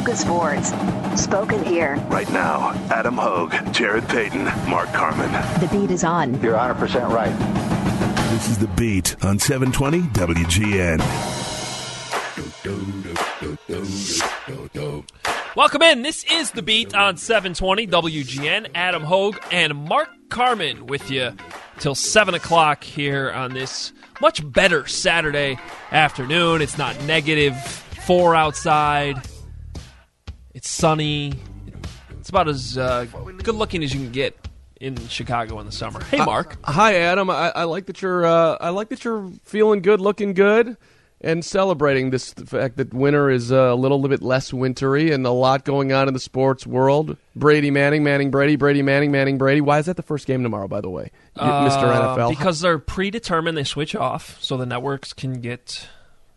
Spoken Sports. Spoken here. Right now, Adam Hogue, Jared Payton, Mark Carman. The beat is on. You're 100% right. This is The Beat on 720 WGN. Welcome in. This is The Beat on 720 WGN. Adam Hogue and Mark Carman with you till 7 o'clock here on this much better Saturday afternoon. It's not -4 outside. It's sunny. It's about as good looking as you can get in Chicago in the summer. Hey, Mark. Hi, Adam. I like that you're feeling good, looking good, and celebrating the fact that winter is a little bit less wintry and a lot going on in the sports world. Brady Manning, Manning Brady, Brady Manning, Manning Brady. Why is that the first game tomorrow, by the way, Mr. NFL? Because they're predetermined. They switch off so the networks can get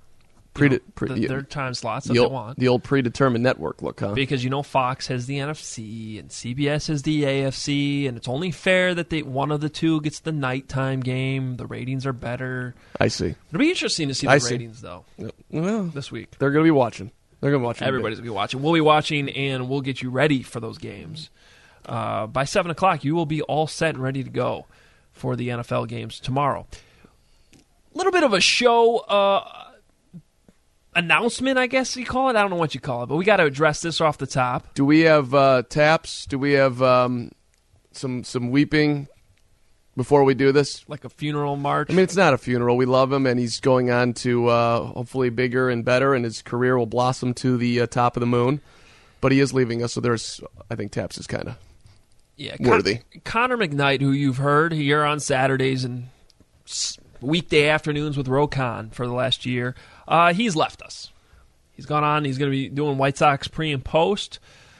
their time slots that they want. The old predetermined network look, huh? Because, Fox has the NFC and CBS has the AFC, and it's only fair that one of the two gets the nighttime game. The ratings are better. I see. It'll be interesting to see the ratings, though, this week. They're going to be watching. Everybody's going to be watching. We'll be watching, and we'll get you ready for those games. By 7 o'clock, you will be all set and ready to go for the NFL games tomorrow. A little bit of a show announcement, I guess you call it. I don't know what you call it, but we got to address this off the top. Do we have taps? Do we have some weeping before we do this? Like a funeral march? I mean, it's not a funeral. We love him, and he's going on to hopefully bigger and better, and his career will blossom to the top of the moon. But he is leaving us, so I think taps is kind of worthy. Connor McKnight, who you've heard here on Saturdays and weekday afternoons with Rokon for the last year, he's left us. He's gone on. He's going to be doing White Sox pre and post,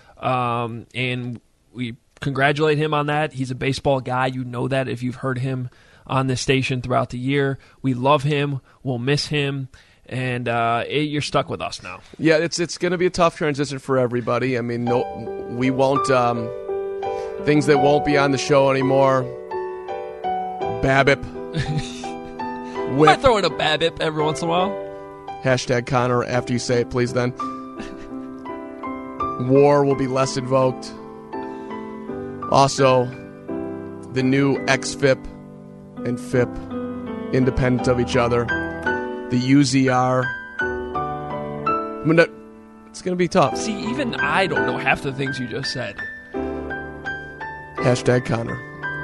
and we congratulate him on that. He's a baseball guy. You know that if you've heard him on this station throughout the year. We love him. We'll miss him, and you're stuck with us now. Yeah, it's going to be a tough transition for everybody. I mean, we won't things that won't be on the show anymore. BABIP. We might throw in a BABIP every once in a while. Hashtag Connor, after you say it, please then. War will be less invoked. Also, the new XFIP and FIP, independent of each other. The UZR. I mean, it's going to be tough. See, even I don't know half the things you just said. Hashtag Connor.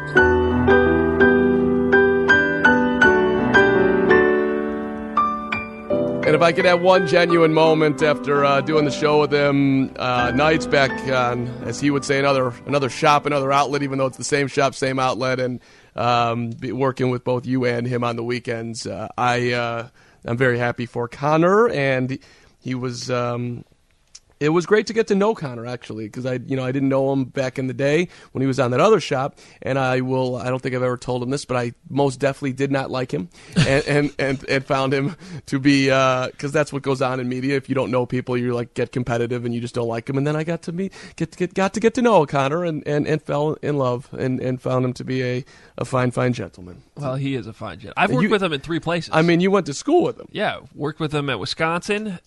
And if I could have one genuine moment after doing the show with him nights back on, as he would say, another shop, another outlet, even though it's the same shop, same outlet, and working with both you and him on the weekends, I'm very happy for Connor, and he was. It was great to get to know Connor, actually, because I didn't know him back in the day when he was on that other shop, and I don't think I've ever told him this, but I most definitely did not like him, and found him to be, because that's what goes on in media. If you don't know people, you get competitive and you just don't like them. And then I got to get to know Connor and fell in love and found him to be a fine gentleman. Well, he is a fine gentleman. I've worked with him in 3 places. I mean, you went to school with him. Yeah, worked with him at Wisconsin.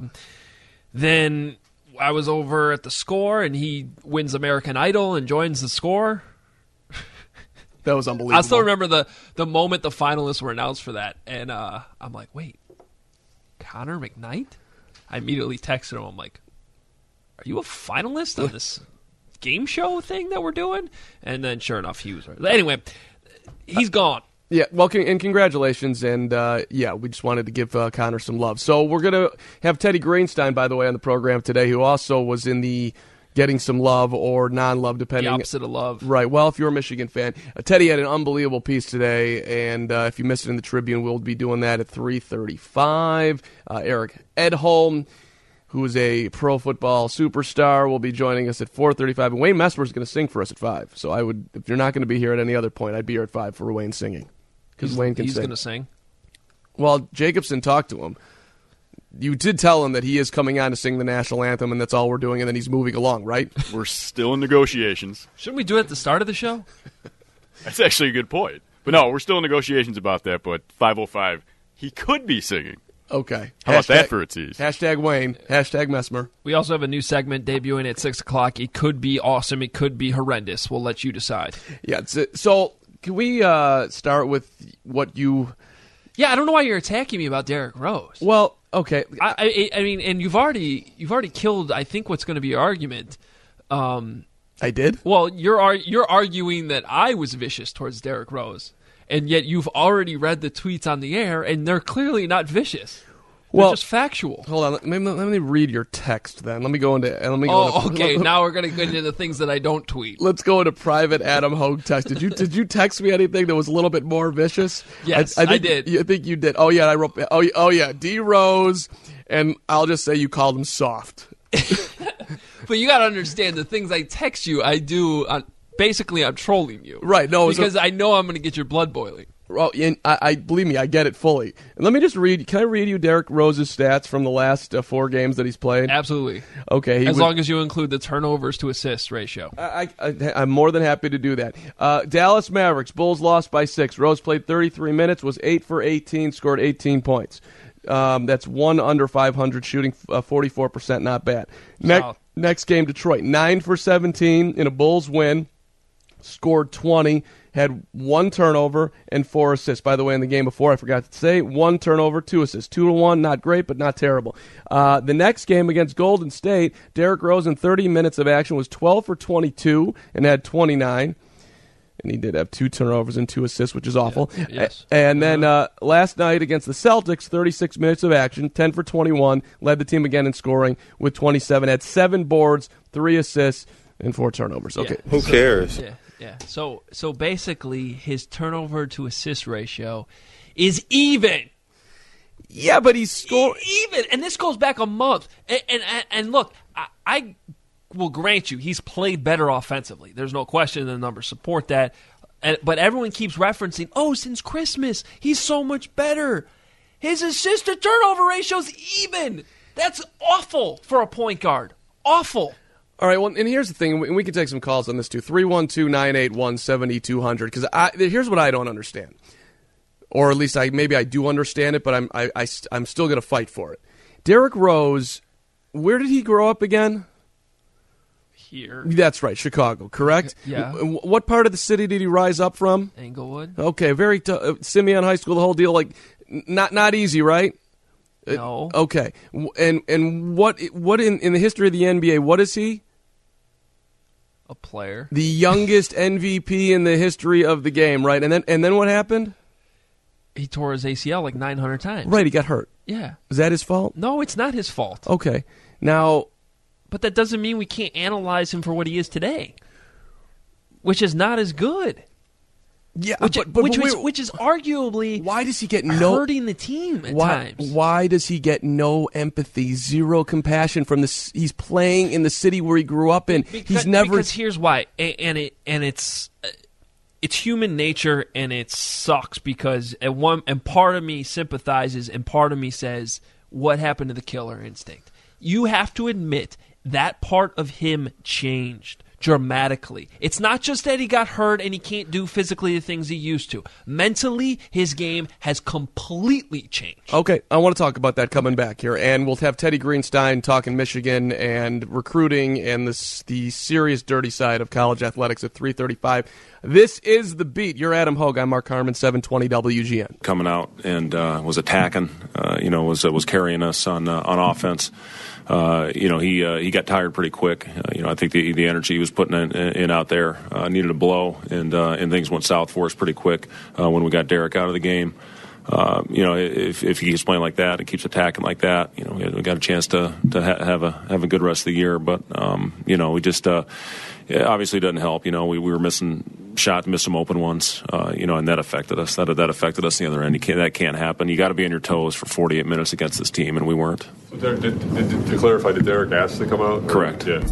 Then I was over at the Score, and he wins American Idol and joins the Score. That was unbelievable. I still remember the moment the finalists were announced for that, and I'm like, wait, Connor McKnight? I immediately texted him. I'm like, are you a finalist on this game show thing that we're doing? And then sure enough, he was right. Anyway, he's gone. Yeah, well, and congratulations, and we just wanted to give Connor some love. So we're going to have Teddy Greenstein, by the way, on the program today, who also was in the getting some love or non-love, depending. The opposite of love. Right, well, if you're a Michigan fan. Teddy had an unbelievable piece today, and if you missed it in the Tribune, we'll be doing that at 3:35. Eric Edholm, who is a pro football superstar, will be joining us at 4:35. And Wayne Messmer is going to sing for us at 5. So if you're not going to be here at any other point, I'd be here at 5 for Wayne singing. Because Wayne can sing. He's going to sing? Well, Jacobson talked to him. You did tell him that he is coming on to sing the national anthem, and that's all we're doing, and then he's moving along, right? We're still in negotiations. Shouldn't we do it at the start of the show? That's actually a good point. But no, we're still in negotiations about that, but 5:05, he could be singing. Okay. How about that for a tease? Hashtag Wayne. Hashtag Messmer. We also have a new segment debuting at 6 o'clock. It could be awesome. It could be horrendous. We'll let you decide. Yeah. So can we start with what you... Yeah, I don't know why you're attacking me about Derrick Rose. Well, okay. I mean, and you've already killed, I think, what's going to be your argument. I did? Well, you're arguing that I was vicious towards Derrick Rose, and yet you've already read the tweets on the air, and they're clearly not vicious. They're just factual. Hold on. Let me read your text then. Let me go into... okay. Now we're going to get into the things that I don't tweet. Let's go into private Adam Hogue text. Did you text me anything that was a little bit more vicious? Yes, I did. I think you did. Oh, yeah, I wrote... Oh, yeah, D. Rose, and I'll just say you called him soft. But you got to understand, the things I text you, I do... basically, I'm trolling you. Right. No, because I know I'm going to get your blood boiling. Oh, and I believe me, I get it fully. And let me just read. Can I read you Derrick Rose's stats from the last 4 games that he's played? Absolutely. Okay. As long as you include the turnovers to assists ratio. I'm more than happy to do that. Dallas Mavericks, Bulls lost by 6. Rose played 33 minutes, was 8 for 18, scored 18 points. That's 1 under 500, shooting 44%, not bad. Next game, Detroit, 9 for 17 in a Bulls win, scored 20. Had 1 turnover and 4 assists. By the way, in the game before, I forgot to say, 1 turnover, 2 assists. 2-1, not great, but not terrible. The next game against Golden State, Derrick Rose in 30 minutes of action was 12 for 22 and had 29. And he did have 2 turnovers and 2 assists, which is awful. Yeah, yes. And then last night against the Celtics, 36 minutes of action, 10 for 21, led the team again in scoring with 27, had 7 boards, 3 assists, and 4 turnovers. Okay. Yeah. Who cares? Yeah. Yeah. So basically, his turnover to assist ratio is even. Yeah, but he's scored even, and this goes back a month. And look, I will grant you, he's played better offensively. There's no question. The numbers support that. But everyone keeps referencing, since Christmas, he's so much better. His assist to turnover ratio's even. That's awful for a point guard. Awful. All right, well, and here's the thing. We can take some calls on this, too. 312-981-7200. Because here's what I don't understand. Or at least maybe I do understand it, but I'm still going to fight for it. Derrick Rose, where did he grow up again? Here. That's right, Chicago, correct? Yeah. What part of the city did he rise up from? Englewood. Okay, very Simeon High School, the whole deal. Like, not easy, right? No. Okay. And what in the history of the NBA, what is he? A player. The youngest MVP in the history of the game, right? And then what happened? He tore his ACL like 900 times. Right, he got hurt. Yeah. Is that his fault? No, it's not his fault. Okay. Now, but that doesn't mean we can't analyze him for what he is today, which is not as good. Yeah, which is arguably why does he get hurting the team at times? Why does he get no empathy, zero compassion from this? He's playing in the city where he grew up in. Because here's why, and it's human nature, and it sucks because and part of me sympathizes, and part of me says, what happened to the killer instinct? You have to admit that part of him changed dramatically. It's not just that he got hurt and he can't do physically the things he used to. Mentally, his game has completely changed. Okay, I want to talk about that coming back here, and we'll have Teddy Greenstein talking Michigan and recruiting and the serious dirty side of college athletics at 3:35. This is The Beat. You're Adam Hogue. I'm Mark Harmon, 720 WGN. Coming out and was attacking, was carrying us on offense. He got tired pretty quick. I think the energy he was putting in out there needed a blow, and things went south for us pretty quick when we got Derrick out of the game. If he keeps playing like that and keeps attacking like that, we got a chance to have a good rest of the year. But we just it obviously doesn't help. We were missing shots, missed some open ones, and that affected us. That affected us the other end. That can't happen. You got to be on your toes for 48 minutes against this team, and we weren't. So to clarify, did Derrick ask to come out? Correct. Yeah.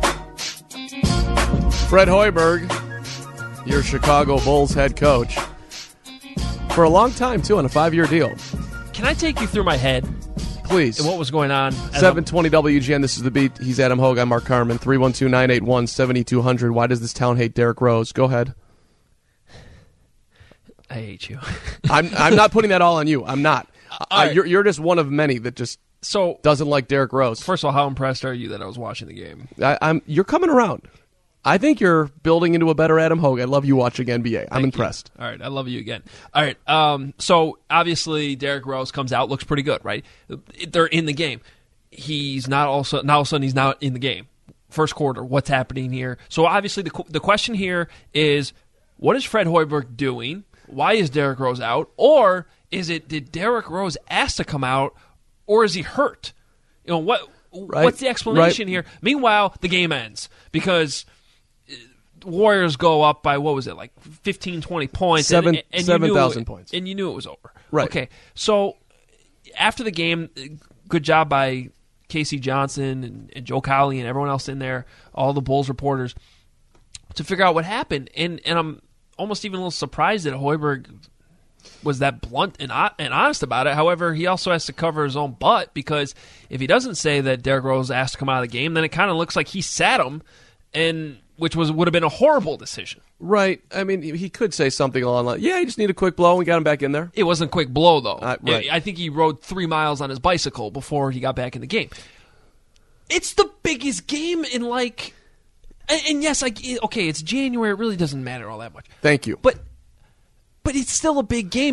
Fred Hoiberg, your Chicago Bulls head coach, for a long time, too, on a 5-year deal. Can I take you through my head? Please. And what was going on? 720 WGN, this is The Beat. He's Adam Hogue. I'm Mark Harmon. 312-981-7200. Why does this town hate Derrick Rose? Go ahead. I hate you. I'm not putting that all on you. I'm not. right. You're just one of many that just doesn't like Derrick Rose. First of all, how impressed are you that I was watching the game? You're coming around. I think you're building into a better Adam Hogue. I love you watching NBA. I'm impressed. All right, I love you again. All right, so obviously Derrick Rose comes out, looks pretty good, right? They're in the game. He's not also now all of a sudden he's not in the game. First quarter, what's happening here? So obviously the question here is, what is Fred Hoiberg doing? Why is Derrick Rose out? Or did Derrick Rose ask to come out, or is he hurt? You know what's the explanation here? Meanwhile, the game ends because Warriors go up by, what was it, like 15, 20 points. 7,000 points. And you knew it was over. Right. Okay, so after the game, good job by Casey Johnson and Joe Cowley and everyone else in there, all the Bulls reporters, to figure out what happened. And I'm almost even a little surprised that Hoiberg was that blunt and honest about it. However, he also has to cover his own butt, because if he doesn't say that Derrick Rose asked to come out of the game, then it kind of looks like he sat him, which would have been a horrible decision. Right. I mean, he could say something along like, he just need a quick blow, and we got him back in there. It wasn't a quick blow, though. Right. I think he rode 3 miles on his bicycle before he got back in the game. It's the biggest game in, like... And yes, okay, it's January. It really doesn't matter all that much. Thank you. But it's still a big game.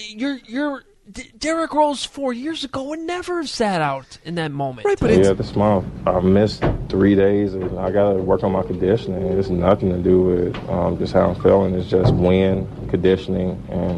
Derrick Rose 4 years ago would never have sat out in that moment. Right, but this month I missed 3 days, and I got to work on my conditioning. It's nothing to do with just how I'm feeling. It's just wind, conditioning,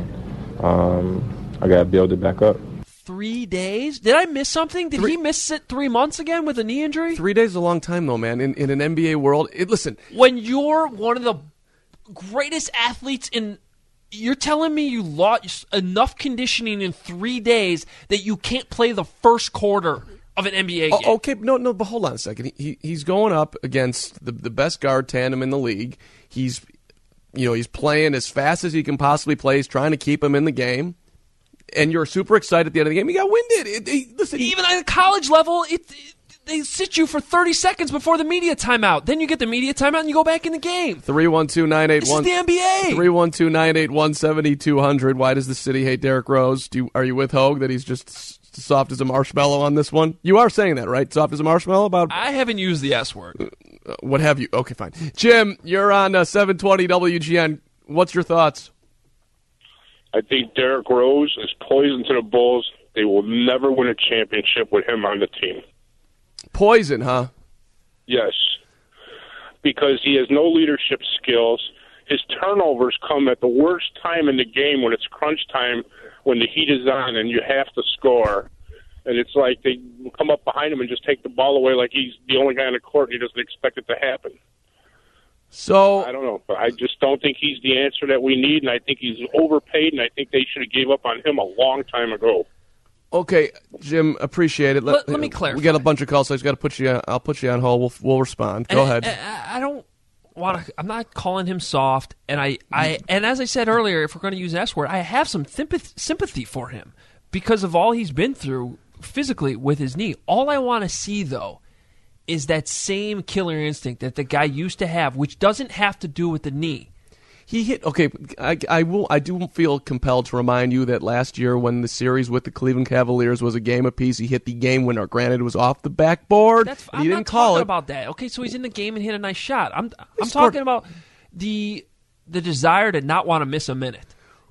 and I got to build it back up. 3 days? Did I miss something? Did he miss it 3 months again with a knee injury? 3 days is a long time, though, man. In an NBA world, listen. When you're one of the greatest athletes in... You're telling me you lost enough conditioning in 3 days that you can't play the first quarter of an NBA game? Okay, no, but hold on a second. He's going up against the best guard tandem in the league. He's playing as fast as he can possibly play. He's trying to keep him in the game. And you're super excited at the end of the game. He got winded. Listen, even at a college level, they sit you for 30 seconds before the media timeout. Then you get the media timeout and you go back in the game. 312-981. This is the NBA. 312-981-7200. Why does the city hate Derrick Rose? Are you with Hogue that he's just soft as a marshmallow on this one? You are saying that, right? Soft as a marshmallow? I haven't used the S word. What have you? Okay, fine. Jim, you're on 720 WGN. What's your thoughts? I think Derrick Rose is poison to the Bulls. They will never win a championship with him on the team. Poison, huh? Yes, because he has no leadership skills. His turnovers come at the worst time in the game, when it's crunch time, when the heat is on and you have to score. And it's like they come up behind him and just take the ball away like he's the only guy on the court and he doesn't expect it to happen. So I don't know, but I just don't think he's the answer that we need, and I think he's overpaid, and I think they should have gave up on him a long time ago. Okay, Jim, appreciate it. Let me clarify. We got a bunch of calls, so I'll put you on hold. We'll respond. Go ahead. I don't want to. I'm not calling him soft, and and as I said earlier, if we're going to use S word, I have some sympathy for him because of all he's been through physically with his knee. All I want to see, though, is that same killer instinct that the guy used to have, which doesn't have to do with the knee. He hit. Okay, I do feel compelled to remind you that last year, when the series with the Cleveland Cavaliers was a game apiece, he hit the game winner. Granted, it was off the backboard. I'm not talking about that. Okay, so he's in the game and hit a nice shot. I'm talking about the desire to not want to miss a minute.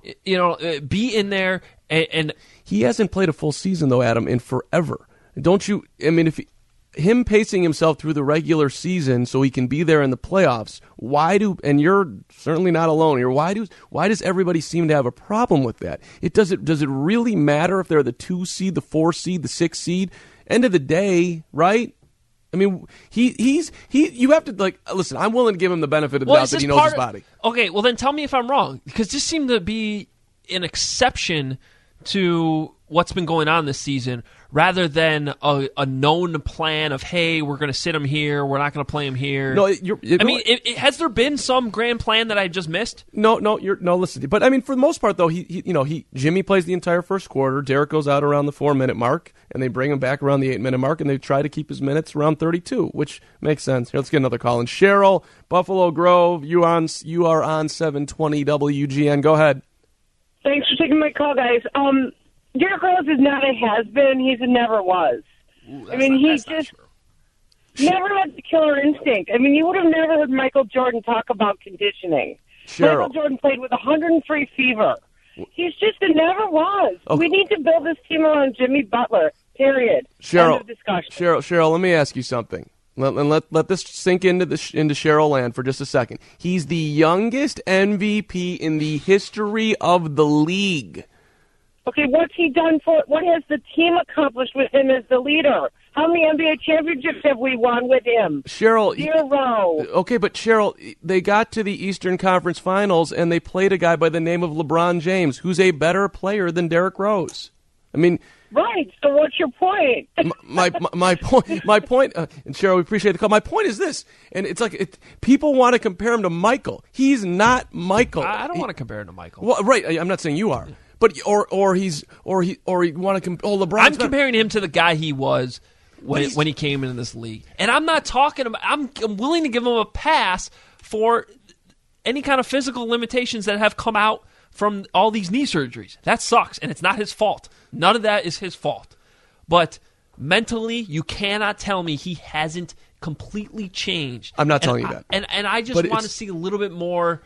Be in there and he hasn't played a full season though, Adam, in forever. Don't you? I mean, him pacing himself through the regular season so he can be there in the playoffs. And you're certainly not alone here. Why does everybody seem to have a problem with that? Does it really matter if they're the 2 seed, the 4 seed, the 6 seed? End of the day, right? I mean, you have to listen, I'm willing to give him the benefit of the doubt that he knows his body. Okay, well then tell me if I'm wrong, because this seemed to be an exception to what's been going on this season, rather than a known plan of, hey, we're going to sit him here, we're not going to play him here. No, has there been some grand plan that I just missed? No, listen. But I mean, for the most part, though, Jimmy plays the entire first quarter. Derrick goes out around the 4-minute mark, and they bring him back around the 8-minute mark, and they try to keep his minutes around 32, which makes sense. Here, let's get another call in. Cheryl, Buffalo Grove, you are on 720 WGN. Go ahead. Thanks for taking my call, guys. Derrick Rose is not a has-been. He's a never was. Ooh, he just never had the killer instinct. You would have never heard Michael Jordan talk about conditioning. Cheryl. Michael Jordan played with 103 fever. He's just a never was. Okay. We need to build this team around Jimmy Butler, period. End of discussion. Cheryl, let me ask you something. Let this sink into Cheryl land for just a second. He's the youngest MVP in the history of the league. Okay, what's he done for it? What has the team accomplished with him as the leader? How many NBA championships have we won with him? Cheryl. 0. Okay, but Cheryl, they got to the Eastern Conference Finals, and they played a guy by the name of LeBron James, who's a better player than Derrick Rose. Right. So what's your point? my point, and Cheryl, we appreciate the call. My point is this, and it's like people want to compare him to Michael. He's not Michael. I don't want to compare him to Michael. Well, right. I'm not saying you are, but or he want to LeBron. I'm comparing him to the guy he was when he came into this league, and I'm not talking about. I'm willing to give him a pass for any kind of physical limitations that have come out from all these knee surgeries. That sucks, and it's not his fault. None of that is his fault. But mentally, you cannot tell me he hasn't completely changed. I'm not telling you that. And I just want to see a little bit more.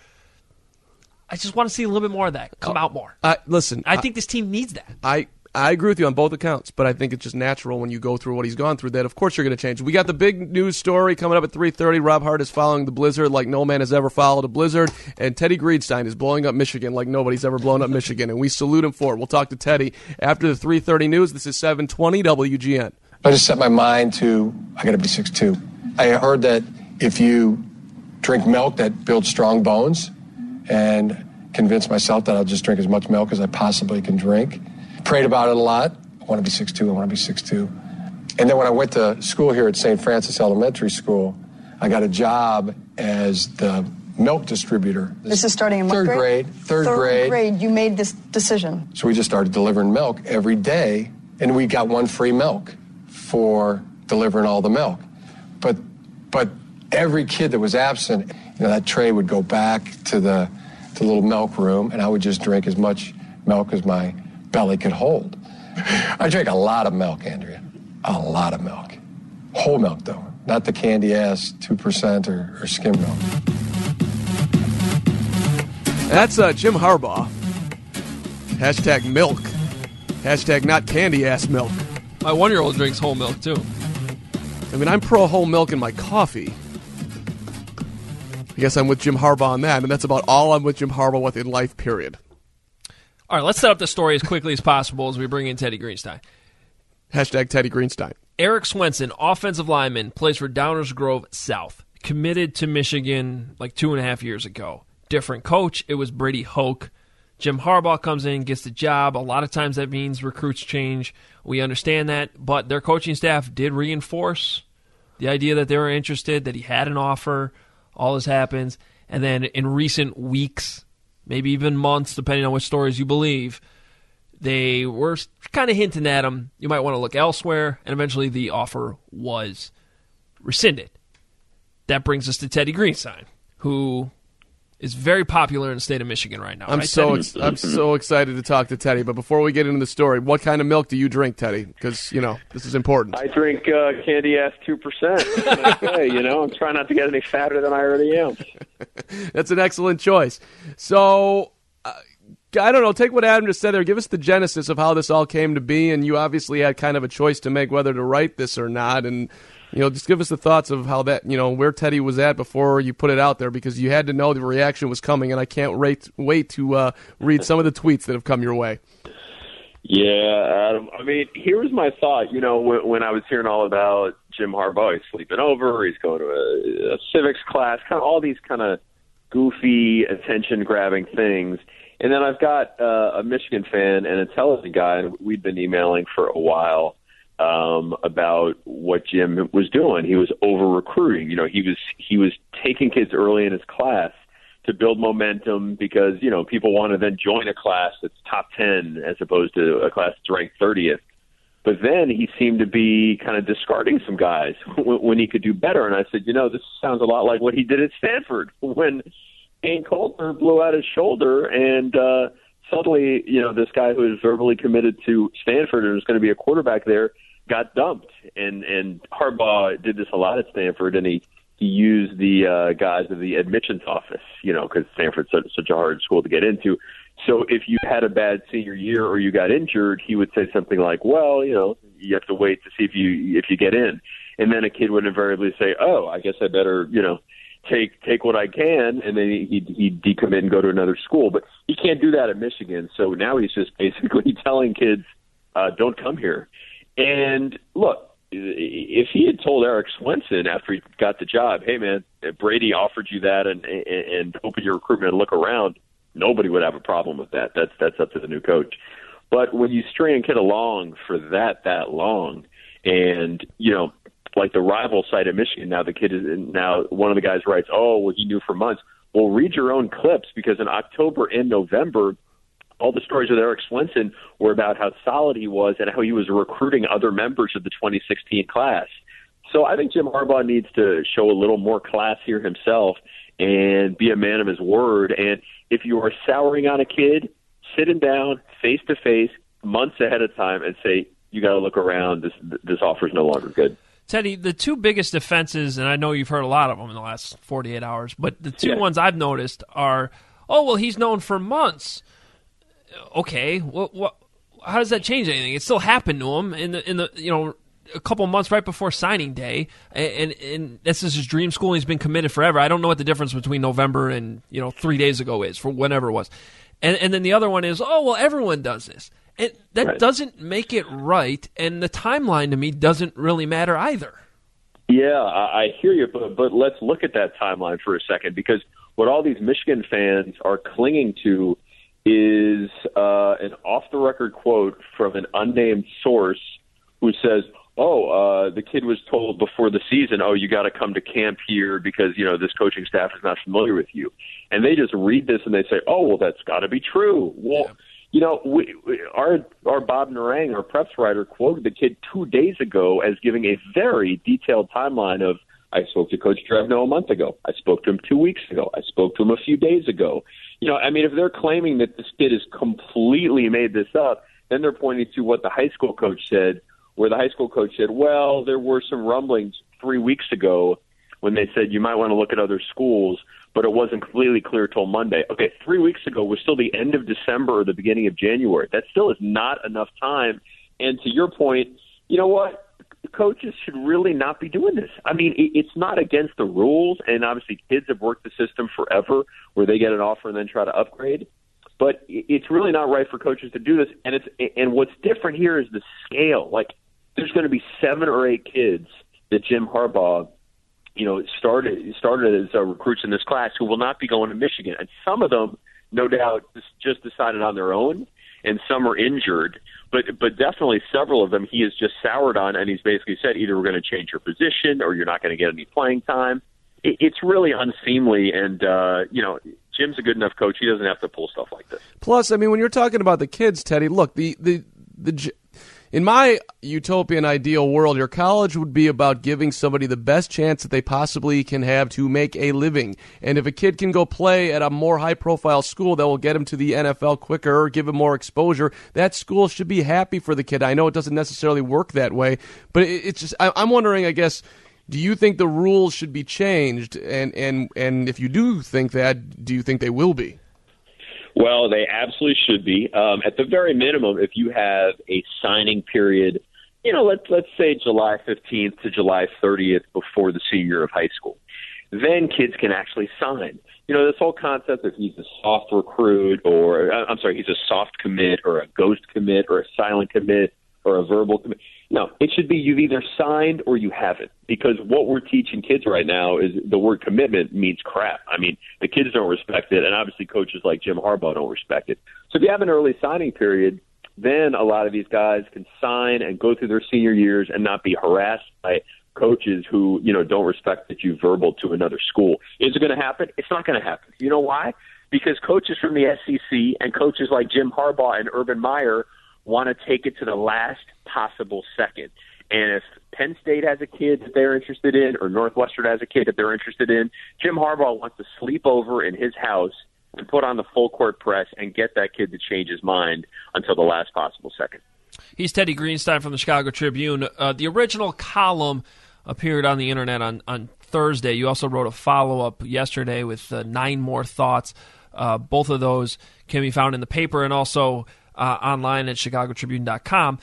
I just want to see a little bit more of that come out more. Listen, I think this team needs that. I agree with you on both accounts, but I think it's just natural when you go through what he's gone through that, of course, you're going to change. We got the big news story coming up at 3:30. Rob Hart is following the blizzard like no man has ever followed a blizzard, and Teddy Greenstein is blowing up Michigan like nobody's ever blown up Michigan, and we salute him for it. We'll talk to Teddy after the 3:30 news. This is 720 WGN. I just set my mind to, I got to be 6'2". I heard that if you drink milk, that builds strong bones, and convinced myself that I'll just drink as much milk as I possibly can drink. Prayed about it a lot. I want to be 6'2". I want to be 6'2". And then when I went to school here at St. Francis Elementary School, I got a job as the milk distributor. This is starting in what grade? Third grade. You made this decision. So we just started delivering milk every day, and we got one free milk for delivering all the milk. But every kid that was absent, that tray would go back to the little milk room, and I would just drink as much milk as my belly could hold. I drank a lot of milk, Andrea. A lot of milk. Whole milk, though. Not the candy-ass 2% or skim milk. That's Jim Harbaugh. Hashtag milk. Hashtag not candy-ass milk. My 1-year-old drinks whole milk, too. I'm pro whole milk in my coffee. I guess I'm with Jim Harbaugh on that, and that's about all I'm with Jim Harbaugh with in life, period. All right, let's set up the story as quickly as possible as we bring in Teddy Greenstein. Hashtag Teddy Greenstein. Eric Swenson, offensive lineman, plays for Downers Grove South. Committed to Michigan like 2.5 years ago. Different coach. It was Brady Hoke. Jim Harbaugh comes in, gets the job. A lot of times that means recruits change. We understand that. But their coaching staff did reinforce the idea that they were interested, that he had an offer. All this happens. And then in recent weeks, maybe even months, depending on which stories you believe, they were kind of hinting at him, you might want to look elsewhere, and eventually the offer was rescinded. That brings us to Teddy Greenstein, who is very popular in the state of Michigan right now. I'm so excited to talk to Teddy, but before we get into the story, what kind of milk do you drink, Teddy? Because, this is important. I drink candy-ass 2%. Okay, I'm trying not to get any fatter than I already am. That's an excellent choice. So, I don't know, take what Adam just said there. Give us the genesis of how this all came to be, and you obviously had kind of a choice to make whether to write this or not, and just give us the thoughts of how that, where Teddy was at before you put it out there, because you had to know the reaction was coming, and I can't wait to read some of the tweets that have come your way. Yeah, Adam. Here was my thought, when I was hearing all about Jim Harbaugh. He's sleeping over, he's going to a civics class, kind of all these kind of goofy, attention-grabbing things. And then I've got a Michigan fan and a television guy, and we'd been emailing for a while about what Jim was doing. He was over-recruiting. He was taking kids early in his class to build momentum because, people want to then join a class that's top 10 as opposed to a class that's ranked 30th. But then he seemed to be kind of discarding some guys when he could do better. And I said, this sounds a lot like what he did at Stanford when Kane Coulter blew out his shoulder and suddenly, this guy who is verbally committed to Stanford and is going to be a quarterback there got dumped. And Harbaugh did this a lot at Stanford, and he used the guys of the admissions office, because Stanford's such a hard school to get into. So if you had a bad senior year or you got injured, he would say something like, well, you have to wait to see if you get in. And then a kid would invariably say, oh, I guess I better, take what I can, and then he'd decommit and go to another school. But he can't do that at Michigan. So now he's just basically telling kids, don't come here. And look, if he had told Eric Swenson after he got the job, hey, man, Brady offered you that and open your recruitment and look around, nobody would have a problem with that. That's up to the new coach. But when you string a kid along for that long, and, like the rival site of Michigan, now one of the guys writes, oh, well, he knew for months. Well, read your own clips, because in October and November, all the stories with Eric Swenson were about how solid he was and how he was recruiting other members of the 2016 class. So I think Jim Harbaugh needs to show a little more class here himself and be a man of his word. And if you are souring on a kid, sit him down face-to-face months ahead of time and say, you got to look around. This offer is no longer good. Teddy, the two biggest defenses, and I know you've heard a lot of them in the last 48 hours, but the two ones I've noticed are, oh, well, he's known for months. Okay, what? How does that change anything? It still happened to him in the a couple months right before signing day, and this is his dream school, and he's been committed forever. I don't know what the difference between November and 3 days ago is, for whenever it was. And then the other one is, oh, well, everyone does this. And that doesn't make it right, and the timeline to me doesn't really matter either. Yeah, I hear you, but let's look at that timeline for a second, because what all these Michigan fans are clinging to is an off-the-record quote from an unnamed source who says, the kid was told before the season, oh, you got to come to camp here because, this coaching staff is not familiar with you. And they just read this and they say, oh, well, that's got to be true. Well, our Bob Narang, our preps writer, quoted the kid 2 days ago as giving a very detailed timeline of, I spoke to Coach Drevno a month ago. I spoke to him 2 weeks ago. I spoke to him a few days ago. If they're claiming that this kid has completely made this up, then they're pointing to what the high school coach said, where the high school coach said, well, there were some rumblings 3 weeks ago when they said you might want to look at other schools, but it wasn't completely clear till Monday. Okay, 3 weeks ago was still the end of December or the beginning of January. That still is not enough time. And to your point, you know what? Coaches should really not be doing this. I mean, it's not against the rules, and obviously kids have worked the system forever where they get an offer and then try to upgrade. But it's really not right for coaches to do this. And what's different here is the scale. Like, there's going to be 7 or 8 kids that Jim Harbaugh, started as recruits in this class who will not be going to Michigan. And some of them, no doubt, just decided on their own, and some are injured. But definitely several of them he has just soured on, and he's basically said either we're going to change your position or you're not going to get any playing time. It's really unseemly, and, Jim's a good enough coach. He doesn't have to pull stuff like this. Plus, I mean, when you're talking about the kids, Teddy, look, in my utopian ideal world, your college would be about giving somebody the best chance that they possibly can have to make a living. And if a kid can go play at a more high-profile school that will get him to the NFL quicker or give him more exposure, that school should be happy for the kid. I know it doesn't necessarily work that way, but it's just I'm wondering, I guess, do you think the rules should be changed? And if you do think that, do you think they will be? Well, they absolutely should be. At the very minimum, if you have a signing period, let's say July 15th to July 30th before the senior year of high school, then kids can actually sign. This whole concept of he's a soft recruit he's a soft commit or a ghost commit or a silent commit or a verbal commit. No, it should be you've either signed or you haven't, because what we're teaching kids right now is the word commitment means crap. I mean, the kids don't respect it, and obviously coaches like Jim Harbaugh don't respect it. So if you have an early signing period, then a lot of these guys can sign and go through their senior years and not be harassed by coaches who, don't respect that you verbal to another school. Is it going to happen? It's not going to happen. You know why? Because coaches from the SEC and coaches like Jim Harbaugh and Urban Meyer want to take it to the last possible second. And if Penn State has a kid that they're interested in, or Northwestern has a kid that they're interested in, Jim Harbaugh wants to sleep over in his house and put on the full court press and get that kid to change his mind until the last possible second. He's Teddy Greenstein from the Chicago Tribune. The original column appeared on the internet on Thursday. You also wrote a follow-up yesterday with 9 more thoughts. Both of those can be found in the paper and also online at chicagotribune.com.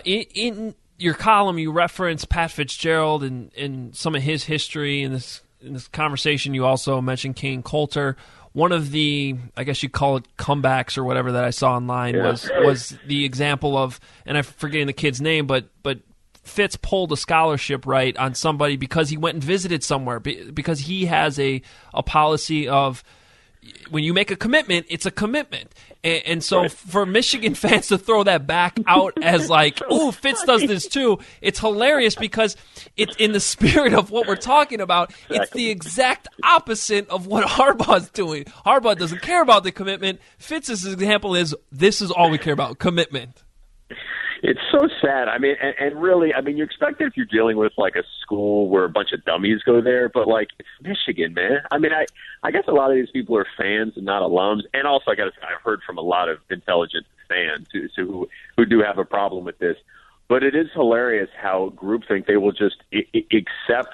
In your column, you reference Pat Fitzgerald and some of his history. In this conversation, you also mentioned Kane Coulter. One of the, I guess you'd call it comebacks or whatever that I saw online was the example of, and I'm forgetting the kid's name, but Fitz pulled a scholarship right on somebody because he went and visited somewhere, because he has a policy of, when you make a commitment, it's a commitment. And so for Michigan fans to throw that back out as like, oh, Fitz does this too, it's hilarious because it's in the spirit of what we're talking about. It's the exact opposite of what Harbaugh's doing. Harbaugh doesn't care about the commitment. Fitz's example is, this is all we care about, commitment. It's so sad. I mean, and really, I mean, you expect it if you're dealing with like a school where a bunch of dummies go there, but like, it's Michigan, man. I mean, I guess a lot of these people are fans and not alums, and also I've heard from a lot of intelligent fans who do have a problem with this. But it is hilarious how groupthink, they will just accept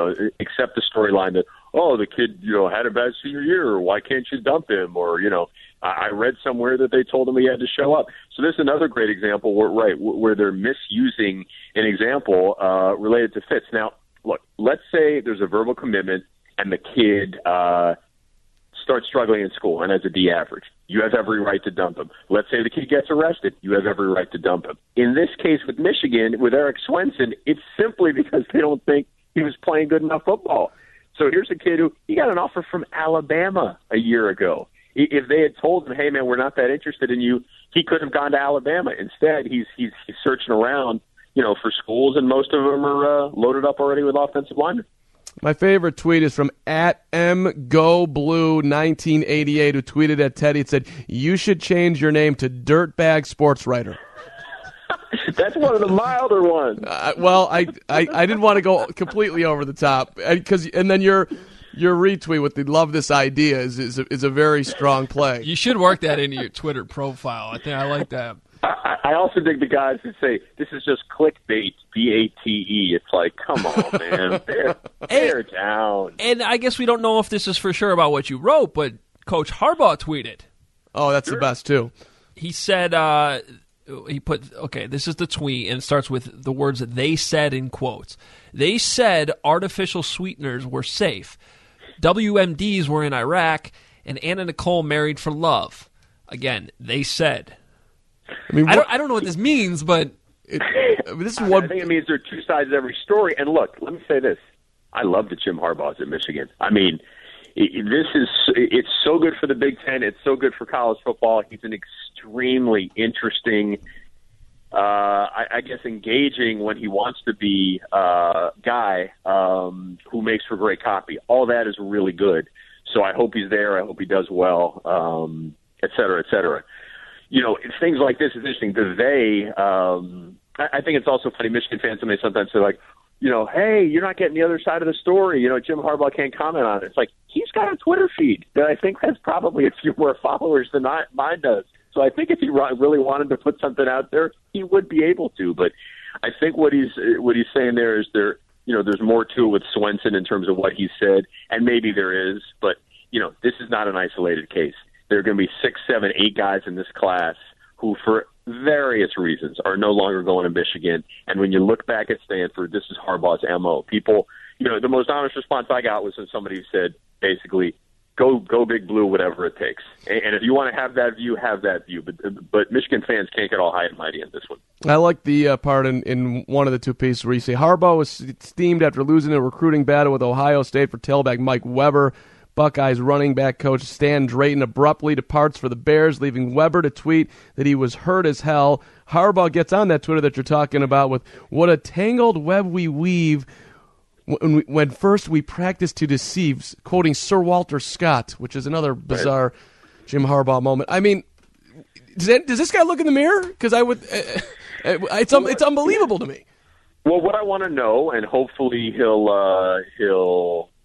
the storyline that, oh, the kid, had a bad senior year, or why can't you dump him, or I read somewhere that they told him he had to show up. So this is another great example where they're misusing an example related to Fitz. Now, look, let's say there's a verbal commitment and the kid starts struggling in school and has a D average. You have every right to dump him. Let's say the kid gets arrested. You have every right to dump him. In this case with Michigan, with Eric Swenson, it's simply because they don't think he was playing good enough football. So here's a kid he got an offer from Alabama a year ago. If they had told him, hey, man, we're not that interested in you, he could have gone to Alabama. Instead, he's searching around, for schools, and most of them are loaded up already with offensive linemen. My favorite tweet is from @mgoblue1988, who tweeted at Teddy and said, you should change your name to Dirtbag Sports Writer. That's one of the milder ones. Well, I didn't want to go completely over the top, and then your retweet with the love this idea is a very strong play. You should work that into your Twitter profile. I think I like that. I also dig the guys who say this is just clickbait, BATE. It's like, come on, man, bear down. And I guess we don't know if this is for sure about what you wrote, but Coach Harbaugh tweeted. Oh, that's the best too. He said, he put, okay, this is the tweet, and it starts with the words that they said in quotes. They said artificial sweeteners were safe. WMDs were in Iraq, and Anna Nicole married for love. Again, they said. I mean, I don't know what this means, but this is one. I think it means there are two sides to every story. And look, let me say this: I love that Jim Harbaugh's at Michigan. I mean, it's so good for the Big Ten. It's so good for college football. He's an extremely interesting, I guess, engaging when he wants to be guy who makes for great copy. All that is really good. So I hope he's there. I hope he does well, et cetera, et cetera. Things like this is interesting. I think it's also funny. Michigan fans sometimes say like, hey, you're not getting the other side of the story. Jim Harbaugh can't comment on it. It's like, he's got a Twitter feed that I think has probably a few more followers than mine does. So I think if he really wanted to put something out there, he would be able to. But I think what he's saying there is there's more to it with Swenson in terms of what he said, and maybe there is, but this is not an isolated case. There are going to be 6, 7, 8 guys in this class who, for various reasons, are no longer going to Michigan. And when you look back at Stanford, this is Harbaugh's MO. People, the most honest response I got was when somebody said, basically, go Big Blue, whatever it takes. And if you want to have that view, have that view. But Michigan fans can't get all high and mighty in this one. I like the part in one of the two pieces where you say Harbaugh was steamed after losing a recruiting battle with Ohio State for tailback Mike Weber. Buckeyes running back coach Stan Drayton abruptly departs for the Bears, leaving Weber to tweet that he was hurt as hell. Harbaugh gets on that Twitter that you're talking about with, what a tangled web we weave when first we practice to deceive, quoting Sir Walter Scott, which is another bizarre Jim Harbaugh moment. I mean, does this guy look in the mirror? Because I would, it's unbelievable to me. Well, what I want to know, and hopefully he'll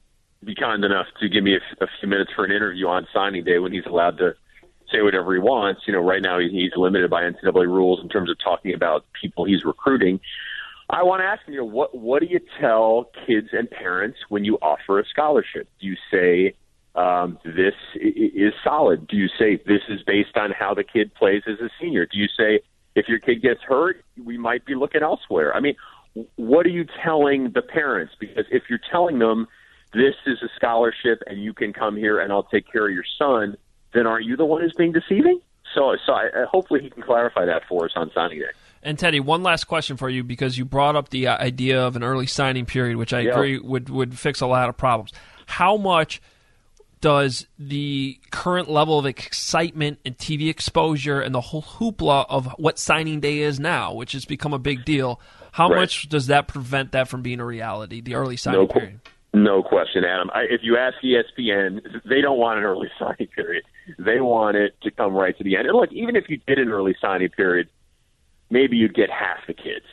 be kind enough to give me a few minutes for an interview on signing day when he's allowed to say whatever he wants. Right now he's limited by NCAA rules in terms of talking about people he's recruiting. I want to ask him, what do you tell kids and parents when you offer a scholarship? Do you say this is solid? Do you say this is based on how the kid plays as a senior? Do you say if your kid gets hurt, we might be looking elsewhere? I mean, what are you telling the parents? Because if you're telling them this is a scholarship and you can come here and I'll take care of your son, then are you the one who's being deceiving? So hopefully he can clarify that for us on signing day. And Teddy, one last question for you, because you brought up the idea of an early signing period, which I agree would fix a lot of problems. How much does the current level of excitement and TV exposure and the whole hoopla of what signing day is now, which has become a big deal, how much does that prevent that from being a reality, the early signing period? No question, Adam. If you ask ESPN, they don't want an early signing period. They want it to come right to the end. And look, even if you did an early signing period, maybe you'd get half the kids.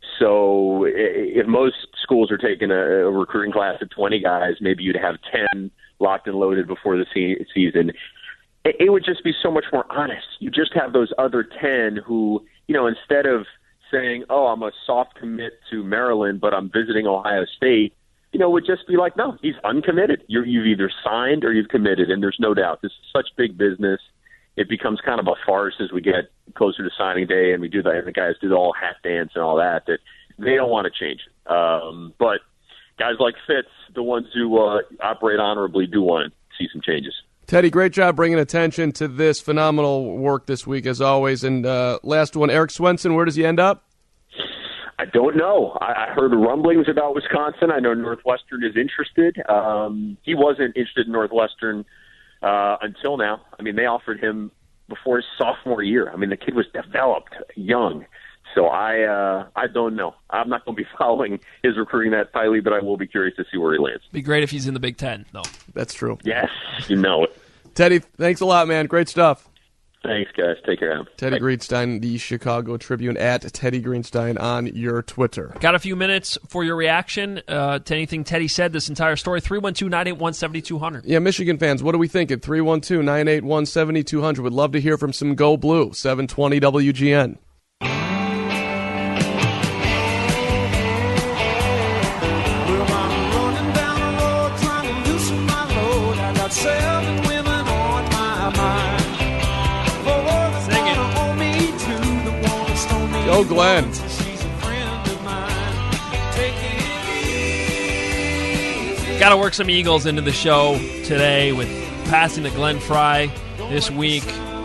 So if most schools are taking a recruiting class of 20 guys, maybe you'd have 10 locked and loaded before the season. It would just be so much more honest. You just have those other 10 who, instead of saying, oh, I'm a soft commit to Maryland, but I'm visiting Ohio State, would just be like, no, he's uncommitted. You've either signed or you've committed, and there's no doubt. This is such big business. It becomes kind of a farce as we get closer to signing day and we do that. And the guys do the whole hat dance and all that they don't want to change it. But guys like Fitz, the ones who operate honorably, do want to see some changes. Teddy, great job bringing attention to this. Phenomenal work this week, as always. And last one, Eric Swenson, where does he end up? I don't know. I heard rumblings about Wisconsin. I know Northwestern is interested. He wasn't interested in Northwestern until now. I mean, they offered him before his sophomore year. I mean, the kid was developed young. So I don't know. I'm not going to be following his recruiting that tightly, but I will be curious to see where he lands. Be great if he's in the Big Ten, though. That's true. Yes, you know it. Teddy, thanks a lot, man. Great stuff. Thanks, guys. Take care, Adam. Teddy Greenstein, the Chicago Tribune, at Teddy Greenstein on your Twitter. Got a few minutes for your reaction to anything Teddy said, this entire story. 312-981-7200. Yeah, Michigan fans, what are we thinking? 312-981-7200. Would love to hear from some Go Blue. 720 WGN. Go Glenn. Got to work some Eagles into the show today with passing to Glenn Fry this week.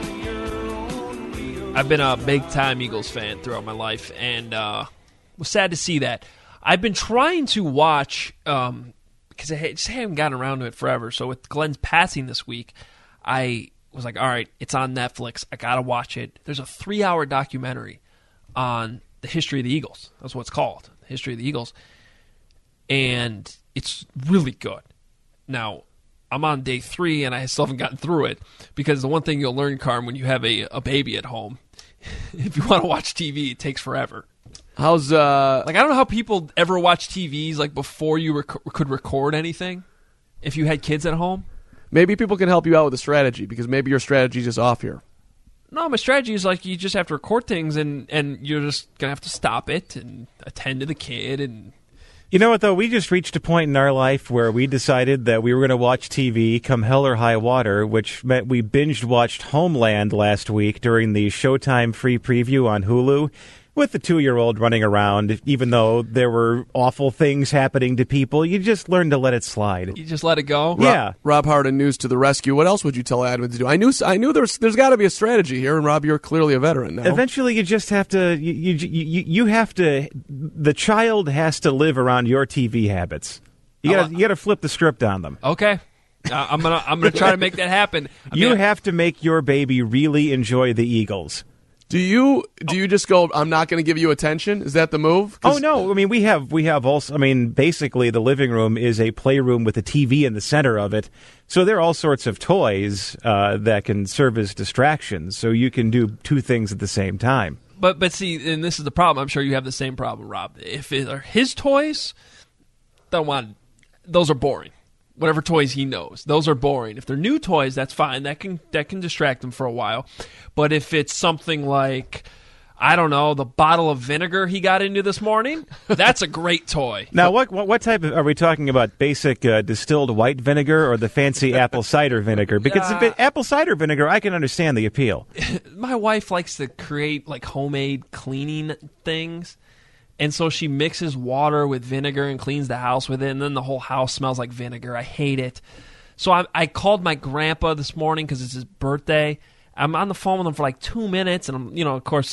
I've been a big-time Eagles fan throughout my life, and was sad to see that. I've been trying to watch, because I just haven't gotten around to it forever, so with Glenn's passing this week, I was like, all right, it's on Netflix. I got to watch it. There's a 3-hour documentary on the history of the Eagles. That's what it's called, the history of the Eagles. And it's really good. Now, I'm on day 3, and I still haven't gotten through it, because the one thing you'll learn, Carm, when you have a baby at home, if you want to watch TV, it takes forever. How's I don't know how people ever watch TVs like before you could record anything if you had kids at home. Maybe people can help you out with a strategy, because maybe your strategy is just off here. No, my strategy is like you just have to record things, and you're just going to have to stop it and attend to the kid. And you know what, though? We just reached a point in our life where we decided that we were going to watch TV come hell or high water, which meant we binge-watched Homeland last week during the Showtime free preview on Hulu, with the 2-year-old running around. Even though there were awful things happening to people, you just learn to let it slide. You just let it go? Yeah. Rob Harden, News to the rescue. What else would you tell admins to do? I knew there's got to be a strategy here, and Rob, you're clearly a veteran now. Eventually, you just have to. You have to. The child has to live around your TV habits. You got to flip the script on them. Okay. I'm gonna try to make that happen. You have to make your baby really enjoy the Eagles. Do you just go, I'm not going to give you attention? Is that the move? Oh, no. I mean, we have also, I mean, basically the living room is a playroom with a TV in the center of it. So there are all sorts of toys that can serve as distractions. So you can do 2 things at the same time. But see, and this is the problem. I'm sure you have the same problem, Rob. If it are his toys, those are boring. whatever toys he knows. Those are boring. If they're new toys, that's fine. That can distract him for a while. But if it's something like, I don't know, the bottle of vinegar he got into this morning, that's a great toy. Now, what type of, are we talking about? Basic distilled white vinegar or the fancy apple cider vinegar? Because apple cider vinegar, I can understand the appeal. My wife likes to create like homemade cleaning things. And so she mixes water with vinegar and cleans the house with it, and then the whole house smells like vinegar. I hate it. So I called my grandpa this morning because it's his birthday. I'm on the phone with him for like 2 minutes, and of course,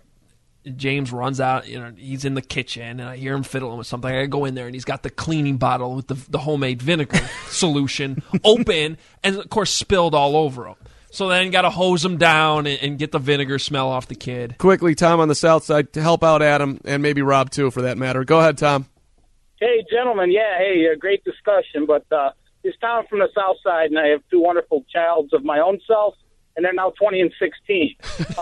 James runs out. He's in the kitchen, and I hear him fiddling with something. I go in there, and he's got the cleaning bottle with the homemade vinegar solution open, and of course, spilled all over him. So then got to hose him down and get the vinegar smell off the kid. Quickly, Tom on the south side to help out Adam, and maybe Rob too, for that matter. Go ahead, Tom. Hey, gentlemen. Yeah, great discussion. But it's Tom from the south side, and I have 2 wonderful childs of my own self, and they're now 20 and 16.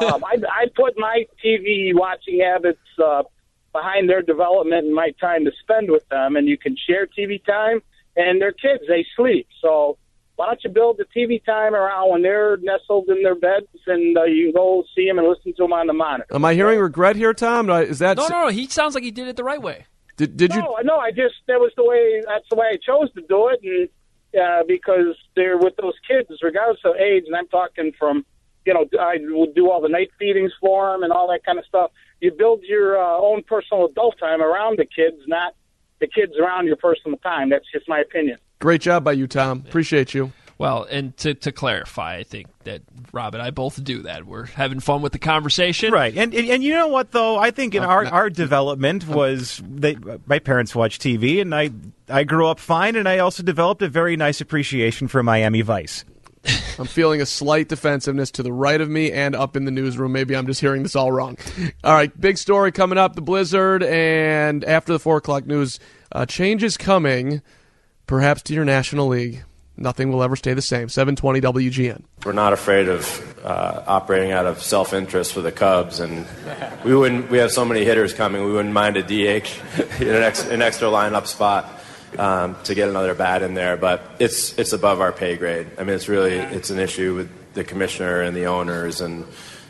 I put my TV watching habits behind their development and my time to spend with them, and you can share TV time, and they're kids. They sleep, so why don't you build the TV time around when they're nestled in their beds, and you can go see them and listen to them on the monitor. Am I hearing regret here, Tom? Is that No. He sounds like he did it the right way. Did you? No. That's the way I chose to do it, and because they're with those kids, regardless of age. And I'm talking from, I will do all the night feedings for them and all that kind of stuff. You build your own personal adult time around the kids, not the kids around your personal time. That's just my opinion. Great job by you, Tom. Appreciate you. Well, and to clarify, I think that Rob and I both do that. We're having fun with the conversation. Right. And you know what, though? I think in our development was my parents watched TV, and I grew up fine, and I also developed a very nice appreciation for Miami Vice. I'm feeling a slight defensiveness to the right of me and up in the newsroom. Maybe I'm just hearing this all wrong. All right, big story coming up, the blizzard, and after the 4 o'clock news, changes coming, perhaps to your National League. Nothing will ever stay the same. 720 WGN. We're not afraid of operating out of self-interest for the Cubs, and we have so many hitters coming, we wouldn't mind a DH, an extra lineup spot to get another bat in there, but it's above our pay grade. I mean, it's an issue with the commissioner and the owners, and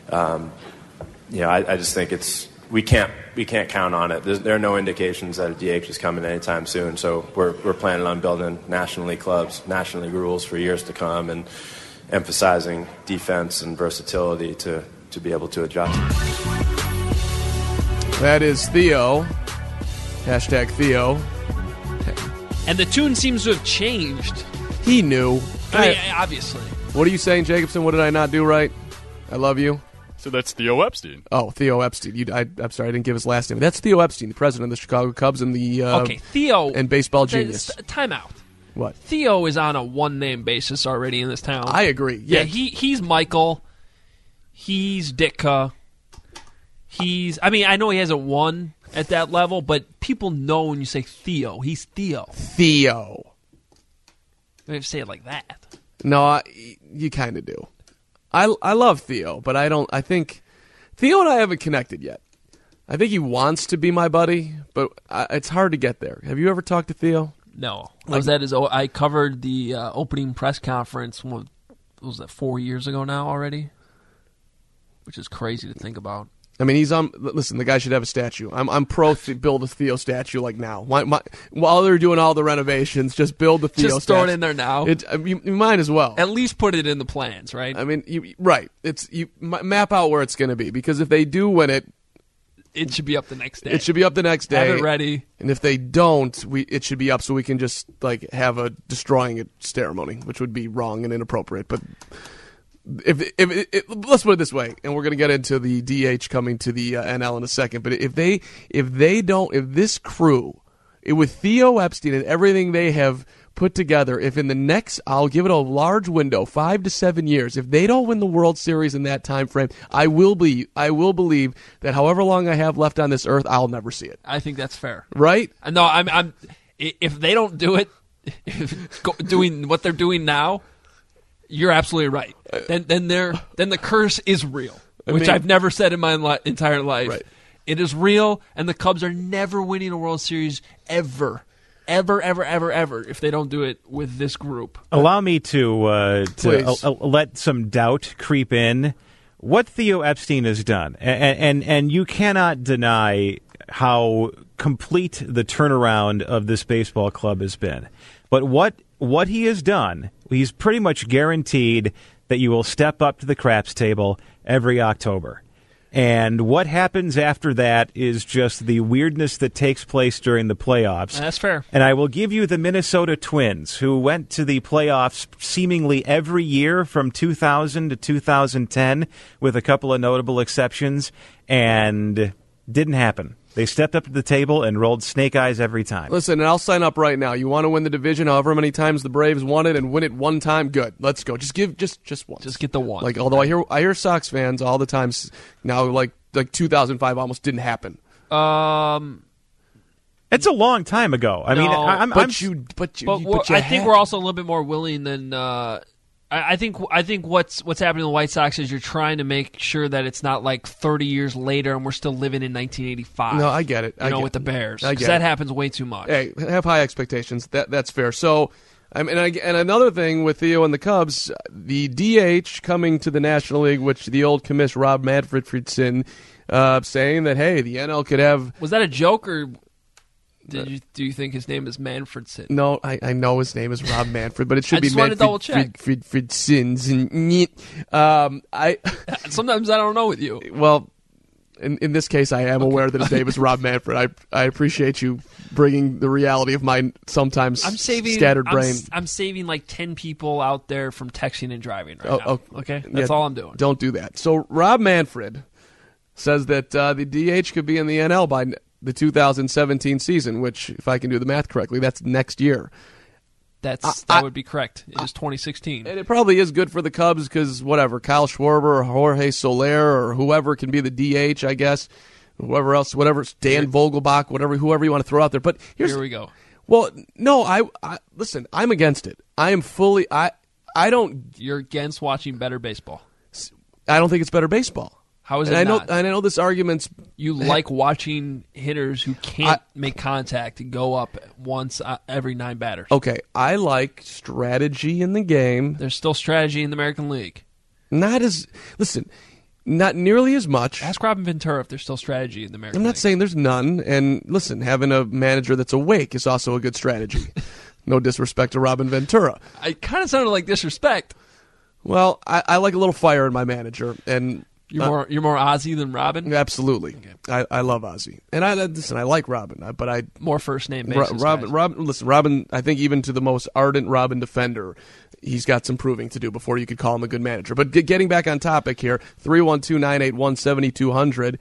I just think we can't count on it. There are no indications that a DH is coming anytime soon, so we're planning on building National League clubs, National League rules for years to come, and emphasizing defense and versatility to be able to adjust. That is Theo. Hashtag Theo. And the tune seems to have changed. He knew. I mean, obviously. What are you saying, Jacobson? What did I not do right? I love you. So that's Theo Epstein. Oh, Theo Epstein. I'm sorry, I didn't give his last name. That's Theo Epstein, the president of the Chicago Cubs and the Theo and baseball genius. Time out. What? Theo is on a one-name basis already in this town. I agree. Yeah, he's Michael. He's Ditka. I know he hasn't won at that level, but people know when you say Theo, he's Theo. Theo. You have to say it like that. No, you kind of do. I love Theo, but I think Theo and I haven't connected yet. I think he wants to be my buddy, but it's hard to get there. Have you ever talked to Theo? No. I covered the opening press conference, what was that, 4 years ago now already? Which is crazy to think about. I mean, listen, the guy should have a statue. I'm pro build a Theo statue like now. While they're doing all the renovations, just build the Theo statue. Just throw it in there now. You might as well. At least put it in the plans, right? I mean, right. You map out where it's going to be, because if they do win it, it should be up the next day. It should be up the next day. Have it ready. And if they don't, it should be up so we can just have a destroying it ceremony, which would be wrong and inappropriate. But if let's put it this way, and we're going to get into the DH coming to the NL in a second. But if this crew, with Theo Epstein and everything they have put together, if in the next, I'll give it a large window, 5 to 7 years, if they don't win the World Series in that time frame, I will believe that however long I have left on this earth, I'll never see it. I think that's fair. Right? No, I'm if they don't do it, doing what they're doing now, you're absolutely right. Then the curse is real, which I've never said in my entire life. Right. It is real, and the Cubs are never winning a World Series ever. ever, ever, ever, ever if they don't do it with this group. Allow me to let some doubt creep in. What Theo Epstein has done, and you cannot deny how complete the turnaround of this baseball club has been. But what he has done, he's pretty much guaranteed that you will step up to the craps table every October. And what happens after that is just the weirdness that takes place during the playoffs. That's fair. And I will give you the Minnesota Twins, who went to the playoffs seemingly every year from 2000 to 2010, with a couple of notable exceptions, and didn't happen. They stepped up to the table and rolled snake eyes every time. Listen, and I'll sign up right now. You want to win the division however many times the Braves won it and win it one time? Good. Let's go. Just once. Just get the one. Like, although I hear Sox fans all the time now, like 2005 almost didn't happen. It's a long time ago. I mean, I think we're also a little bit more willing than. I think what's happening to the White Sox is you're trying to make sure that it's not like 30 years later and we're still living in 1985. No, I get it. With the Bears, because that happens way too much. Hey, have high expectations. That's fair. So, and another thing with Theo and the Cubs, the DH coming to the National League, which the old commish Rob Manfredson saying that hey, the NL could have. Was that a joke or? Do you think his name is Manfredson? No, I know his name is Rob Manfred, but it should I be just wanted to double check. Manfredsons. Sometimes I don't know with you. Well, in this case, I am aware that his name is Rob Manfred. I appreciate you bringing the reality of my sometimes scattered brain. I'm saving like 10 people out there from texting and driving right now. Okay, that's all I'm doing. Don't do that. So Rob Manfred says that the DH could be in the NL by the 2017 season, which, if I can do the math correctly, that's next year. That would be correct. It is 2016. And it probably is good for the Cubs because, whatever, Kyle Schwarber or Jorge Soler or whoever can be the DH, I guess. Whoever else, whatever, Dan Vogelbach, whoever you want to throw out there. But here we go. Well, no, I listen, I'm against it. I am fully, I don't. You're against watching better baseball. I don't think it's better baseball. How is it not? I know this argument's... You like watching hitters who can't make contact and go up once every 9 batters. Okay, I like strategy in the game. There's still strategy in the American League. Not nearly as much. Ask Robin Ventura if there's still strategy in the American League. I'm not saying there's none. And listen, having a manager that's awake is also a good strategy. No disrespect to Robin Ventura. It kind of sounded like disrespect. Well, I like a little fire in my manager, and... You're more Ozzy than Robin? Absolutely. Okay. I love Ozzy. And I like Robin, but I... More first name basis. Robin, I think even to the most ardent Robin defender, he's got some proving to do before you could call him a good manager. But getting back on topic here, 312-981-7200.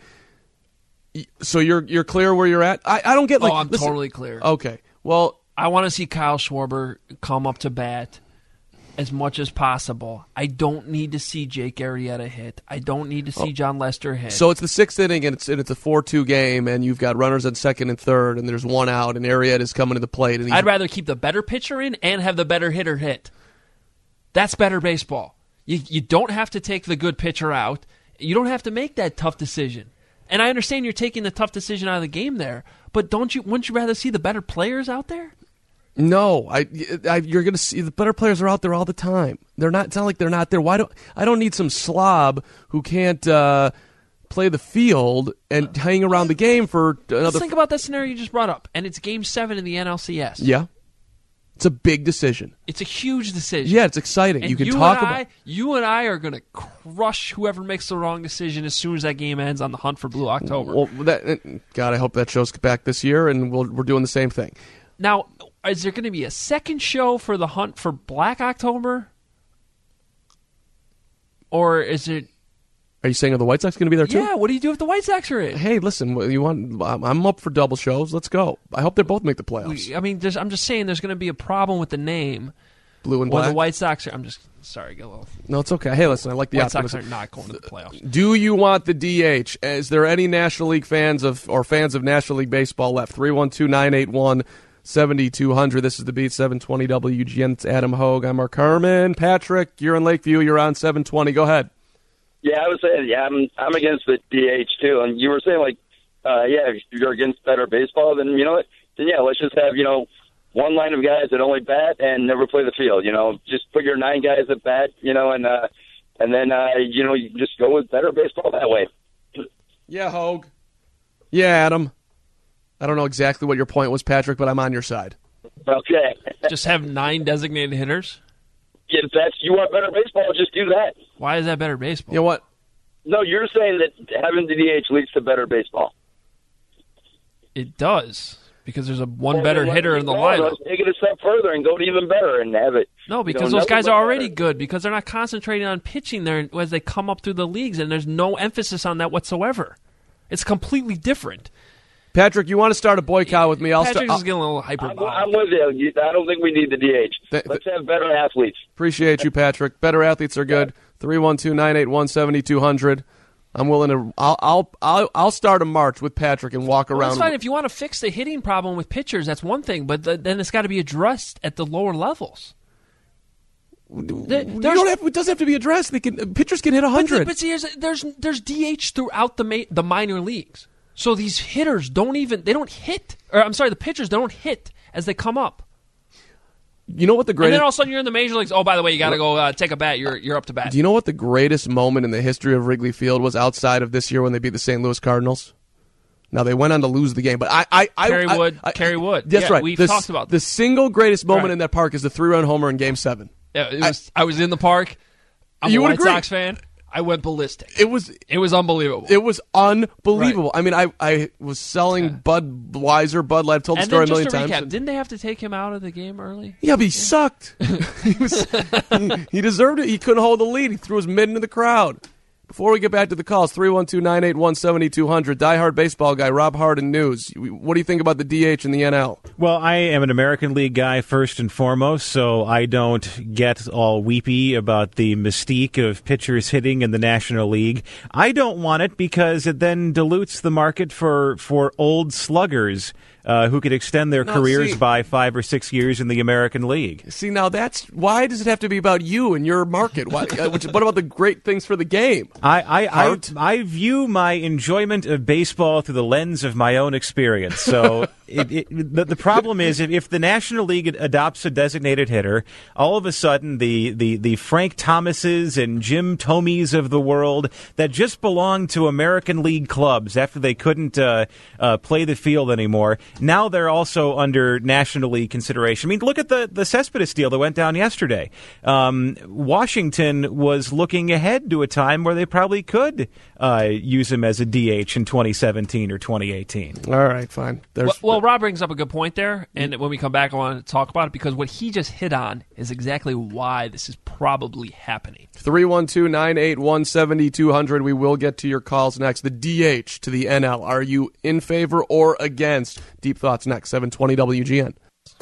So you're clear where you're at? I don't get like... I'm totally clear. Okay. Well... I want to see Kyle Schwarber come up to bat as much as possible. I don't need to see Jake Arrieta hit. I don't need to see John Lester hit. So it's the 6th inning, and it's a 4-2 game, and you've got runners on second and third, and there's one out, and Arrieta's coming to the plate. And I'd rather keep the better pitcher in and have the better hitter hit. That's better baseball. You don't have to take the good pitcher out. You don't have to make that tough decision. And I understand you're taking the tough decision out of the game there, but wouldn't you rather see the better players out there? No, you're going to see the better players are out there all the time. It's not like they're not there. I don't need some slob who can't play the field and hang around the game for another. Let's think about that scenario you just brought up, and it's Game 7 in the NLCS. Yeah, it's a big decision. It's a huge decision. Yeah, it's exciting. And you can talk about. You and I are going to crush whoever makes the wrong decision as soon as that game ends on the hunt for Blue October. Well, God, I hope that show's back this year, and we're doing the same thing. Now, is there going to be a second show for the hunt for Black October? Or is it... Are you saying are the White Sox going to be there too? Yeah, what do you do if the White Sox are in? Hey, listen, I'm up for double shows. Let's go. I hope they both make the playoffs. I mean, I'm just saying there's going to be a problem with the name. Blue and black? When the White Sox are... I'm just... Sorry, get a little... No, it's okay. Hey, listen, I like the White optimism. Sox are not going to the playoffs. Do you want the DH? Is there any National League fans of National League Baseball left? 312-981-7200. This is the Beat 720 WGN. It's Adam Hogue. I'm Mark Herman. Patrick, you're in Lakeview. You're on 720. Go ahead. Yeah, I was saying, I'm against the DH too. And you were saying, if you're against better baseball, then you know what? Then let's just have one line of guys that only bat and never play the field. Just put your 9 guys at bat, and then you just go with better baseball that way. Yeah, Hogue. Yeah, Adam. I don't know exactly what your point was, Patrick, but I'm on your side. Okay. Just have 9 designated hitters? If you want better baseball, just do that. Why is that better baseball? You know what? No, you're saying that having the DH leads to better baseball. It does, because there's one better hitter in the lineup. Let's take it a step further and go to even better and have it. No, because those guys are already good, because they're not concentrating on pitching there as they come up through the leagues, and there's no emphasis on that whatsoever. It's completely different. Patrick, you want to start a boycott with me? Patrick's getting a little hyperbolic. I'm with you. I don't think we need the DH. Let's have better athletes. Appreciate you, Patrick. Better athletes are good. 312-981-7200. I'm willing to. I'll start a march with Patrick and walk around. That's fine. If you want to fix the hitting problem with pitchers, that's one thing. But then it's got to be addressed at the lower levels. It doesn't have to be addressed. Pitchers can hit 100. But see, there's DH throughout the minor leagues. So these hitters don't hit. Or I'm sorry, the pitchers don't hit as they come up. You know what the greatest? And then all of a sudden you're in the major leagues. Oh, by the way, you got to go take a bat. You're up to bat. Do you know what the greatest moment in the history of Wrigley Field was outside of this year when they beat the St. Louis Cardinals? Now they went on to lose the game, but Kerry Wood. That's right. We've talked about the single greatest moment in that park is the 3-run homer in Game 7. Yeah, I was in the park. I'm a White Sox fan. I went ballistic. It was unbelievable. It was unbelievable. Right. I mean, I was selling Budweiser, Bud Light. I've told the story a million times. Recap, didn't they have to take him out of the game early? Yeah, but he sucked. He deserved it. He couldn't hold the lead. He threw his mid into the crowd. Before we get back to the calls, 312-981-7200. Diehard baseball guy, Rob Harden News. What do you think about the DH in the NL? Well, I am an American League guy first and foremost, so I don't get all weepy about the mystique of pitchers hitting in the National League. I don't want it because it then dilutes the market for old sluggers who could extend their careers by 5 or 6 years in the American League. See, now why does it have to be about you and your market? What about the great things for the game? I view my enjoyment of baseball through the lens of my own experience. So the problem is if the National League adopts a designated hitter, all of a sudden the Frank Thomases and Jim Thomes of the world that just belonged to American League clubs after they couldn't play the field anymore, now they're also under National League consideration. I mean, look at the Cespedes deal that went down yesterday. Washington was looking ahead to a time where they probably could use him as a DH in 2017 or 2018. All right, fine. Well, Rob brings up a good point there, and when we come back, I want to talk about it, because what he just hit on is exactly why this is probably happening. 312-981-7200. We will get to your calls next. The DH to the NL. Are you in favor or against? Deep Thoughts next. 720 WGN.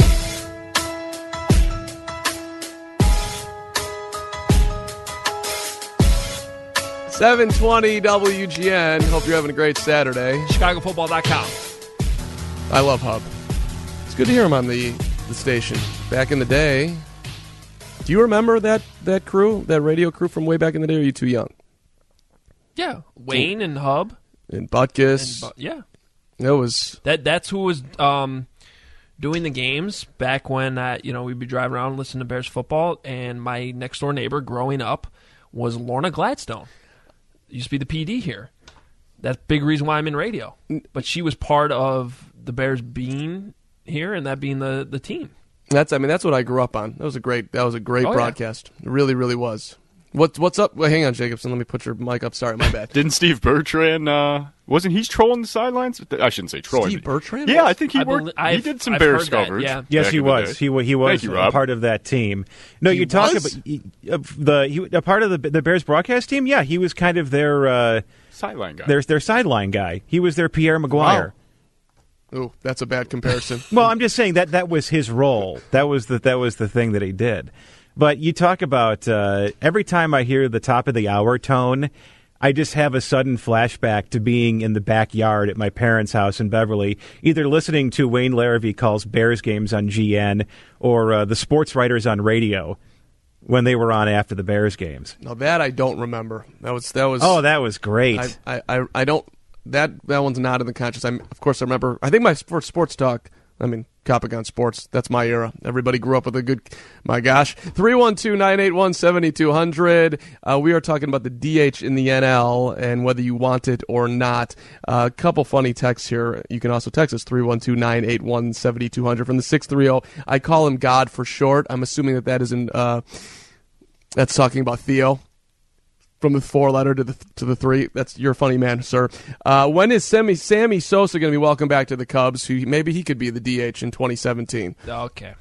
.720 WGN. Hope you're having a great Saturday. ChicagoFootball.com. I love Hub. It's good to hear him on the station. Back in the day. Do you remember that crew, that radio crew from way back in the day, or are you too young? Yeah. Wayne and Hub. And Butkus. Yeah. It was... That's who was doing the games back when we'd be driving around and listening to Bears football, and my next-door neighbor growing up was Lorna Gladstone. Used to be the PD here. That's a big reason why I'm in radio. But she was part of the Bears being here and that being the team. That's what I grew up on. That was a great broadcast. Yeah. It really, really was. What's up? Well, hang on, Jacobson. Let me put your mic up. Sorry, my bad. Didn't Steve Bertrand, wasn't he trolling the sidelines? I shouldn't say trolling. Steve Bertrand? Yeah, I think he did some Bears coverage. Yeah. Yes, he was. He was a part of that team. No, you talk about a part of the Bears broadcast team. Yeah, he was kind of their sideline guy. Their sideline guy. He was their Pierre Maguire. Wow. Oh, that's a bad comparison. Well, I'm just saying that was his role. That was the thing that he did. But you talk about every time I hear the top of the hour tone, I just have a sudden flashback to being in the backyard at my parents' house in Beverly, either listening to Wayne Larrivee calls Bears games on GN or the sports writers on radio when they were on after the Bears games. Now that I don't remember. That was. Oh, that was great. I don't. That one's not in the conscious. Of course, I remember. I think my first sports talk I mean, Copagon Sports, that's my era. Everybody grew up with a good, my gosh. 312-981-7200. We are talking about the DH in the NL and whether you want it or not. A couple funny texts here. You can also text us, 312-981-7200 from the 630. I call him God for short. I'm assuming that is that's talking about Theo. From the 4-letter to the 3. You're a funny man, sir. When is Sammy Sosa going to be welcome back to the Cubs? Maybe he could be the DH in 2017. Okay.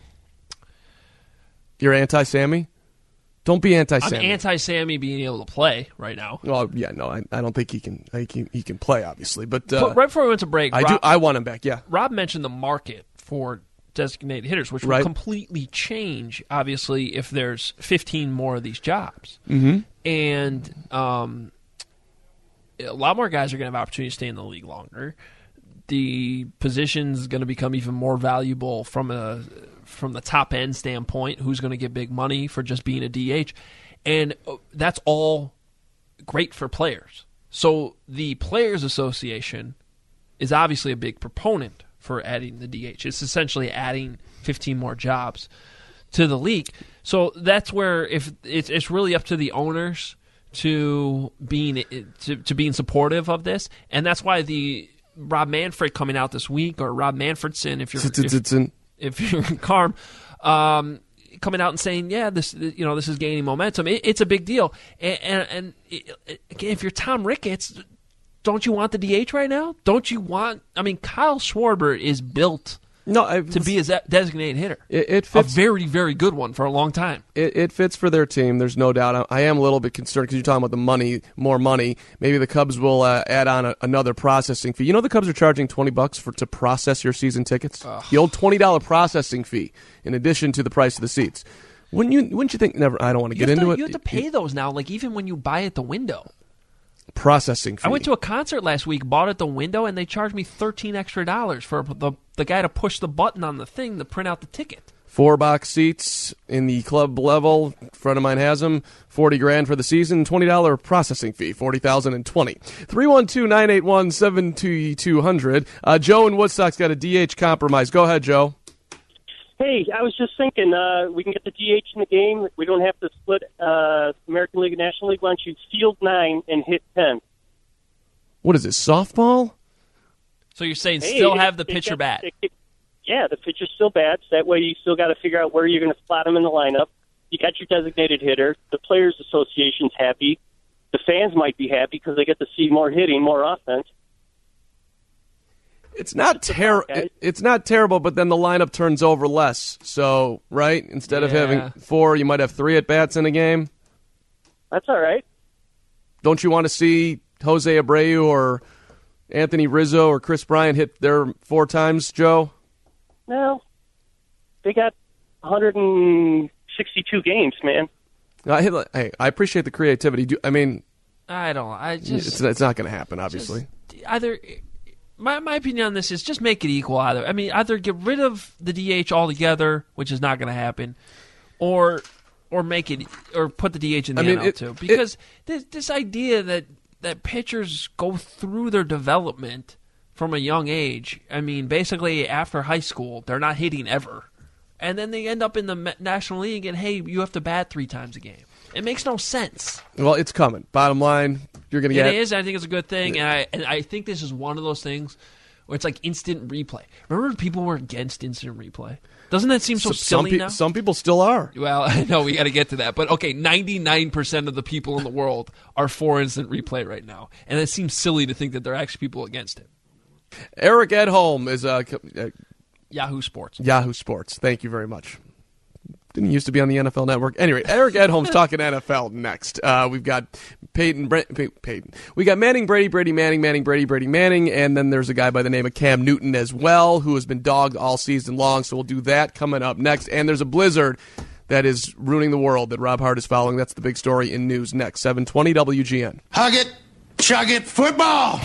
You're anti-Sammy? Don't be anti-Sammy. I'm anti-Sammy being able to play right now. Well, yeah, no, I don't think he can play, obviously. But right before we went to break, I want him back, yeah. Rob mentioned the market for designated hitters, which will completely change, obviously, if there's 15 more of these jobs. Mm-hmm. And a lot more guys are going to have opportunity to stay in the league longer. The position's going to become even more valuable from the top end standpoint. Who's going to get big money for just being a DH? And that's all great for players. So the Players Association is obviously a big proponent for adding the DH. It's essentially adding 15 more jobs to the league. So that's where if it's really up to the owners to being supportive of this, and that's why the Rob Manfred coming out this week, or Rob Manfredson, if you're Carm, coming out and saying, yeah, this is gaining momentum. It's a big deal, and if you're Tom Ricketts, don't you want the DH right now? Don't you want? I mean, Kyle Schwarber is built to be a designated hitter. It fits. A very, very good one for a long time. It fits for their team. There's no doubt. I am a little bit concerned because you're talking about the money, more money. Maybe the Cubs will add on another processing fee. You know, the Cubs are charging $20 to process your season tickets. The old $20 processing fee, in addition to the price of the seats. Wouldn't you think? Never. I don't want to get into it. You have to pay those now. Like even when you buy at the window. Processing fee. I went to a concert last week, bought at the window, and they charged me $13 extra for the guy to push the button on the thing to print out the ticket. 4-box seats in the club level. A friend of mine has them. $40,000 for the season. $20 processing fee. $40,020. 312-981-7200. Joe in Woodstock's got a DH compromise. Go ahead, Joe. Hey, I was just thinking, we can get the DH in the game. We don't have to split American League and National League. Why don't you field 9 and hit 10? What is this, softball? So you're saying still have the pitcher bat? Yeah, the pitcher's still bats. That way you still got to figure out where you're going to slot him in the lineup. You got your designated hitter. The Players Association's happy. The fans might be happy because they get to see more hitting, more offense. It's not It's not terrible, but then the lineup turns over less. So, right? Instead of having 4, you might have 3 at bats in a game. That's all right. Don't you want to see Jose Abreu or Anthony Rizzo or Chris Bryant hit their 4 times, Joe? No. They got 162 games, man. Hey, I appreciate the creativity. It's not going to happen, obviously. My opinion on this is just make it equal. Either get rid of the DH altogether, which is not going to happen, or make it, or put the DH in the NL too. Because this idea that pitchers go through their development from a young age. I mean, basically after high school, they're not hitting ever, and then they end up in the National League, and hey, you have to bat 3 times a game. It makes no sense. Well, it's coming. Bottom line, you're going to get it. It is. I think it's a good thing, and I think this is one of those things where it's like instant replay. Remember, people were against instant replay. Doesn't that seem so silly now? Some people still are. Well, I know we got to get to that, but okay, 99% of the people in the world are for instant replay right now, and it seems silly to think that there are actually people against it. Eric Edholm is Yahoo Sports. Yahoo Sports. Thank you very much. Didn't used to be on the NFL Network. Anyway, Eric Edholm's talking NFL next. We've got Peyton. We got Manning, Brady, Manning, Brady, Manning, and then there's a guy by the name of Cam Newton as well, who has been dogged all season long. So we'll do that coming up next. And there's a blizzard that is ruining the world that Rob Hart is following. That's the big story in news next. 720 WGN. Hug it, chug it, football.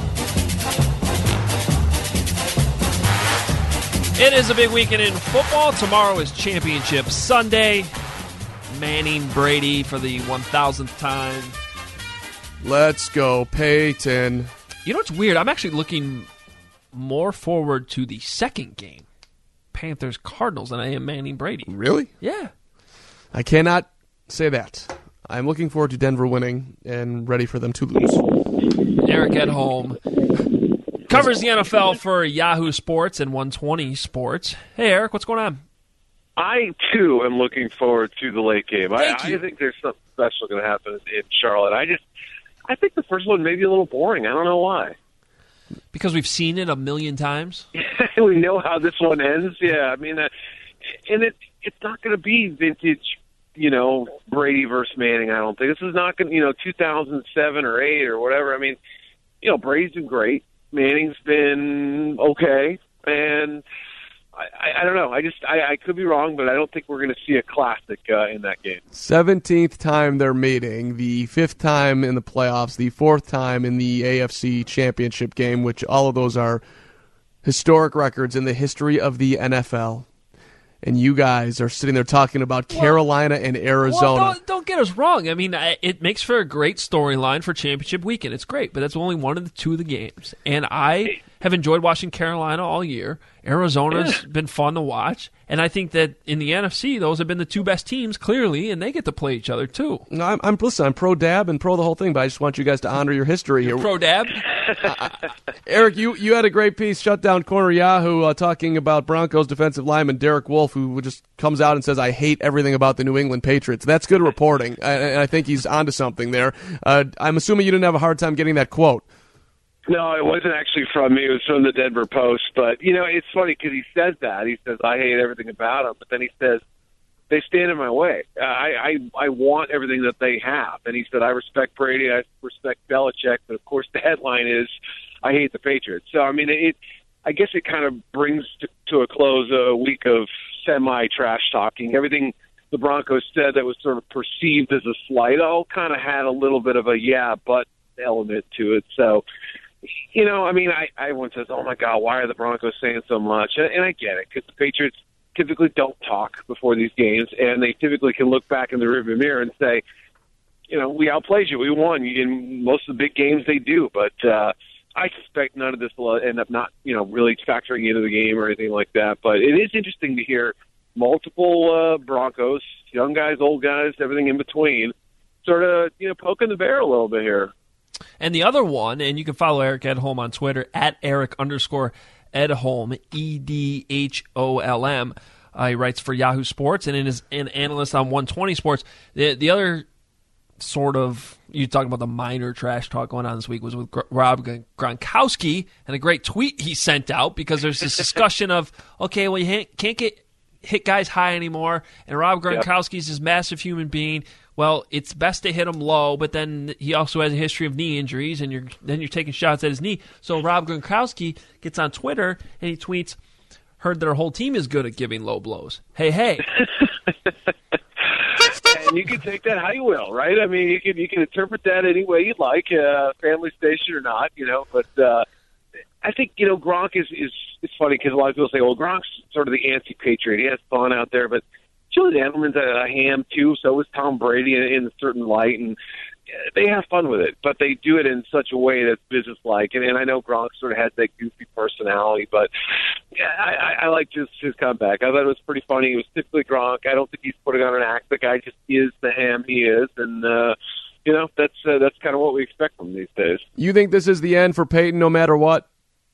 It is a big weekend in football. Tomorrow is Championship Sunday. Manning, Brady for the 1,000th time. Let's go, Peyton. You know what's weird? I'm actually looking more forward to the second game Panthers-Cardinals than I am Manning-Brady. Really? Yeah. I cannot say that. I'm looking forward to Denver winning and ready for them to lose. Eric Edholm covers the NFL for Yahoo Sports and 120 Sports. Hey, Eric, what's going on? I, too, am looking forward to the late game. I think there's something special going to happen in Charlotte. I think the first one may be a little boring. I don't know why. Because we've seen it a million times? We know how this one ends. Yeah, I mean, and it's not going to be vintage, Brady versus Manning, I don't think. This is not going to, 2007 or 8 or whatever. I mean, Brady's been great. Manning's been okay. And I don't know. I could be wrong, but I don't think we're going to see a classic in that game. 17th time they're meeting, the 5th time in the playoffs, the 4th time in the AFC Championship game, which all of those are historic records in the history of the NFL. And you guys are sitting there talking about Carolina and Arizona. Well, don't get us wrong. I mean, it makes for a great storyline for championship weekend. It's great, but that's only one of the two of the games. And I have enjoyed watching Carolina all year. Arizona's been fun to watch. And I think that in the NFC, those have been the two best teams, clearly, and they get to play each other, too. No, I'm pro-Dab and pro the whole thing, but I just want you guys to honor your history here. Pro-Dab? Eric, you had a great piece, Shutdown Corner Yahoo, talking about Broncos defensive lineman Derek Wolfe, who just comes out and says, I hate everything about the New England Patriots. That's good reporting, and I think he's onto something there. I'm assuming you didn't have a hard time getting that quote. No, it wasn't actually from me. It was from the Denver Post. But, it's funny because he says that. He says, I hate everything about them. But then he says, they stand in my way. I want everything that they have. And he said, I respect Brady. I respect Belichick. But, of course, the headline is, I hate the Patriots. So, I mean, I guess it kind of brings to a close a week of semi-trash talking. Everything the Broncos said that was sort of perceived as a slight all kind of had a little bit of a but element to it. So, I mean, everyone says, oh, my God, why are the Broncos saying so much? And I get it, because the Patriots typically don't talk before these games, and they typically can look back in the rearview mirror and say, we outplayed you. We won. In most of the big games they do. But I suspect none of this will end up not, really factoring into the game or anything like that. But it is interesting to hear multiple Broncos, young guys, old guys, everything in between, sort of, poking the bear a little bit here. And the other one, and you can follow Eric Edholm on Twitter, at Eric_Edholm, EDHOLM. He writes for Yahoo Sports and is an analyst on 120 Sports. The other sort of, you talking about the minor trash talk going on this week, was with Rob Gronkowski, and a great tweet he sent out, because there's this discussion of, okay, well, you can't hit guys high anymore, and Rob Gronkowski's this massive human being. Well, it's best to hit him low, but then he also has a history of knee injuries, and you're taking shots at his knee. So Rob Gronkowski gets on Twitter, and he tweets, heard their whole team is good at giving low blows. Hey. And you can take that how you will, right? I mean, you can interpret that any way you'd like, family station or not, but I think, Gronk is it's funny because a lot of people say, well, Gronk's sort of the anti-Patriot. He has fun out there, but Julian Edelman's a ham, too. So was Tom Brady in a certain light, and they have fun with it. But they do it in such a way that's business-like. And I know Gronk sort of has that goofy personality, but I liked his comeback. I thought it was pretty funny. It was typically Gronk. I don't think he's putting on an act. The guy just is the ham he is, and that's kind of what we expect from him these days. You think this is the end for Peyton no matter what?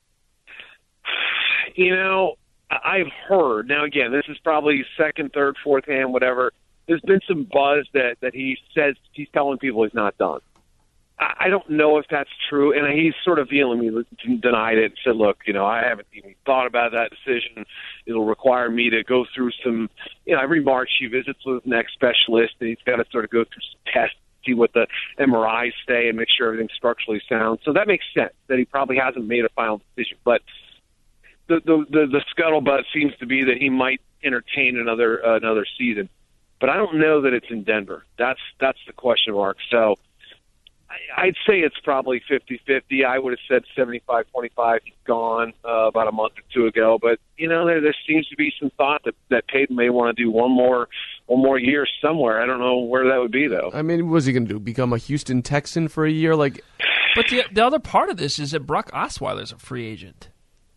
I've heard, now again, this is probably second, third, fourth hand, whatever. There's been some buzz that he says he's telling people he's not done. I don't know if that's true, and he's sort of vehemently denied it and said, look, I haven't even thought about that decision. It'll require me to go through some, every March he visits with an neck specialist, and he's got to sort of go through some tests, see what the MRIs say, and make sure everything's structurally sound. So that makes sense that he probably hasn't made a final decision. But the scuttlebutt seems to be that he might entertain another season. But I don't know that it's in Denver. That's the question mark. So I'd say it's probably 50-50. I would have said 75-25. He's gone about a month or two ago. But, there seems to be some thought that Peyton may want to do one more year somewhere. I don't know where that would be, though. I mean, what's he going to do, become a Houston Texan for a year? But the other part of this is that Brock Osweiler's a free agent.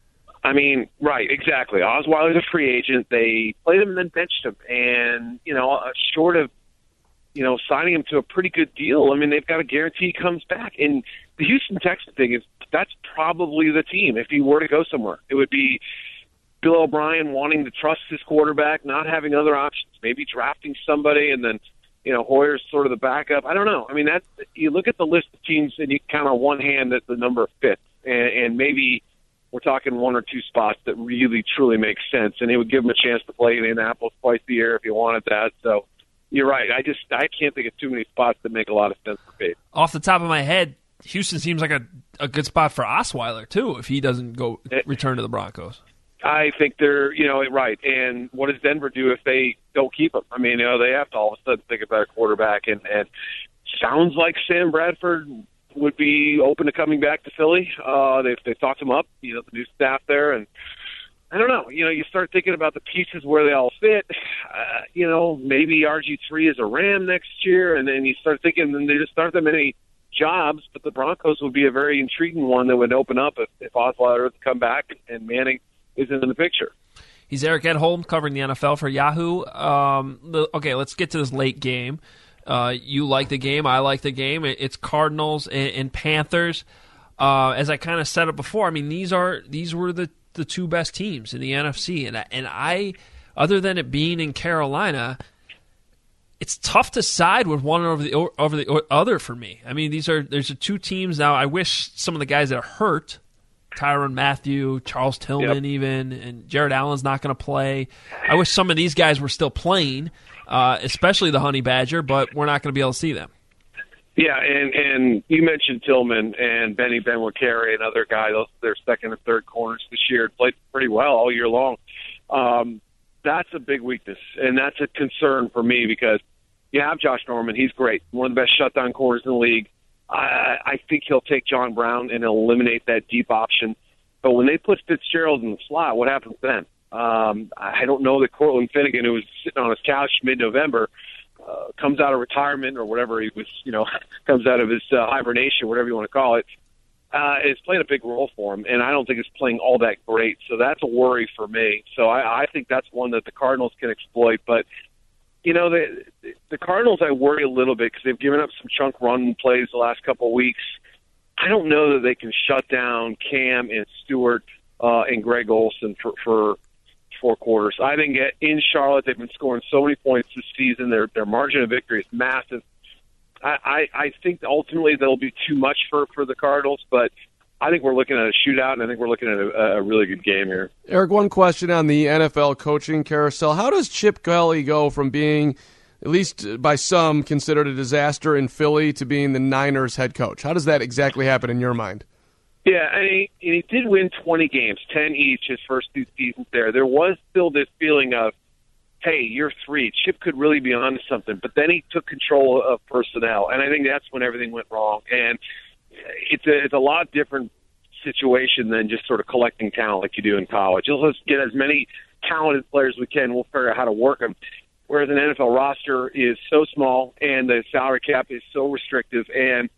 I mean, right, exactly. Osweiler's a free agent. They played him and then benched him. And, short of, signing him to a pretty good deal, I mean, they've got a guarantee he comes back. And the Houston Texans thing is that's probably the team if he were to go somewhere. It would be Bill O'Brien wanting to trust his quarterback, not having other options, maybe drafting somebody, and then, Hoyer's sort of the backup. I don't know. I mean, you look at the list of teams and you count on one hand that the number fits. And maybe we're talking one or two spots that really, truly make sense. And it would give him a chance to play in Indianapolis twice a year if he wanted that. So you're right. I can't think of too many spots that make a lot of sense for Pete. Off the top of my head, Houston seems like a good spot for Osweiler, too, if he doesn't return to the Broncos. I think they're, right. And what does Denver do if they don't keep him? I mean, they have to all of a sudden think about a quarterback. And sounds like Sam Bradford would be open to coming back to Philly. They've talked him up, the new staff there. And I don't know, you start thinking about the pieces where they all fit. Maybe RG3 is a Ram next year. And then you start thinking, and they just start that many jobs. But the Broncos would be a very intriguing one that would open up if Osweiler were to come back and Manning isn't in the picture. He's Eric Edholm covering the NFL for Yahoo. Okay, let's get to this late game. You like the game. I like the game. It's Cardinals and Panthers. As I kind of said it before, I mean, these were the two best teams in the NFC. And I, other than it being in Carolina, it's tough to side with one over the other for me. I mean, there's two teams now. I wish some of the guys that are hurt, Tyrann Mathieu, Charles Tillman even, and Jared Allen's not going to play. I wish some of these guys were still playing, especially the Honey Badger, but we're not going to be able to see them. Yeah, and you mentioned Tillman and Benny Benwakere, another guy. Their second and third corners this year played pretty well all year long. That's a big weakness, and that's a concern for me because you have Josh Norman. He's great, one of the best shutdown corners in the league. I think he'll take John Brown and eliminate that deep option. But when they put Fitzgerald in the slot, what happens then? I don't know that Cortland Finnegan, who was sitting on his couch mid-November, comes out of retirement or whatever he was, comes out of his hibernation, whatever you want to call it, is playing a big role for him. And I don't think it's playing all that great. So that's a worry for me. So I think that's one that the Cardinals can exploit. But the Cardinals, I worry a little bit because they've given up some chunk run plays the last couple of weeks. I don't know that they can shut down Cam and Stewart and Greg Olsen for 4 quarters. I think in Charlotte they've been scoring so many points this season. Their margin of victory is massive. I think ultimately that'll be too much for the Cardinals, but I think we're looking at a shootout, and I think we're looking at a really good game here. Eric, one question on the NFL coaching carousel. How does Chip Kelly go from being, at least by some, considered a disaster in Philly to being the Niners head coach? How does that exactly happen in your mind? Yeah, and he did win 20 games, 10 each, his first 2 seasons there. There was still this feeling of, hey, year 3, Chip could really be onto something. But then he took control of personnel, and I think that's when everything went wrong. And it's a lot different situation than just sort of collecting talent like you do in college. Let's get as many talented players as we can. We'll figure out how to work them. Whereas an NFL roster is so small and the salary cap is so restrictive. And,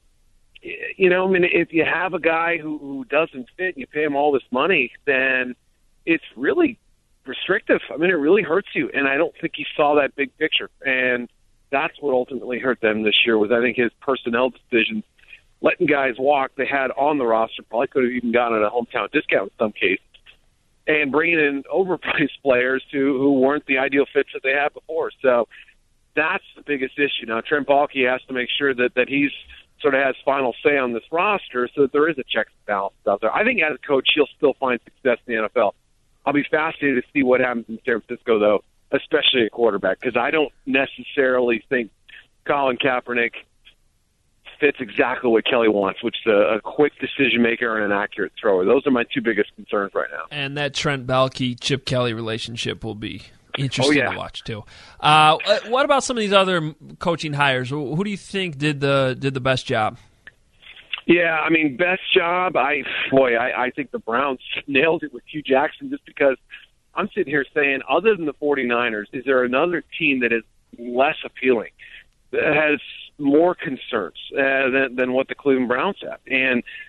if you have a guy who doesn't fit and you pay him all this money, then it's really restrictive. I mean, it really hurts you. And I don't think he saw that big picture. And that's what ultimately hurt them this year was, I think, his personnel decisions. Letting guys walk they had on the roster, probably could have even gotten a hometown discount in some cases, and bringing in overpriced players who weren't the ideal fits that they had before. So that's the biggest issue. Now, Trent Baalke has to make sure that he's sort of has final say on this roster so that there is a checks and balances out there. I think as a coach, he'll still find success in the NFL. I'll be fascinated to see what happens in San Francisco, though, especially at quarterback, because I don't necessarily think Colin Kaepernick fits exactly what Kelly wants, which is a quick decision maker and an accurate thrower. Those are my 2 biggest concerns right now. And that Trent Baalke-Chip Kelly relationship will be interesting to watch too. What about some of these other coaching hires? Who do you think did the best job? Yeah, I mean, best job. I think the Browns nailed it with Hugh Jackson, just because I'm sitting here saying, other than the 49ers, is there another team that is less appealing, that has more concerns than what the Cleveland Browns have? And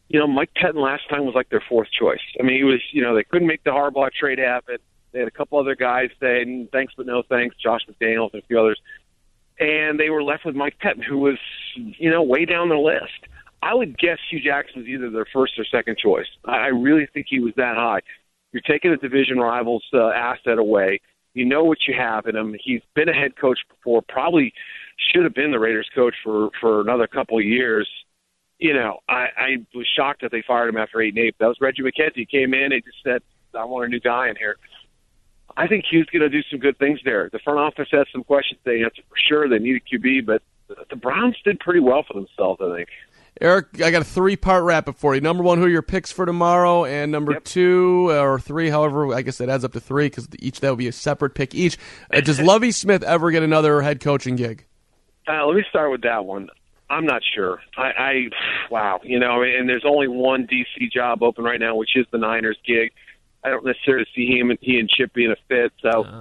Mike Pettin last time was like their fourth choice. I mean, he was, they couldn't make the Harbaugh trade happen. They had a couple other guys saying thanks but no thanks, Josh McDaniels and a few others. And they were left with Mike Pettin, who was, way down the list. I would guess Hugh Jackson was either their first or second choice. I really think he was that high. You're taking a division rival's asset away. You know what you have in him. He's been a head coach before, probably should have been the Raiders coach for another couple of years. I was shocked that they fired him after 8-8. That was Reggie McKenzie. He came in and just said, I want a new guy in here. I think Hugh's going to do some good things there. The front office has some questions they answer for sure. They need a QB, but the Browns did pretty well for themselves, I think. Eric, I got a 3-part wrap-up for you. Number 1, who are your picks for tomorrow? And number 2 or 3, however, I guess that adds up to 3 because each that would be a separate pick each. Does Lovie Smith ever get another head coaching gig? Let me start with that one. I'm not sure. Wow. And there's only one D.C. job open right now, which is the Niners gig. I don't necessarily see he and Chip being a fit. So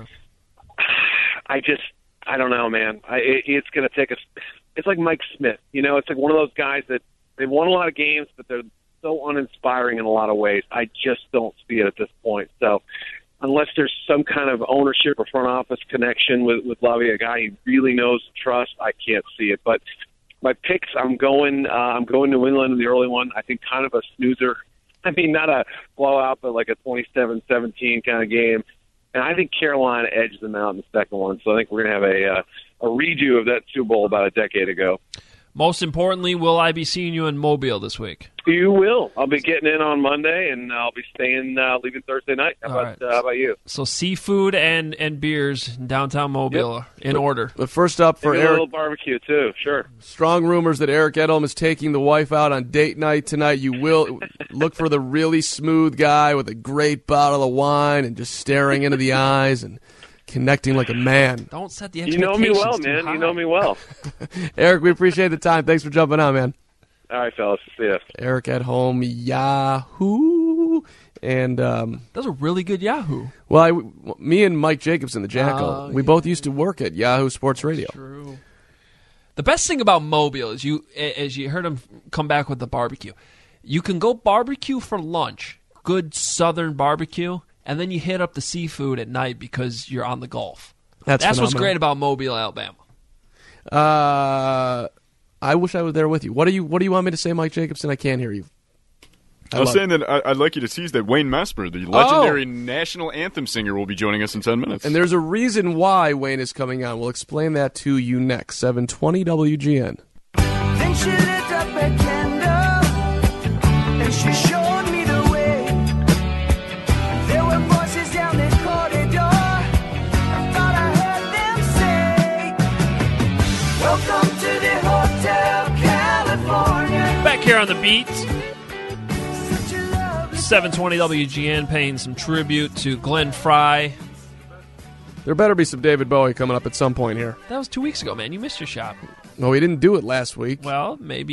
I don't know, man. It's going to take us. It's like Mike Smith. It's like one of those guys that they've won a lot of games, but they're so uninspiring in a lot of ways. I just don't see it at this point. So unless there's some kind of ownership or front office connection with Lovie, a guy he really knows and trusts, I can't see it. But my picks, I'm going New England in the early one. I think kind of a snoozer. I mean, not a blowout, but like a 27-17 kind of game. And I think Carolina edged them out in the second one. So I think we're going to have a redo of that Super Bowl about a decade ago. Most importantly, will I be seeing you in Mobile this week? You will. I'll be getting in on Monday, and I'll be leaving Thursday night. How about you? So seafood and beers in downtown Mobile in order. But first up for Maybe Eric, a little barbecue too. Sure. Strong rumors that Eric Edholm is taking the wife out on date night tonight. You will look for the really smooth guy with a great bottle of wine and just staring into the eyes and connecting like a man. Don't set the You know expectations me well, too man. high. You know me well. Eric, we appreciate the time. Thanks for jumping on, man. All right, fellas. See ya. Eric at home, Yahoo. And that was a really good Yahoo. Well, me and Mike Jacobson, the Jackal, we both used to work at Yahoo Sports Radio. True. The best thing about Mobile is as you heard him come back with the barbecue, you can go barbecue for lunch, good Southern barbecue, and then you hit up the seafood at night because you're on the Gulf. That's what's phenomenal. great about Mobile, Alabama. I wish I was there with you. What do you want me to say, Mike Jacobson? I can't hear you. I was saying that I'd like you to tease that Wayne Messmer, the legendary national anthem singer, will be joining us in 10 minutes. And there's a reason why Wayne is coming on. We'll explain that to you next. 720 WGN. Then she lit up a candle and she showed me the way. There were voices down the corridor. I thought I heard them say, welcome to the Hotel California. Back here on the beat, 720 WGN paying some tribute to Glenn Frey. There better be some David Bowie coming up at some point here. That was 2 weeks ago, man. You missed your shot. No, he didn't do it last week. Well, maybe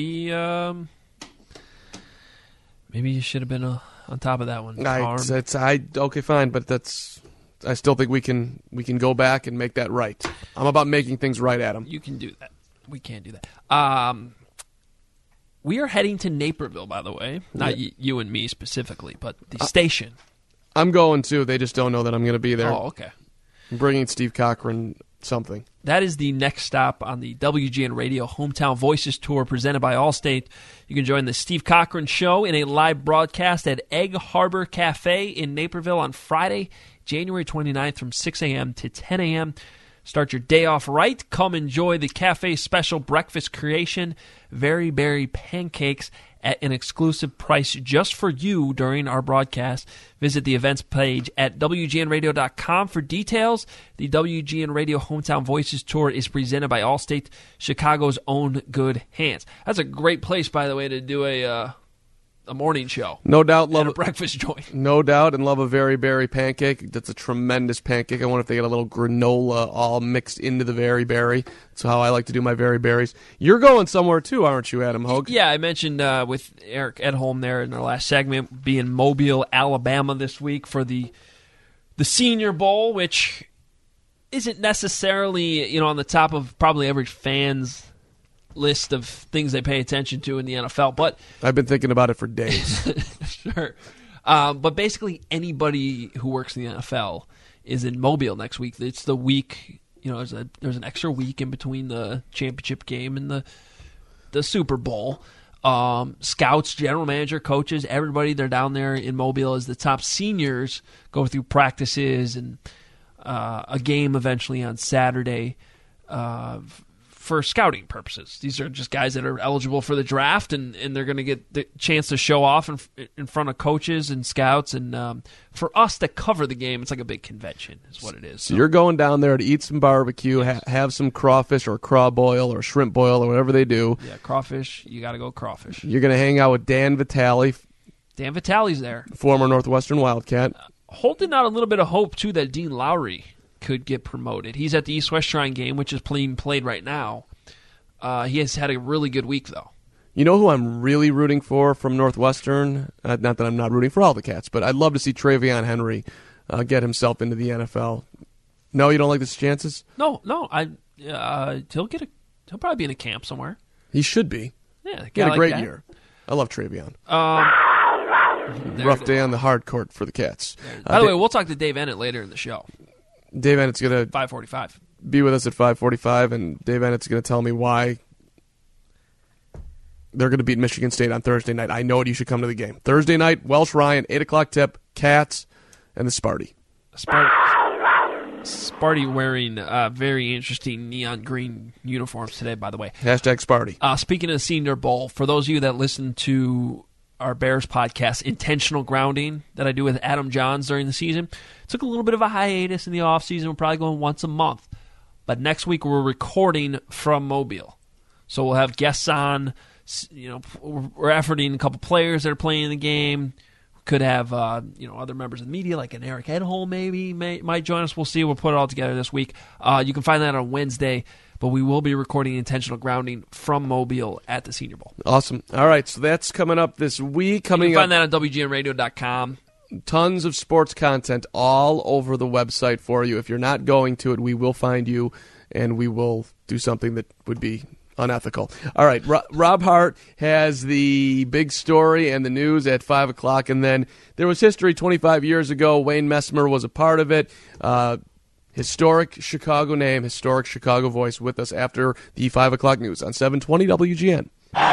you should have been on top of that one. Okay, fine, but I still think we can go back and make that right. I'm about making things right, Adam. You can do that. We can't do that. We are heading to Naperville, by the way. Not you and me specifically, but the station. I'm going too. They just don't know that I'm going to be there. Oh, okay. I'm bringing Steve Cochran something. That is the next stop on the WGN Radio Hometown Voices Tour presented by Allstate. You can join the Steve Cochran Show in a live broadcast at Egg Harbor Cafe in Naperville on Friday, January 29th from 6 a.m. to 10 a.m. Start your day off right. Come enjoy the cafe special breakfast creation, Very Berry pancakes at an exclusive price just for you during our broadcast. Visit the events page at WGNradio.com for details. The WGN Radio Hometown Voices Tour is presented by Allstate, Chicago's own good hands. That's a great place, by the way, to do a morning show. No doubt, love a breakfast joint. No doubt, and love a Very Berry pancake. That's a tremendous pancake. I wonder if they get a little granola all mixed into the Very Berry. That's how I like to do my Very Berries. You're going somewhere too, aren't you, Adam Hogue? Yeah, I mentioned with Eric Edholm there in our last segment, being Mobile, Alabama this week for the Senior Bowl, which isn't necessarily on the top of probably every fan's list of things they pay attention to in the NFL. But I've been thinking about it for days. Sure. But basically anybody who works in the NFL is in Mobile next week. It's the week, there's an extra week in between the championship game and the Super Bowl. Scouts, general manager, coaches, everybody, they're down there in Mobile as the top seniors go through practices and a game eventually on Saturday for scouting purposes. These are just guys that are eligible for the draft, and they're going to get the chance to show off in front of coaches and scouts. And for us that cover the game, it's like a big convention is what it is. So you're going down there to eat some barbecue, have some crawfish or craw boil or shrimp boil or whatever they do. Yeah, crawfish. You got to go crawfish. You're going to hang out with Dan Vitale. Dan Vitale's there. Former Northwestern Wildcat. Holding out a little bit of hope, too, that Dean Lowry could get promoted. He's at the East-West Shrine game, which is being played right now. He has had a really good week, though. You know who I'm really rooting for from Northwestern? Not that I'm not rooting for all the Cats, but I'd love to see Travion Henry get himself into the NFL. No, you don't like his chances? No. He'll probably be in a camp somewhere. He should be. Yeah, he had a great year. I love Travion. Rough day on the hard court for the Cats. By the way, we'll talk to Dave Ennett later in the show. Dave Ennett's going to 5:45. Be with us at 5:45, and Dave Ennett's going to tell me why they're going to beat Michigan State on Thursday night. I know it. You should come to the game. Thursday night, Welsh Ryan, 8 o'clock tip, Cats, and the Sparty. Sparty wearing very interesting neon green uniforms today, by the way. Hashtag Sparty. Speaking of the Senior Bowl, for those of you that listen to our Bears podcast, Intentional Grounding, that I do with Adam Johns during the season, took a little bit of a hiatus in the offseason. We're probably going once a month. But next week we're recording from Mobile. So we'll have guests on. We're efforting a couple players that are playing in the game. We could have other members of the media, like an Eric Edholm maybe might join us. We'll see. We'll put it all together this week. You can find that on Wednesday. But we will be recording Intentional Grounding from Mobile at the Senior Bowl. Awesome. All right, so that's coming up this week. You can find that on WGNradio.com. Tons of sports content all over the website for you. If you're not going to it, we will find you, and we will do something that would be unethical. All right, Rob Hart has the big story and the news at 5 o'clock, and then there was history 25 years ago. Wayne Messmer was a part of it. Historic Chicago name, historic Chicago voice with us after the 5 o'clock news on 720 WGN.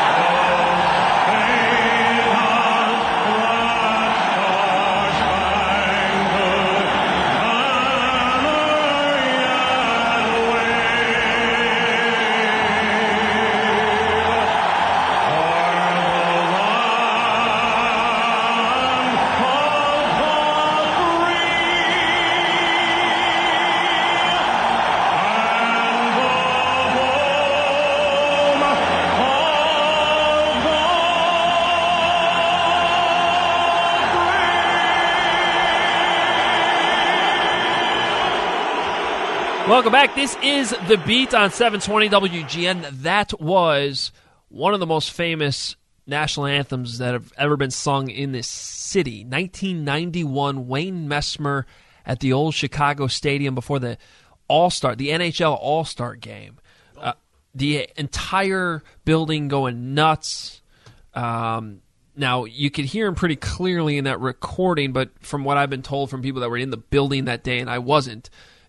Welcome back. This is The Beat on 720 WGN. That was one of the most famous national anthems that have ever been sung in this city. 1991, Wayne Messmer at the old Chicago Stadium before the NHL All-Star game. The entire building going nuts. Now, you could hear him pretty clearly in that recording, but from what I've been told from people that were in the building that day, and I wasn't,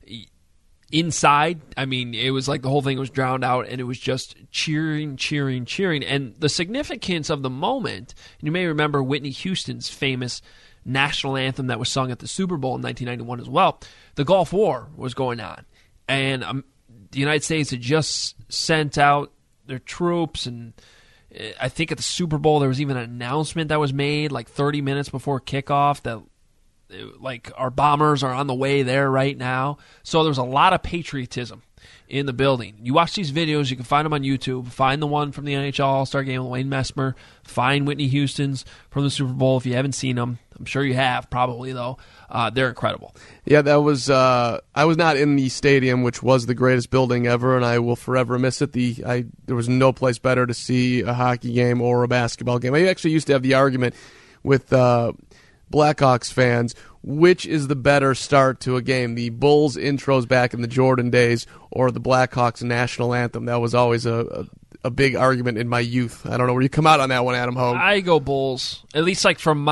inside, I mean, it was like the whole thing was drowned out, and it was just cheering. And the significance of the moment, and you may remember Whitney Houston's famous national anthem that was sung at the Super Bowl in 1991 as well. The Gulf War was going on, and the United States had just sent out their troops, and I think at the Super Bowl there was even an announcement that was made like 30 minutes before kickoff that like our bombers are on the way there right now. So there's a lot of patriotism in the building. You watch these videos, you can find them on YouTube. Find the one from the NHL All-Star Game with Wayne Messmer. Find Whitney Houston's from the Super Bowl if you haven't seen them. I'm sure you have, probably, though. They're incredible. Yeah, that was I was not in the stadium, which was the greatest building ever, and I will forever miss it. There was no place better to see a hockey game or a basketball game. I actually used to have the argument with Blackhawks fans, which is the better start to a game, the Bulls intros back in the Jordan days or the Blackhawks national anthem. That was always a a big argument in my youth. I don't know where you come out on that one, Adam Hogue. I go Bulls. At least like from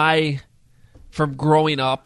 growing up,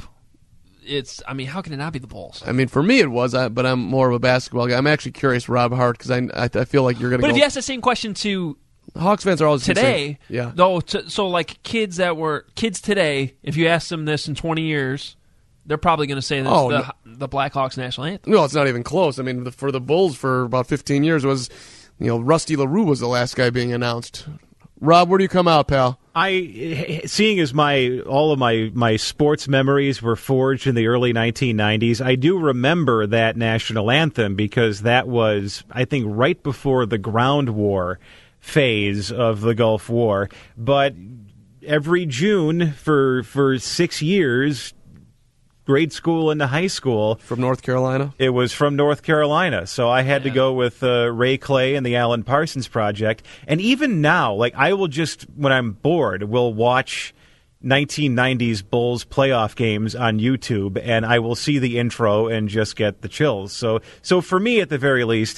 how can it not be the Bulls? I mean, for me it was, but I'm more of a basketball guy. I'm actually curious, Rob Hart, because I feel like you're going to go... But if you ask the same question to... Hawks fans are always today, yeah. Though, so like kids today, if you ask them this in 20 years, they're probably going to say that's the Blackhawks national anthem. No, it's not even close. I mean, for the Bulls for about 15 years was, Rusty LaRue was the last guy being announced. Rob, where do you come out, pal? Seeing as all of my sports memories were forged in the early 1990s, I do remember that national anthem because that was, I think, right before the ground war phase of the Gulf War. But every June for 6 years, grade school into high school. From North Carolina? It was from North Carolina. So I had to go with Ray Clay and the Alan Parsons Project. And even now, like I will just, when I'm bored, will watch 1990s Bulls playoff games on YouTube, and I will see the intro and just get the chills. So for me, at the very least,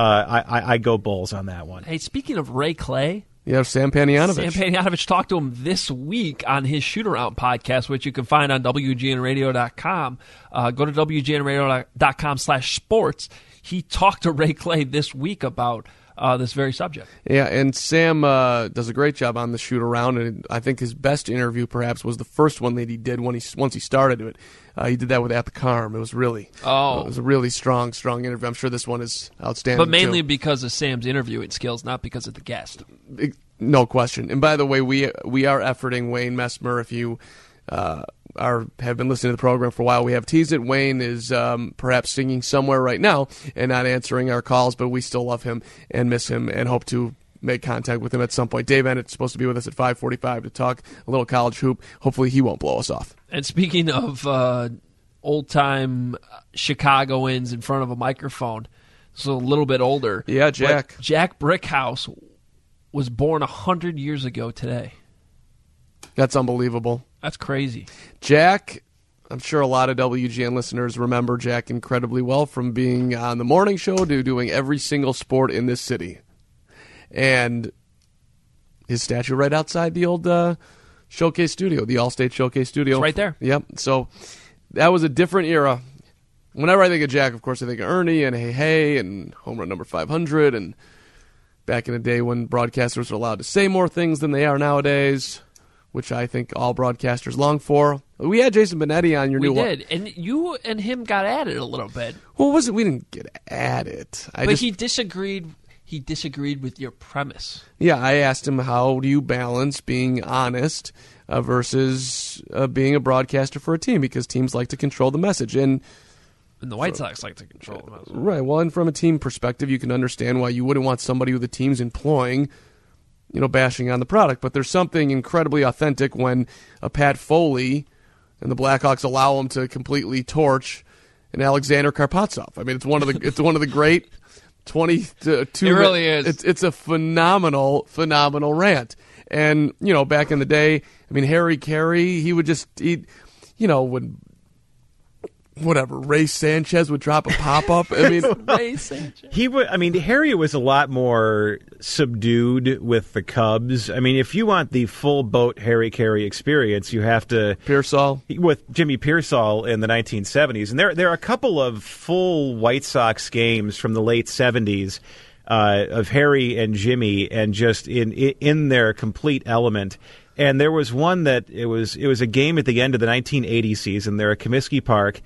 I go Bulls on that one. Hey, speaking of Ray Clay... Yeah, Sam Panayotovich. Sam Panayotovich talked to him this week on his Shoot-Around podcast, which you can find on WGNradio.com. Go to WGNradio.com/sports. He talked to Ray Clay this week about this very subject. Yeah, and Sam does a great job on the Shoot-Around, and I think his best interview perhaps was the first one that he did once he started it. He did that with At the Carm. It was really it was a really strong interview. I'm sure this one is outstanding. But mainly because of Sam's interviewing skills, not because of the guest. No question. And by the way, we are efforting Wayne Messmer. If you have been listening to the program for a while, we have teased it. Wayne is perhaps singing somewhere right now and not answering our calls, but we still love him and miss him and hope to make contact with him at some point. Dave Ennett's supposed to be with us at 5:45 to talk a little college hoop. Hopefully he won't blow us off. And speaking of old-time Chicagoans in front of a microphone, so a little bit older. Yeah, Jack. But Jack Brickhouse was born 100 years ago today. That's unbelievable. That's crazy. Jack, I'm sure a lot of WGN listeners remember Jack incredibly well from being on the morning show to doing every single sport in this city. And his statue right outside the old Showcase Studio, the All-State Showcase Studio. It's right there. Yep. So that was a different era. Whenever I think of Jack, of course, I think of Ernie and Hey Hey and home run number 500 and back in the day when broadcasters were allowed to say more things than they are nowadays, which I think all broadcasters long for. We had Jason Benetti on your new one. We did, and you and him got at it a little bit. Well, was it? We didn't get at it. He disagreed. He disagreed with your premise. Yeah, I asked him, how do you balance being honest versus being a broadcaster for a team? Because teams like to control the message. And the White Sox like to control the message. Right. Well, and from a team perspective, you can understand why you wouldn't want somebody who the team's employing, bashing on the product. But there's something incredibly authentic when a Pat Foley and the Blackhawks allow him to completely torch an Alexander Karpovtsov. I mean, it's one of the great 22. It really is. It's a phenomenal rant. And back in the day, I mean, Harry Carey, he would just would. Whatever, Ray Sanchez would drop a pop-up. I mean, Ray Sanchez. Harry was a lot more subdued with the Cubs. I mean, if you want the full boat Harry Carey experience, you have to Pearsall with Jimmy Pearsall in the 1970s, and there are a couple of full White Sox games from the late 70s of Harry and Jimmy, and just in their complete element. And there was one that it was a game at the end of the 1980 season there at Comiskey Park,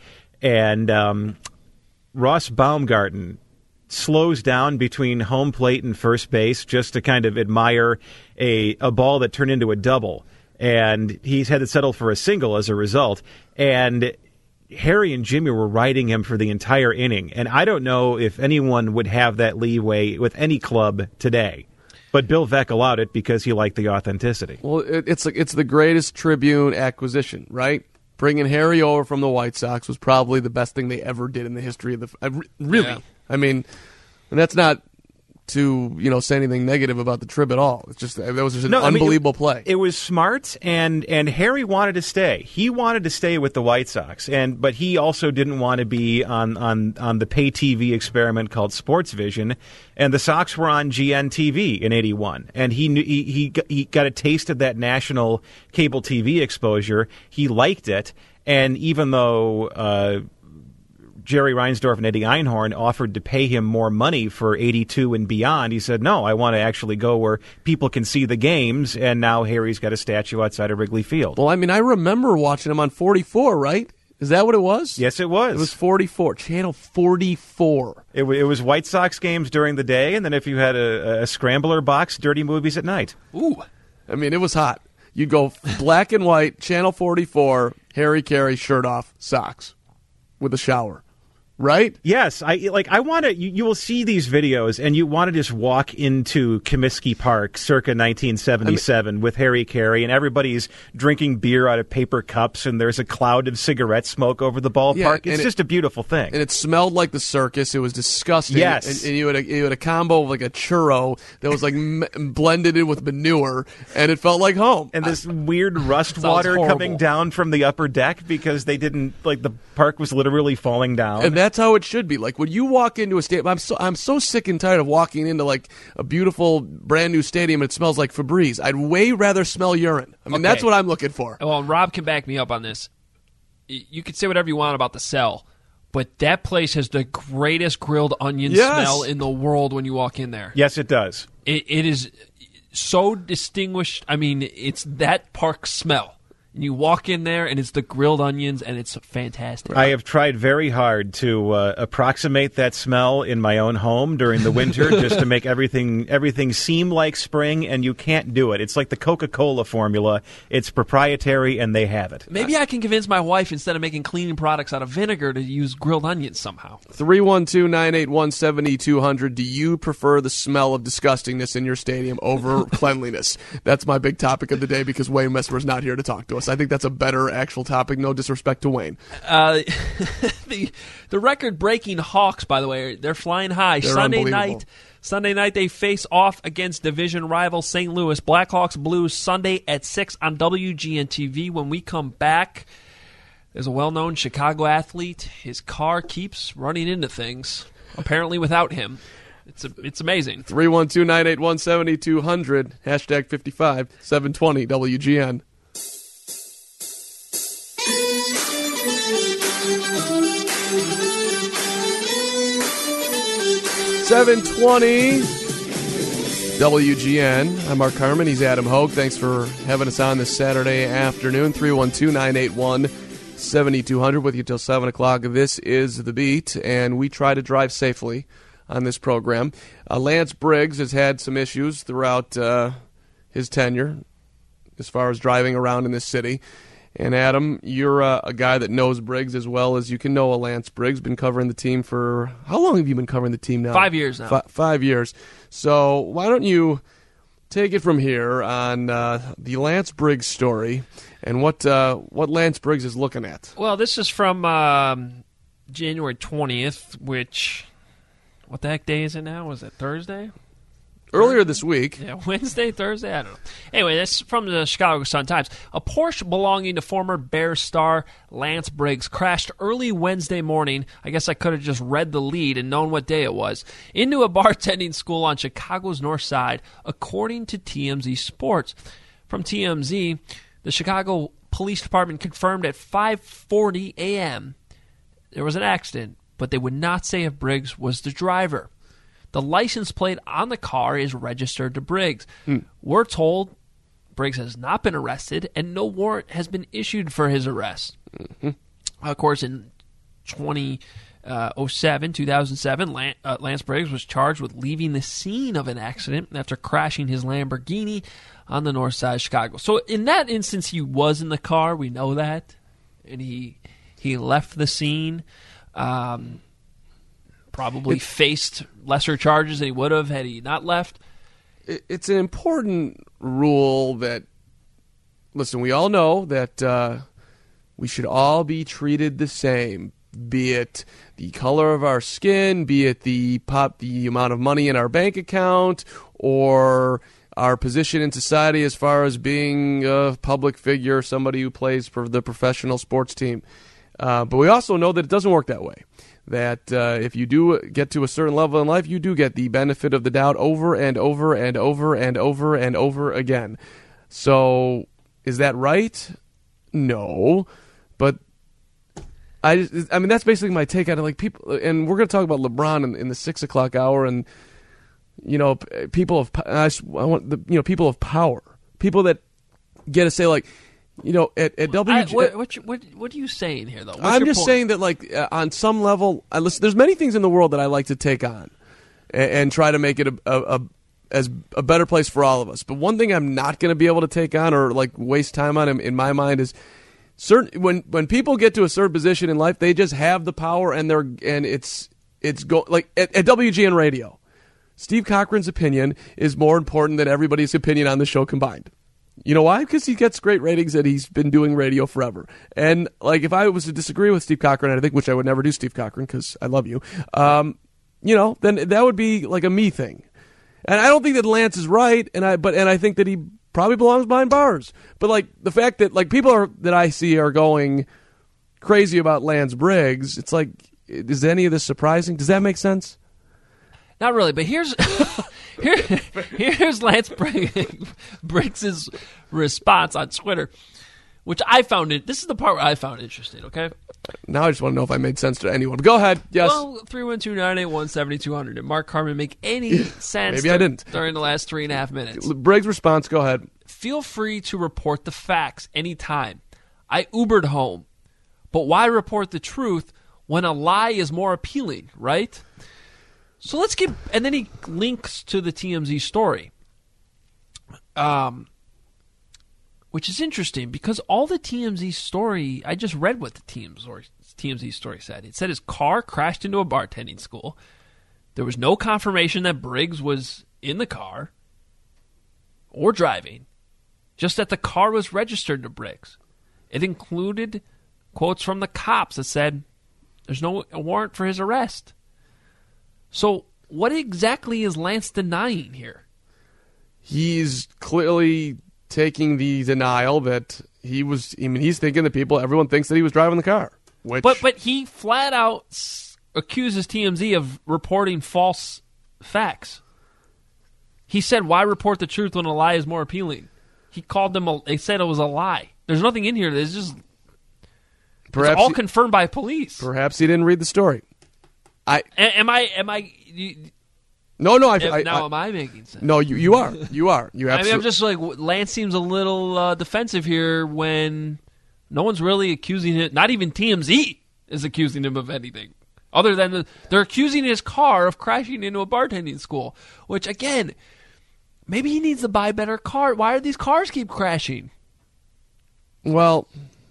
and Ross Baumgarten slows down between home plate and first base just to kind of admire a ball that turned into a double. And he's had to settle for a single as a result. And Harry and Jimmy were riding him for the entire inning. And I don't know if anyone would have that leeway with any club today. But Bill Veeck allowed it because he liked the authenticity. Well, it's the greatest Tribune acquisition, right? Bringing Harry over from the White Sox was probably the best thing they ever did in the history of the really. Yeah. I mean, and that's not to say anything negative about the trip at all. It's just that was just an unbelievable play. It was smart, and Harry wanted to stay. He wanted to stay with the White Sox, but he also didn't want to be on the pay TV experiment called Sports Vision. And the Sox were on GNTV in '81, and he got a taste of that national cable TV exposure. He liked it, and even though Jerry Reinsdorf and Eddie Einhorn offered to pay him more money for 82 and beyond, he said, no, I want to actually go where people can see the games, and now Harry's got a statue outside of Wrigley Field. Well, I mean, I remember watching him on 44, right? Is that what it was? Yes, it was. It was 44, channel 44. It was White Sox games during the day, and then if you had a scrambler box, Dirty Movies at night. Ooh. I mean, it was hot. You'd go black and white, channel 44, Harry Carey, shirt off, Sox, with a shower. Right? Yes. I want to. You will see these videos, and you want to just walk into Comiskey Park, circa 1977, with Harry Carey, and everybody's drinking beer out of paper cups, and there's a cloud of cigarette smoke over the ballpark. It's just a beautiful thing. And it smelled like the circus. It was disgusting. Yes. And you had a combo of like a churro that was like blended in with manure, and it felt like home. And this weird rust water coming down from the upper deck because they didn't the park was literally falling down. And that's how it should be. Like when you walk into a stadium, I'm so sick and tired of walking into like a beautiful brand new stadium and it smells like Febreze. I'd way rather smell urine. I mean, that's what I'm looking for. Well, Rob can back me up on this. You can say whatever you want about the Cell, but that place has the greatest grilled onion smell in the world when you walk in there. Yes, it does. It is so distinguished. I mean, it's that park smell. And you walk in there, and it's the grilled onions, and it's fantastic. I have tried very hard to approximate that smell in my own home during the winter, just to make everything seem like spring, and you can't do it. It's like the Coca-Cola formula. It's proprietary, and they have it. Maybe I can convince my wife, instead of making cleaning products out of vinegar, to use grilled onions somehow. 312-981-7200. Do you prefer the smell of disgustingness in your stadium over cleanliness? That's my big topic of the day because Wayne Messmer's not here to talk to us. I think that's a better actual topic. No disrespect to Wayne. The record-breaking Hawks, by the way, they're flying high. They're Sunday night they face off against division rival St. Louis. Blackhawks Blues Sunday at 6 on WGN-TV. When we come back, there's a well-known Chicago athlete. His car keeps running into things, apparently without him. It's amazing. 312-981-7200, hashtag 55, 720 WGN. 720 WGN. I'm Mark Harmon. He's Adam Hogue. Thanks for having us on this Saturday afternoon. 312-981-7200 with you till 7 o'clock. This is The Beat, and we try to drive safely on this program. Lance Briggs has had some issues throughout his tenure as far as driving around in this city. And Adam, you're a guy that knows Briggs as well as you can know a Lance Briggs. Been covering the team for how long have you been covering the team now? 5 years now. 5 years. So why don't you take it from here on the Lance Briggs story and what Lance Briggs is looking at? Well, this is from January 20th, which what the heck day is it now? Was it Thursday? Earlier this week. Yeah, Wednesday, Thursday, I don't know. Anyway, that's from the Chicago Sun-Times. A Porsche belonging to former Bears star Lance Briggs crashed early Wednesday morning. I guess I could have just read the lead and known what day it was. Into a bartending school on Chicago's north side, according to TMZ Sports. From TMZ, the Chicago Police Department confirmed at 5:40 a.m. there was an accident, but they would not say if Briggs was the driver. The license plate on the car is registered to Briggs. We're told Briggs has not been arrested and no warrant has been issued for his arrest. Of course, in 2007, Lance Briggs was charged with leaving the scene of an accident after crashing his Lamborghini on the north side of Chicago. So in that instance, he was in the car. We know that. And he left the scene. Probably faced lesser charges than he would have had he not left. It's an important rule that, listen, we all know that we should all be treated the same. be it the color of our skin, be it the amount of money in our bank account, or our position in society as far as being a public figure, somebody who plays for the professional sports team. But we also know that it doesn't work that way. That if you do get to a certain level in life, you do get the benefit of the doubt over and over and over and over and over again. So is that right? No. But I mean, that's basically my take on it. Like, people, and we're going to talk about LeBron in the 6 o'clock hour, and people of people of power, people that get to say, like, at WG. What are you saying here, though? I'm just saying that, like, on some level, there's many things in the world that I like to take on and try to make it a better place for all of us. But one thing I'm not going to be able to take on or like waste time on in my mind is when people get to a certain position in life, they just have the power like at WGN Radio. Steve Cochran's opinion is more important than everybody's opinion on the show combined. You know why? Because he gets great ratings and he's been doing radio forever. And like, if I was to disagree with Steve Cochran, I think, which I would never do, Steve Cochran, because I love you, then that would be like a me thing. And I don't think that Lance is right, and I think that he probably belongs behind bars. But like, the fact that like people that I see are going crazy about Lance Briggs, it's like, is any of this surprising? Does that make sense? Not really, but here's Lance Briggs' response on Twitter, which I found it. This is the part where I found interesting. Okay. Now I just want to know if I made sense to anyone. Go ahead. Yes. Well, 312-981-7200. Did Mark Carman make any sense? Maybe I didn't during the last 3.5 minutes. Briggs' response. Go ahead. Feel free to report the facts anytime. I Ubered home, but why report the truth when a lie is more appealing, right? So let's get, and then he links to the TMZ story, which is interesting because all the TMZ story, I just read what the TMZ story said. It said his car crashed into a bartending school. There was no confirmation that Briggs was in the car or driving, just that the car was registered to Briggs. It included quotes from the cops that said there's no warrant for his arrest. So what exactly is Lance denying here? He's clearly taking the denial that he was. I mean, he's thinking that everyone thinks that he was driving the car. But he flat out accuses TMZ of reporting false facts. He said, "Why report the truth when a lie is more appealing?" He called them. They said it was a lie. There's nothing in here. It's just it's all confirmed by police. Perhaps he didn't read the story. Am I? No. Am I making sense? No, you are. You are. You absolutely. I mean, I'm just like, Lance seems a little defensive here when no one's really accusing him. Not even TMZ is accusing him of anything other than they're accusing his car of crashing into a bartending school. Which again, maybe he needs to buy a better car. Why do these cars keep crashing? Well,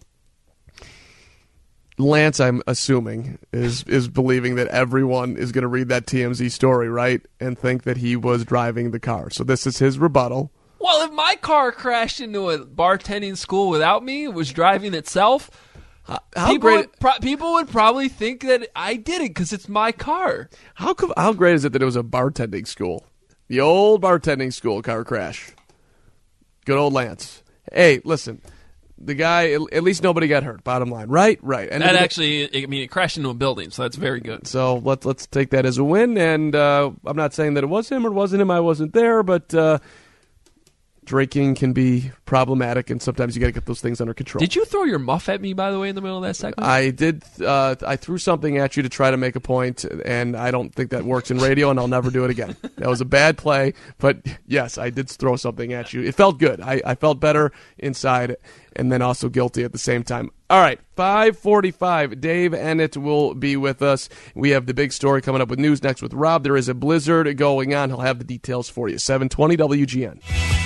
Lance, I'm assuming, is believing that everyone is going to read that TMZ story, right, and think that he was driving the car. So this is his rebuttal. Well, if my car crashed into a bartending school without me, it was driving itself, people would probably think that I did it because it's my car. How great is it that it was a bartending school? The old bartending school car crash. Good old Lance. Hey, listen. The guy, at least nobody got hurt, bottom line. Right. And it crashed into a building, so that's very good. So let's take that as a win, and I'm not saying that it was him or wasn't him. I wasn't there, but drinking can be problematic, and sometimes you got to get those things under control. Did you throw your muff at me, by the way, in the middle of that segment? I did. I threw something at you to try to make a point, and I don't think that works in radio, and I'll never do it again. That was a bad play, but yes, I did throw something at you. It felt good. I felt better inside, and then also guilty at the same time. All right, 5:45. Dave Ennett will be with us. We have the big story coming up with news next with Rob. There is a blizzard going on. He'll have the details for you. 720 WGN.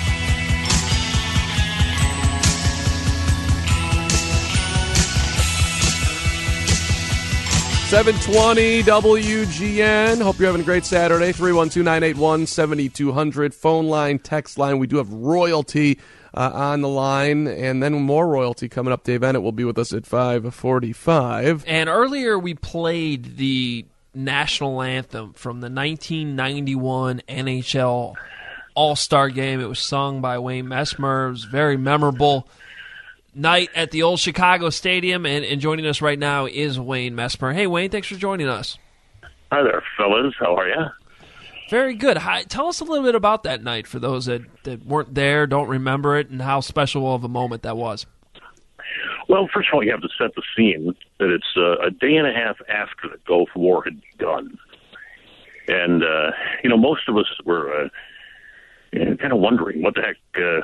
720 WGN. Hope you're having a great Saturday. 312-981-7200. Phone line, text line. We do have royalty on the line, and then more royalty coming up. Dave Ennett will be with us at 5:45. And earlier we played the national anthem from the 1991 NHL All-Star Game. It was sung by Wayne Messmer. It was very memorable night at the old Chicago Stadium, and joining us right now is Wayne Messmer. Hey, Wayne, thanks for joining us. Hi there, fellas. How are you? Very good. Tell us a little bit about that night for those that weren't there, don't remember it, and how special of a moment that was. Well, first of all, you have to set the scene that it's a day and a half after the Gulf War had begun. And, most of us were kind of wondering what the heck,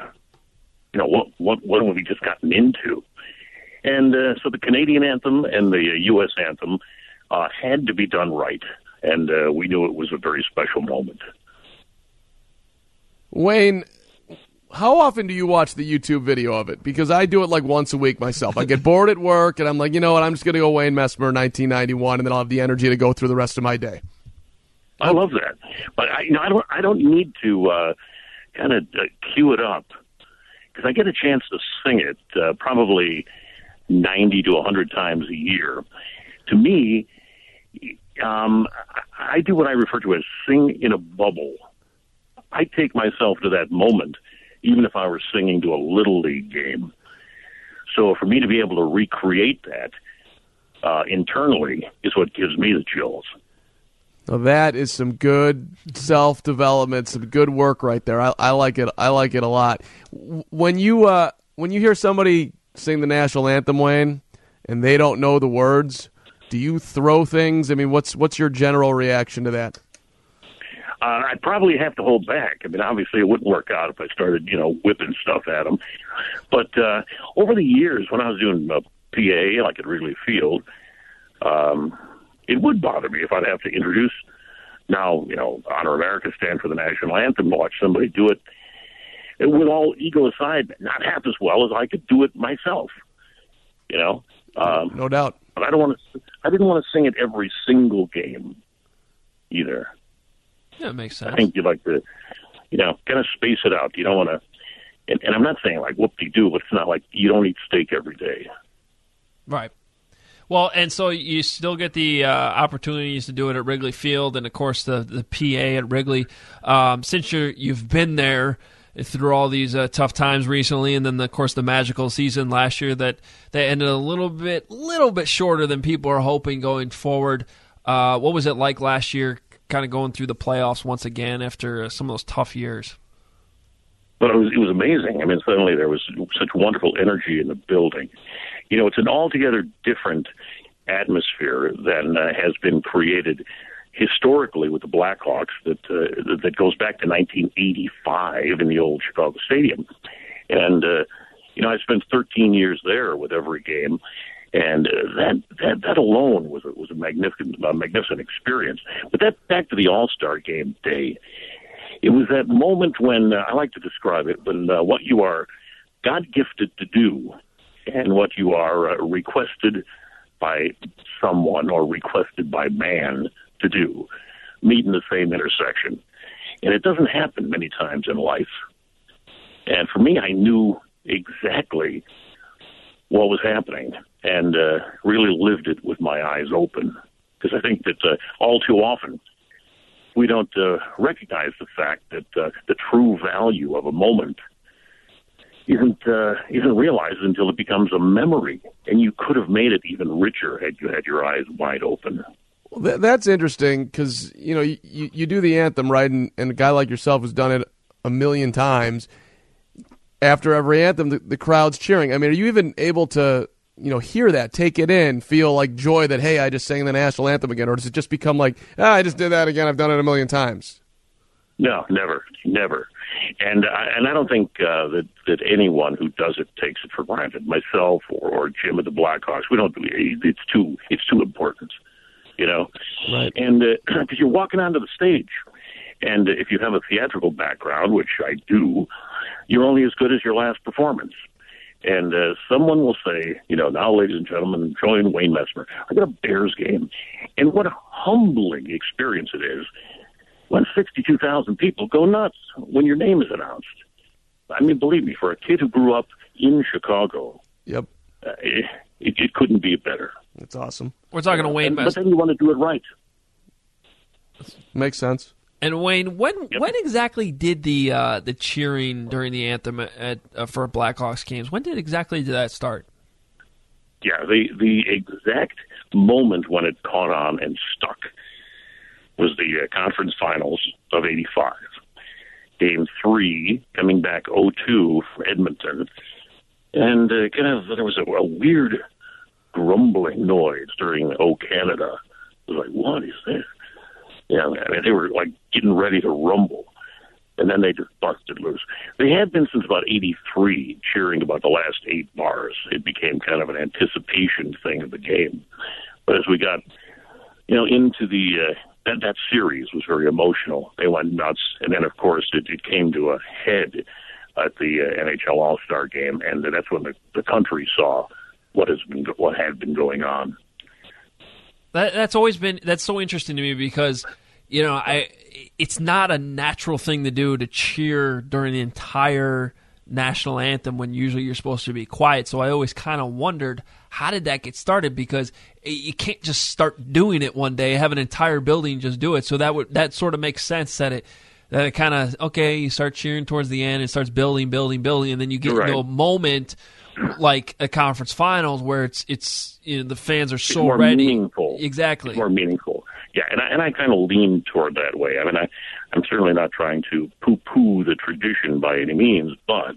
what have we just gotten into? And so the Canadian anthem and the U.S. anthem had to be done right. And we knew it was a very special moment. Wayne, how often do you watch the YouTube video of it? Because I do it like once a week myself. I get bored at work, and I'm like, you know what, I'm just going to go Wayne Messmer 1991, and then I'll have the energy to go through the rest of my day. I love that. But, I don't need to kind of cue it up, because I get a chance to sing it probably 90 to 100 times a year. To me, I do what I refer to as sing in a bubble. I take myself to that moment, even if I were singing to a Little League game. So for me to be able to recreate that internally is what gives me the chills. Well, that is some good self-development, some good work right there. I like it. I like it a lot. When you hear somebody sing the national anthem, Wayne, and they don't know the words, do you throw things? I mean, what's your general reaction to that? I'd probably have to hold back. I mean, obviously it wouldn't work out if I started, whipping stuff at them. But over the years, when I was doing PA, like at Wrigley Field, it would bother me if I'd have to introduce now, Honor America, stand for the national anthem, watch somebody do it with all ego aside, not half as well as I could do it myself. No doubt. But I didn't want to sing it every single game either. Yeah, it makes sense. I think you like to, kind of space it out. You don't want to, and I'm not saying like whoop-de-doo, but it's not like you don't eat steak every day. Right. Well, and so you still get the opportunities to do it at Wrigley Field, and of course the PA at Wrigley. Since you've been there through all these tough times recently, and then of course the magical season last year that ended a little bit shorter than people are hoping going forward. What was it like last year, kind of going through the playoffs once again after some of those tough years? Well, it was amazing. I mean, suddenly there was such wonderful energy in the building. It's an altogether different atmosphere than has been created historically with the Blackhawks that goes back to 1985 in the old Chicago Stadium. And, I spent 13 years there with every game. And that alone was a magnificent experience. But that back to the All-Star Game day, it was that moment when I like to describe it when what you are God-gifted to do and what you are requested by someone or requested by man to do meet in the same intersection. And it doesn't happen many times in life. And for me, I knew exactly what was happening and really lived it with my eyes open. Because I think that all too often we don't recognize the fact that the true value of a moment isn't realized until it becomes a memory, and you could have made it even richer had you had your eyes wide open. Well, that's interesting because you do the anthem, right, and a guy like yourself who's done it a million times. After every anthem, the crowd's cheering. I mean, are you even able to hear that, take it in, feel like joy that, hey, I just sang the national anthem again, or does it just become like, I just did that again, I've done it a million times? No, never. And I don't think that anyone who does it takes it for granted. Myself or Jim at the Blackhawks, we don't do it. It's too important, Right. And because you're walking onto the stage, and if you have a theatrical background, which I do, you're only as good as your last performance. And someone will say, now, ladies and gentlemen, join Wayne Messmer. I got a Bears game. And what a humbling experience it is when 62,000 people go nuts when your name is announced. I mean, believe me, for a kid who grew up in Chicago, yep, it couldn't be better. That's awesome. We're talking to Wayne Messmer. But then you want to do it right. Makes sense. And Wayne, when exactly did the cheering during the anthem for Blackhawks games? When did that start? Yeah, the exact moment when it caught on and stuck was the conference finals of '85. Game 3, coming back 0-2 for Edmonton, and there was a weird grumbling noise during O Canada. It was like, what is this? Yeah, I mean, they were like getting ready to rumble, and then they just busted loose. They had been since about '83 cheering about the last 8 bars. It became kind of an anticipation thing of the game. But as we got, into the that series was very emotional. They went nuts, and then of course it came to a head at the NHL All-Star Game, and that's when the country saw what had been going on. That's so interesting to me because it's not a natural thing to do to cheer during the entire national anthem when usually you're supposed to be quiet. So I always kind of wondered, how did that get started? Because you can't just start doing it one day, have an entire building just do it. So that sort of makes sense that it kind of, okay, you start cheering towards the end, it starts building, and then you get into a moment like a conference finals where it's the fans are so more ready. Meaningful. Exactly. It's more meaningful. Yeah, and I kind of lean toward that way. I mean, I'm certainly not trying to poo-poo the tradition by any means, but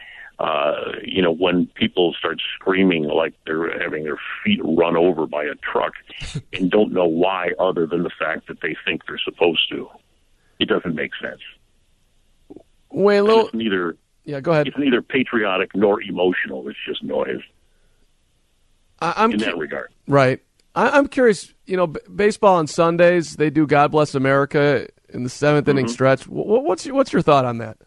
when people start screaming like they're having their feet run over by a truck and don't know why other than the fact that they think they're supposed to, it doesn't make sense. It's neither. Yeah, go ahead. It's neither patriotic nor emotional. It's just noise. In that regard, right? I'm curious. Baseball on Sundays, they do "God Bless America" in the 7th inning stretch. What's your thought on that?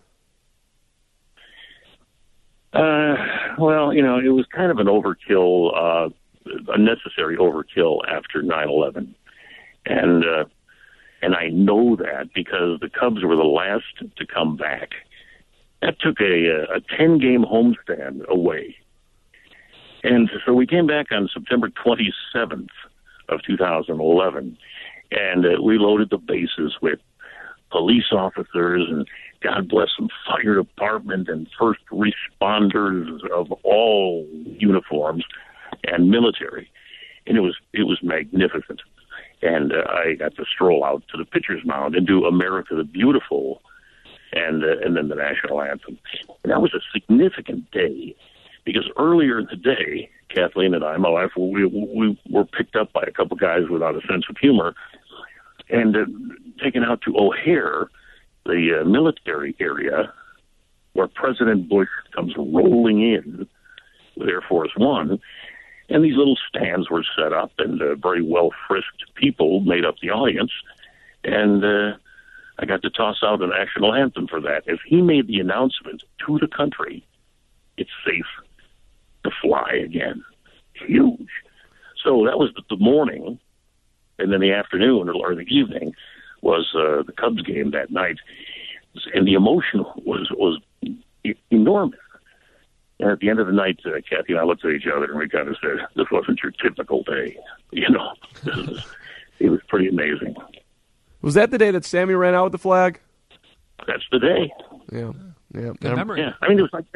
Well, it was kind of an overkill, a necessary overkill after 9/11, and I know that because the Cubs were the last to come back. That took a 10-game homestand away. And so we came back on September 27th of 2011, and we loaded the bases with police officers and, God bless them, fire department and first responders of all uniforms and military. And it was magnificent. And I got to stroll out to the pitcher's mound and do America the Beautiful and then the national anthem. And that was a significant day because earlier in the day, Kathleen and I, my wife, we were picked up by a couple guys without a sense of humor and taken out to O'Hare, the military area, where President Bush comes rolling in with Air Force One. And these little stands were set up, and very well-frisked people made up the audience. And I got to toss out a national anthem for that. As he made the announcement to the country, it's safe to fly again. Huge. So that was the morning, and then the afternoon or the evening was the Cubs game that night. And the emotion was enormous. And at the end of the night, Kathy and I looked at each other and we kind of said, this wasn't your typical day. It was pretty amazing. Was that the day that Sammy ran out with the flag? That's the day. Yeah. Good memory. Yeah. I mean, it was like,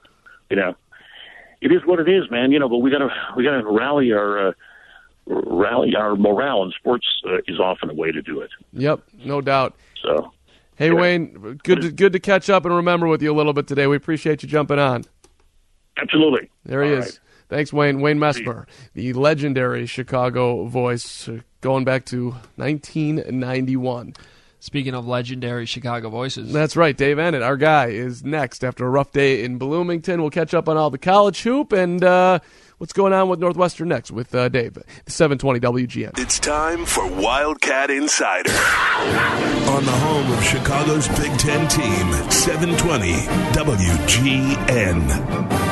it is what it is, man. But we gotta rally our morale, and sports is often a way to do it. Yep, no doubt. So, hey, Wayne, good to catch up and remember with you a little bit today. We appreciate you jumping on. Absolutely. There he is. Right. Thanks, Wayne. Wayne Messmer, the legendary Chicago voice, going back to 1991. Speaking of legendary Chicago voices. That's right. Dave Ennett, our guy, is next after a rough day in Bloomington. We'll catch up on all the college hoop and what's going on with Northwestern next with Dave. 720 WGN. It's time for Wildcat Insider. On the home of Chicago's Big Ten team, 720 WGN.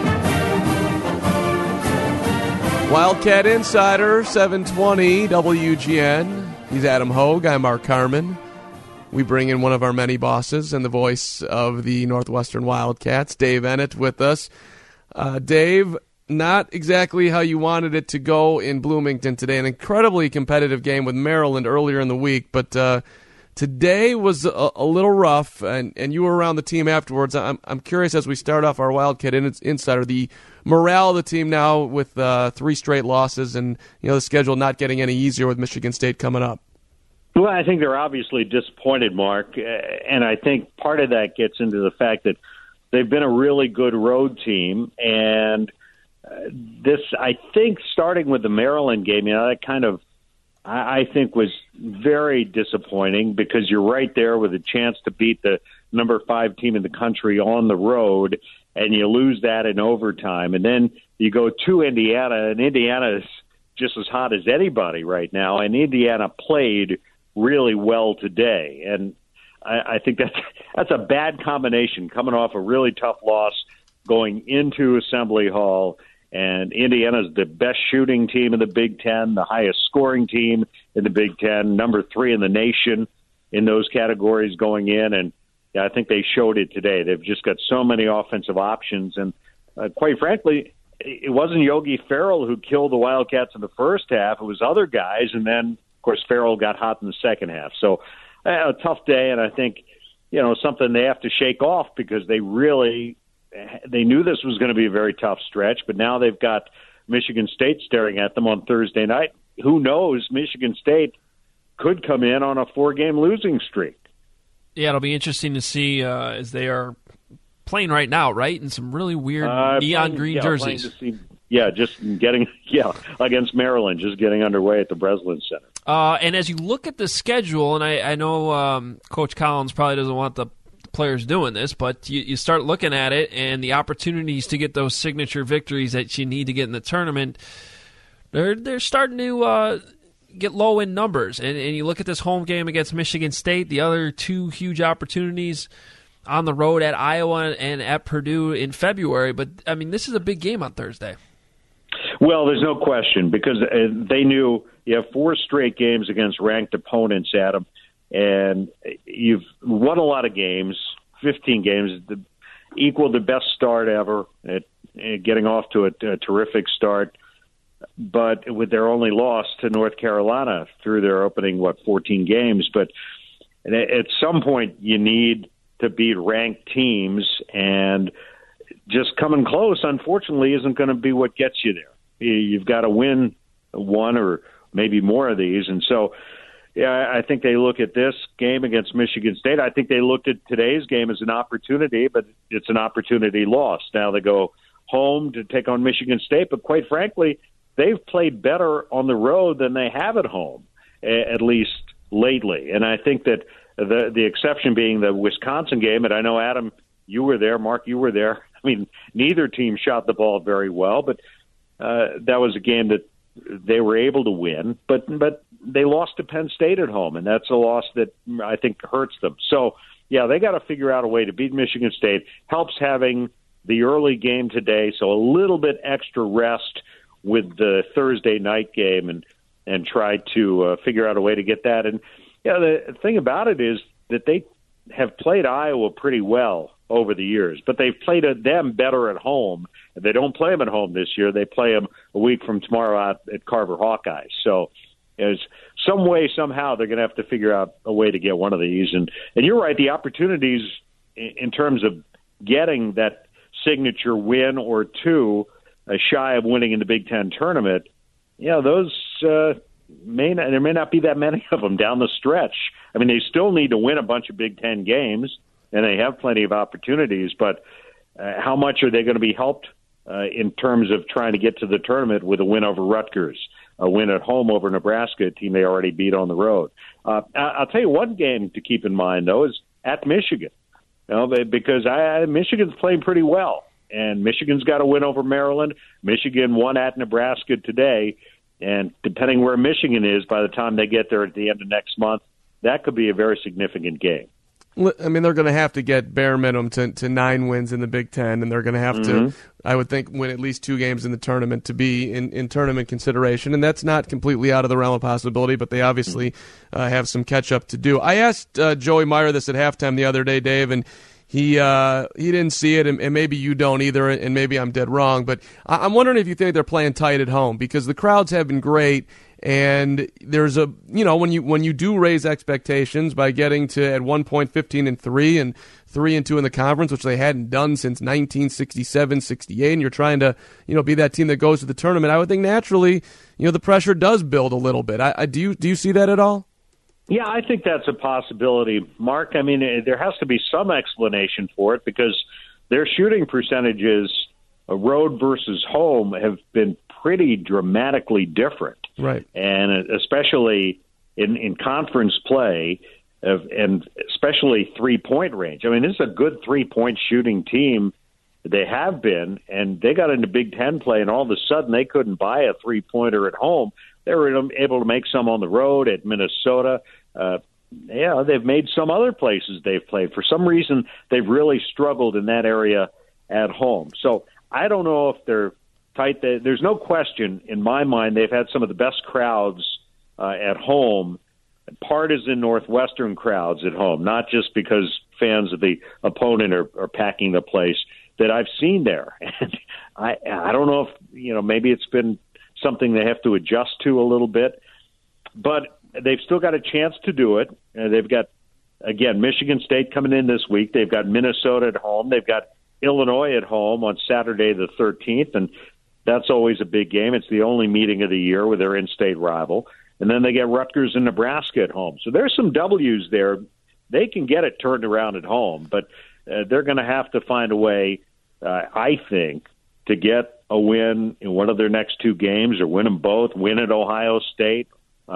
Wildcat Insider, 720 WGN. He's Adam Hogue. I'm Mark Carman. we bring in one of our many bosses and the voice of the Northwestern Wildcats, Dave Ennett, with us. Dave, not exactly how you wanted it to go in Bloomington today. An incredibly competitive game with Maryland earlier in the week, but today was a little rough, and you were around the team afterwards. I'm curious, as we start off our Wildcat Insider, the morale of the team now with 3 straight losses, and the schedule not getting any easier with Michigan State coming up. Well, I think they're obviously disappointed, Mark, and I think part of that gets into the fact that they've been a really good road team, and this, I think, starting with the Maryland game, that kind of, I think, was very disappointing, because you're right there with a chance to beat the number 5 team in the country on the road, and you lose that in overtime. And then you go to Indiana, and Indiana is just as hot as anybody right now, and Indiana played really well today. And I think that's a bad combination, coming off a really tough loss, going into Assembly Hall. And Indiana's the best shooting team in the Big Ten, the highest scoring team in the Big Ten, number 3 in the nation in those categories going in. And I think they showed it today. They've just got so many offensive options. And quite frankly, it wasn't Yogi Ferrell who killed the Wildcats in the first half. It was other guys. And then, of course, Ferrell got hot in the second half. So a tough day. And I think, something they have to shake off, because they knew this was going to be a very tough stretch, but now they've got Michigan State staring at them on Thursday night. Who knows? Michigan State could come in on a 4-game losing streak. Yeah, it'll be interesting to see as they are playing right now, right, in some really weird neon green jerseys. Just getting against Maryland, just getting underway at the Breslin Center. And as you look at the schedule, and I know Coach Collins probably doesn't want the players doing this, but you start looking at it, and the opportunities to get those signature victories that you need to get in the tournament, they're starting to get low in numbers. And you look at this home game against Michigan State, the other 2 huge opportunities on the road at Iowa and at Purdue in February. But, I mean, this is a big game on Thursday. Well, there's no question, because they knew you have 4 straight games against ranked opponents, Adam. And you've won a lot of games, 15 games, equaled the best start ever at getting off to a terrific start. But with their only loss to North Carolina through their opening, 14 games. But at some point, you need to beat ranked teams, and just coming close, unfortunately, isn't going to be what gets you there. You've got to win 1 or maybe more of these. And so, yeah, I think they look at this game against Michigan State. I think they looked at today's game as an opportunity, but it's an opportunity lost. Now they go home to take on Michigan State, but quite frankly, they've played better on the road than they have at home, at least lately. And I think that the exception being the Wisconsin game, and I know, Adam, you were there, Mark, you were there. I mean, neither team shot the ball very well, but that was a game that they were able to win, but they lost to Penn State at home, and that's a loss that I think hurts them. So, yeah, they got to figure out a way to beat Michigan State. Helps having the early game today, so a little bit extra rest with the Thursday night game, and try to figure out a way to get that. And the thing about it is that they have played Iowa pretty well over the years, but they've played them better at home. They don't play them at home this year. They play them a week from tomorrow out at Carver Hawkeyes. So there's some way, somehow, they're going to have to figure out a way to get one of these. And you're right, the opportunities in terms of getting that signature win or 2 shy of winning in the Big Ten tournament, those there may not be that many of them down the stretch. I mean, they still need to win a bunch of Big Ten games, and they have plenty of opportunities, but how much are they going to be helped in terms of trying to get to the tournament with a win over Rutgers, a win at home over Nebraska, a team they already beat on the road? I'll tell you one game to keep in mind, though, is at Michigan, because Michigan's playing pretty well, and Michigan's got a win over Maryland. Michigan won at Nebraska today, and depending where Michigan is by the time they get there at the end of next month, that could be a very significant game. I mean, they're going to have to get bare minimum to 9 wins in the Big Ten, and they're going to have to, I would think, win at least 2 games in the tournament to be in tournament consideration. And that's not completely out of the realm of possibility, but they obviously have some catch-up to do. I asked Joey Meyer this at halftime the other day, Dave, and he didn't see it, and maybe you don't either, and maybe I'm dead wrong. But I'm wondering if you think they're playing tight at home, because the crowds have been great. And there's when you do raise expectations by getting to at one point 15-3 and 3-2 in the conference, which they hadn't done since 1967-68, and you're trying to be that team that goes to the tournament, I would think naturally the pressure does build a little bit. Do you see that at all? Yeah, I think that's a possibility, Mark. I mean, there has to be some explanation for it, because their shooting percentages, road versus home, have been pretty dramatically different. Right. And especially in conference play, and especially three-point range. I mean, this is a good three-point shooting team. They have been, and they got into Big Ten play, and all of a sudden they couldn't buy a three-pointer at home. They were able to make some on the road at Minnesota. They've made some other places they've played. For some reason, they've really struggled in that area at home. So I don't know if they're tight. There's no question in my mind they've had some of the best crowds at home, partisan Northwestern crowds at home, not just because fans of the opponent are packing the place, that I've seen there. And I don't know if, maybe it's been something they have to adjust to a little bit, but they've still got a chance to do it. They've got, again, Michigan State coming in this week. They've got Minnesota at home. They've got Illinois at home on Saturday the 13th, and that's always a big game. It's the only meeting of the year with their in-state rival. And then they get Rutgers and Nebraska at home. So there's some W's there. They can get it turned around at home, but they're going to have to find a way, I think, to get a win in one of their next 2 games, or win them both, win at Ohio State,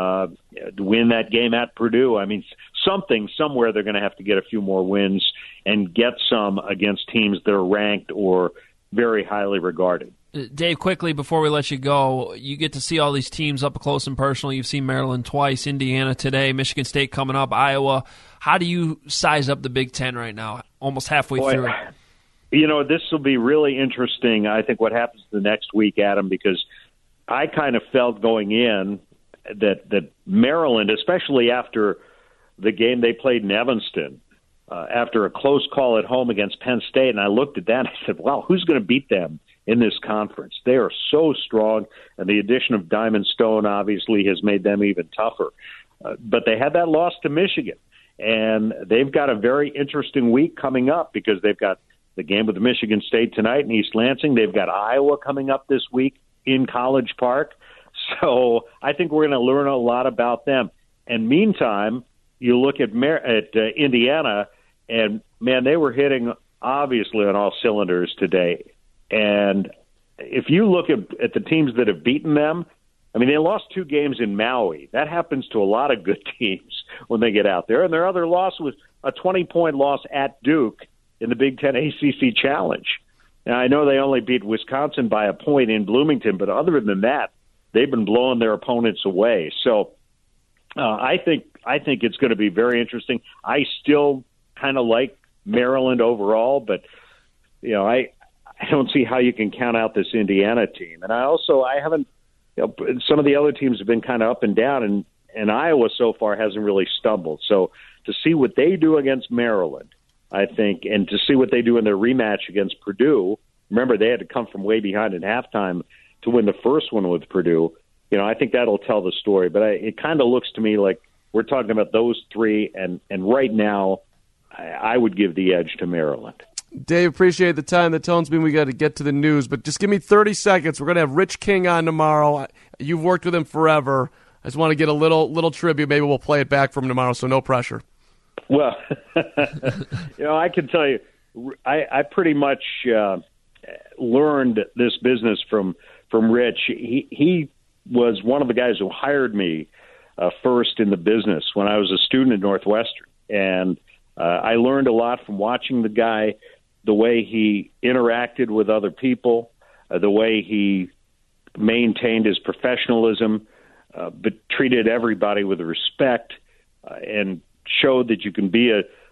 win that game at Purdue. I mean, somewhere they're going to have to get a few more wins and get some against teams that are ranked or very highly regarded. Dave, quickly before we let you go, you get to see all these teams up close and personal. You've seen Maryland twice, Indiana today, Michigan State coming up, Iowa. How do you size up the Big Ten right now, almost halfway through it? This will be really interesting, I think, what happens the next week, Adam, because I kind of felt going in that Maryland, especially after the game they played in Evanston, after a close call at home against Penn State, and I looked at that and I said, wow, who's going to beat them in this conference? They are so strong, and the addition of Diamond Stone obviously has made them even tougher. But they had that loss to Michigan, and they've got a very interesting week coming up, because they've got the game with Michigan State tonight in East Lansing. They've got Iowa coming up this week in College Park. So I think we're going to learn a lot about them. And meantime, you look at Indiana, and, man, they were hitting, obviously, on all cylinders today. And if you look at the teams that have beaten them, I mean, they lost 2 games in Maui. That happens to a lot of good teams when they get out there. And their other loss was a 20-point loss at Duke in the Big Ten ACC Challenge. Now, I know they only beat Wisconsin by a point in Bloomington, but other than that, they've been blowing their opponents away. So I think it's going to be very interesting. I still kind of like Maryland overall, but I don't see how you can count out this Indiana team. And I haven't. Some of the other teams have been kind of up and down, and Iowa so far hasn't really stumbled. So to see what they do against Maryland, I think, and to see what they do in their rematch against Purdue. Remember, they had to come from way behind at halftime to win the first one with Purdue. I think that'll tell the story. But it kind of looks to me like we're talking about those 3, and right now I would give the edge to Maryland. Dave, appreciate the time. The tone's been we got to get to the news, but just give me 30 seconds. We're going to have Rich King on tomorrow. You've worked with him forever. I just want to get a little tribute. Maybe we'll play it back from tomorrow, so no pressure. Well, I can tell you, I pretty much learned this business from Rich. He was one of the guys who hired me first in the business when I was a student at Northwestern, and I learned a lot from watching the guy, the way he interacted with other people, the way he maintained his professionalism, but treated everybody with respect, and showed that you can be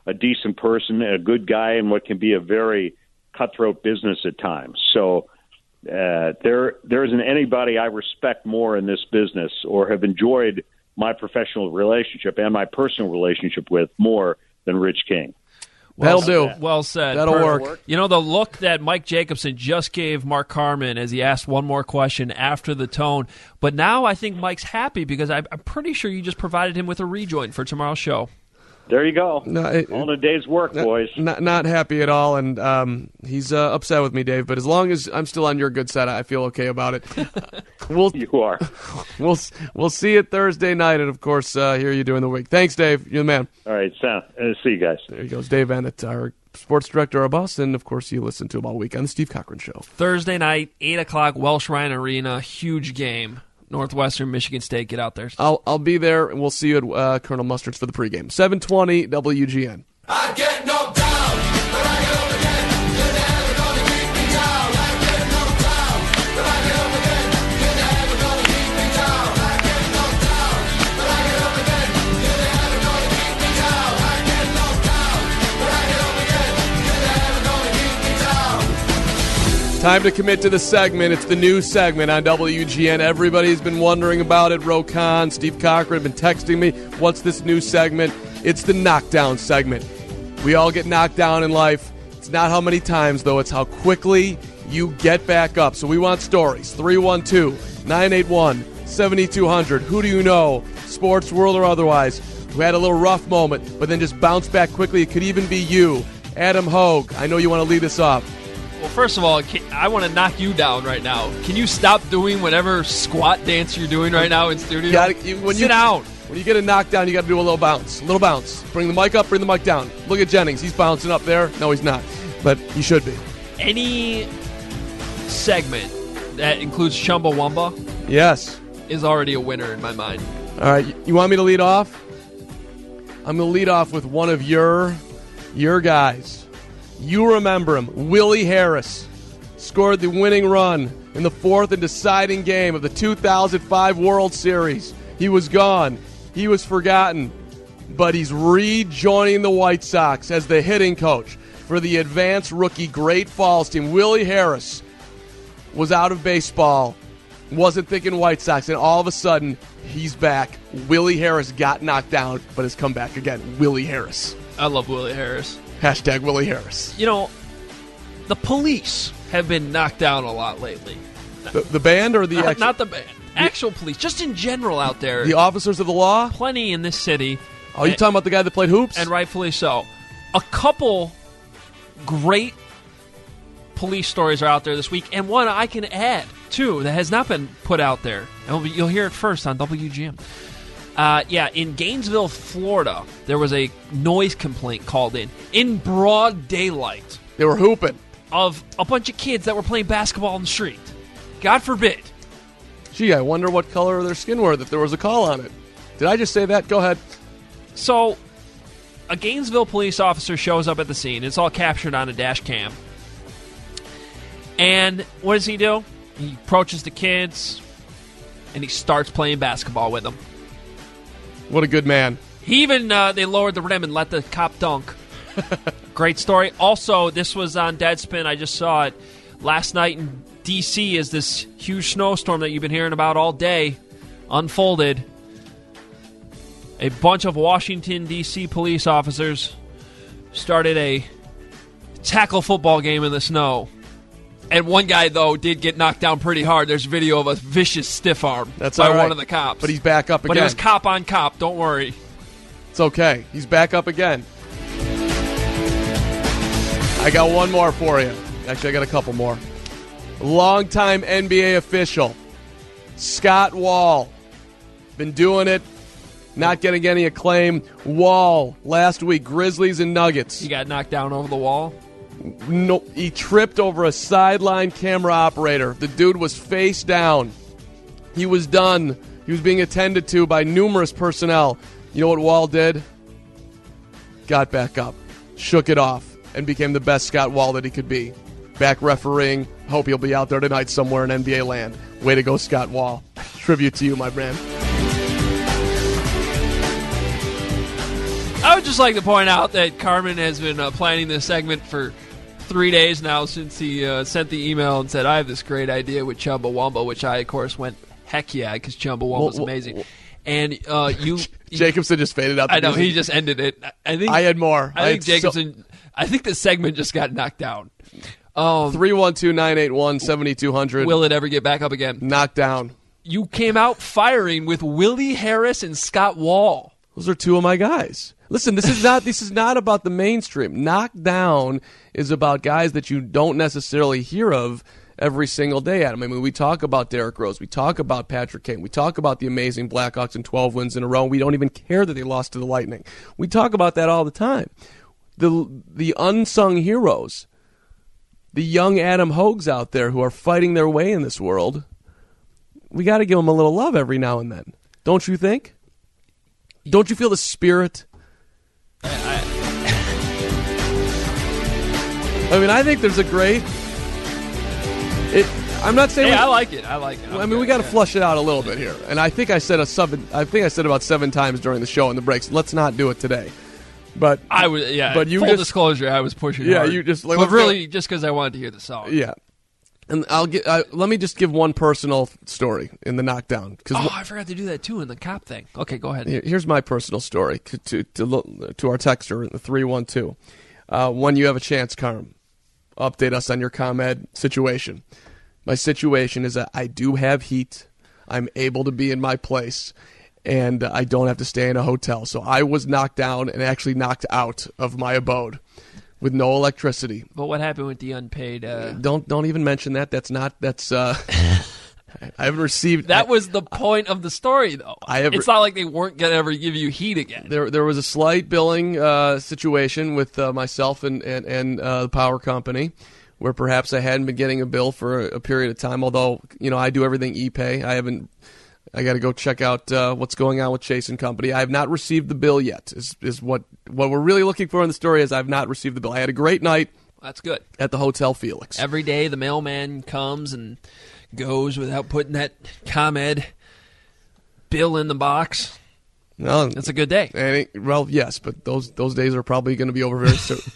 a decent person, a good guy in what can be a very cutthroat business at times. So there isn't anybody I respect more in this business or have enjoyed my professional relationship and my personal relationship with more than Rich King. That'll do. Well said. That'll work. You know, the look that Mike Jacobson just gave Mark Carman as he asked one more question after the tone. But now I think Mike's happy because I'm pretty sure you just provided him with a rejoin for tomorrow's show. There you go. All a day's work, boys. Not happy at all, and he's upset with me, Dave. But as long as I'm still on your good side, I feel okay about it. You are. We'll see you Thursday night, and of course, hear you during the week. Thanks, Dave. You're the man. All right, see you guys. There he goes, Dave Bennett, our sports director of us, and of course, you listen to him all week on the Steve Cochran Show. Thursday night, 8:00, Welsh Ryan Arena, huge game. Northwestern, Michigan State, get out there. I'll be there, and we'll see you at Colonel Mustard's for the pregame. 7:20 WGN. I get knocked down, but I get up again. You're never gonna keep me down. I get knocked down, but I get up again. You're never gonna keep me down. I get knocked down, but I get up again. You're never gonna keep me down. I get knocked down, but I get up again. You're never gonna keep me down. Time to commit to the segment. It's the new segment on WGN. Everybody's been wondering about it. Rokan, Steve Cochran have been texting me, what's this new segment? It's the knockdown segment. We all get knocked down in life. It's not how many times, though. It's how quickly you get back up. So we want stories. 312-981-7200. Who do you know, sports world or otherwise, who had a little rough moment, but then just bounced back quickly? It could even be you. Adam Hogue, I know you want to lead us off. Well, first of all, I want to knock you down right now. Can you stop doing whatever squat dance you're doing right now in studio? Sit down. When you get a knockdown, you got to do a little bounce. A little bounce. Bring the mic up, bring the mic down. Look at Jennings. He's bouncing up there. No, he's not. But he should be. Any segment that includes Chumbawamba Yes. is already a winner in my mind. All right. You want me to lead off? I'm going to lead off with one of your guys. You remember him. Willie Harris scored the winning run in the fourth and deciding game of the 2005 World Series. He was gone. He was forgotten. But he's rejoining the White Sox as the hitting coach for the advanced rookie Great Falls team. Willie Harris was out of baseball, wasn't thinking White Sox, and all of a sudden, he's back. Willie Harris got knocked down, but has come back again. Willie Harris. I love Willie Harris. Hashtag Willie Harris. You know, the police have been knocked down a lot lately. The band or the actual? Not the band. Actual police, just in general out there. The officers of the law? Plenty in this city. Oh, you talking about the guy that played hoops? And rightfully so. A couple great police stories are out there this week, and one I can add, too, that has not been put out there. And you'll hear it first on WGM. In Gainesville, Florida, there was a noise complaint called in broad daylight. They were hooping. Of a bunch of kids that were playing basketball in the street. God forbid. Gee, I wonder what color their skin were that there was a call on it. Did I just say that? Go ahead. So, a Gainesville police officer shows up at the scene. It's all captured on a dash cam. And what does he do? He approaches the kids, and he starts playing basketball with them. What a good man. He even, they lowered the rim and let the cop dunk. Great story. Also, this was on Deadspin. I just saw it last night in D.C. as this huge snowstorm that you've been hearing about all day unfolded. A bunch of Washington, D.C. police officers started a tackle football game in the snow. And one guy, though, did get knocked down pretty hard. There's video of a vicious stiff arm by one of the cops. But he's back up again. But it was cop on cop. Don't worry. It's okay. He's back up again. I got one more for you. Actually, I got a couple more. Longtime NBA official, Scott Wall. Been doing it, not getting any acclaim. Wall, last week, Grizzlies and Nuggets. He got knocked down over the wall? No, he tripped over a sideline camera operator. The dude was face down. He was done. He was being attended to by numerous personnel. You know what Wall did? Got back up, shook it off, and became the best Scott Wall that he could be. Back refereeing. Hope he'll be out there tonight somewhere in NBA land. Way to go, Scott Wall. Tribute to you, my man. I would just like to point out that Carmen has been planning this segment for 3 days now since he sent the email and said, I have this great idea with Chumbawamba, which I, of course, went, heck yeah, because Chumbawamba's amazing. And Jacobson just faded out the I know, music. he just ended it. I think I had more. I think Jacobson, I think the segment just got knocked down. 312-981-7200. Will it ever get back up again? Knocked down. You came out firing with Willie Harris and Scott Wall. Those are two of my guys. Listen, this is not about the mainstream. Knocked down is about guys that you don't necessarily hear of every single day, Adam. I mean, we talk about Derrick Rose. We talk about Patrick Kane. We talk about the amazing Blackhawks and 12 wins in a row. We don't even care that they lost to the Lightning. We talk about that all the time. The unsung heroes, the young Adam Hogues out there who are fighting their way in this world, we got to give them a little love every now and then. Don't you think? Don't you feel the spirit? I mean, I think there's a great... I'm not saying... Hey, I like it. We got to flush it out a little bit here. And I think I said about 7 times during the show in the breaks. Let's not do it today. But I was, yeah. But you full disclosure, I was pushing. Yeah, hard. you just. But really, just because I wanted to hear the song. Yeah, and let me just give one personal story in the knockdown. I forgot to do that too in the cop thing. Okay, go ahead. Here's my personal story to our texter in the 312. When you have a chance, Carm, update us on your ComEd situation. My situation is that I do have heat. I'm able to be in my place. And I don't have to stay in a hotel. So I was knocked down and actually knocked out of my abode with no electricity. But what happened with the unpaid? Don't even mention that. That's I haven't received. That was the point of the story, though. It's not like they weren't going to ever give you heat again. There was a slight billing situation with myself and the power company, where perhaps I hadn't been getting a bill for a period of time. Although I do everything ePay. I got to go check out what's going on with Chase and Company. I have not received the bill yet. Is what we're really looking for in the story is I've not received the bill. I had a great night. That's good. At the Hotel Felix. Every day the mailman comes and goes without putting that ComEd bill in the box. No, that's a good day. Well, yes, but those days are probably going to be over very soon.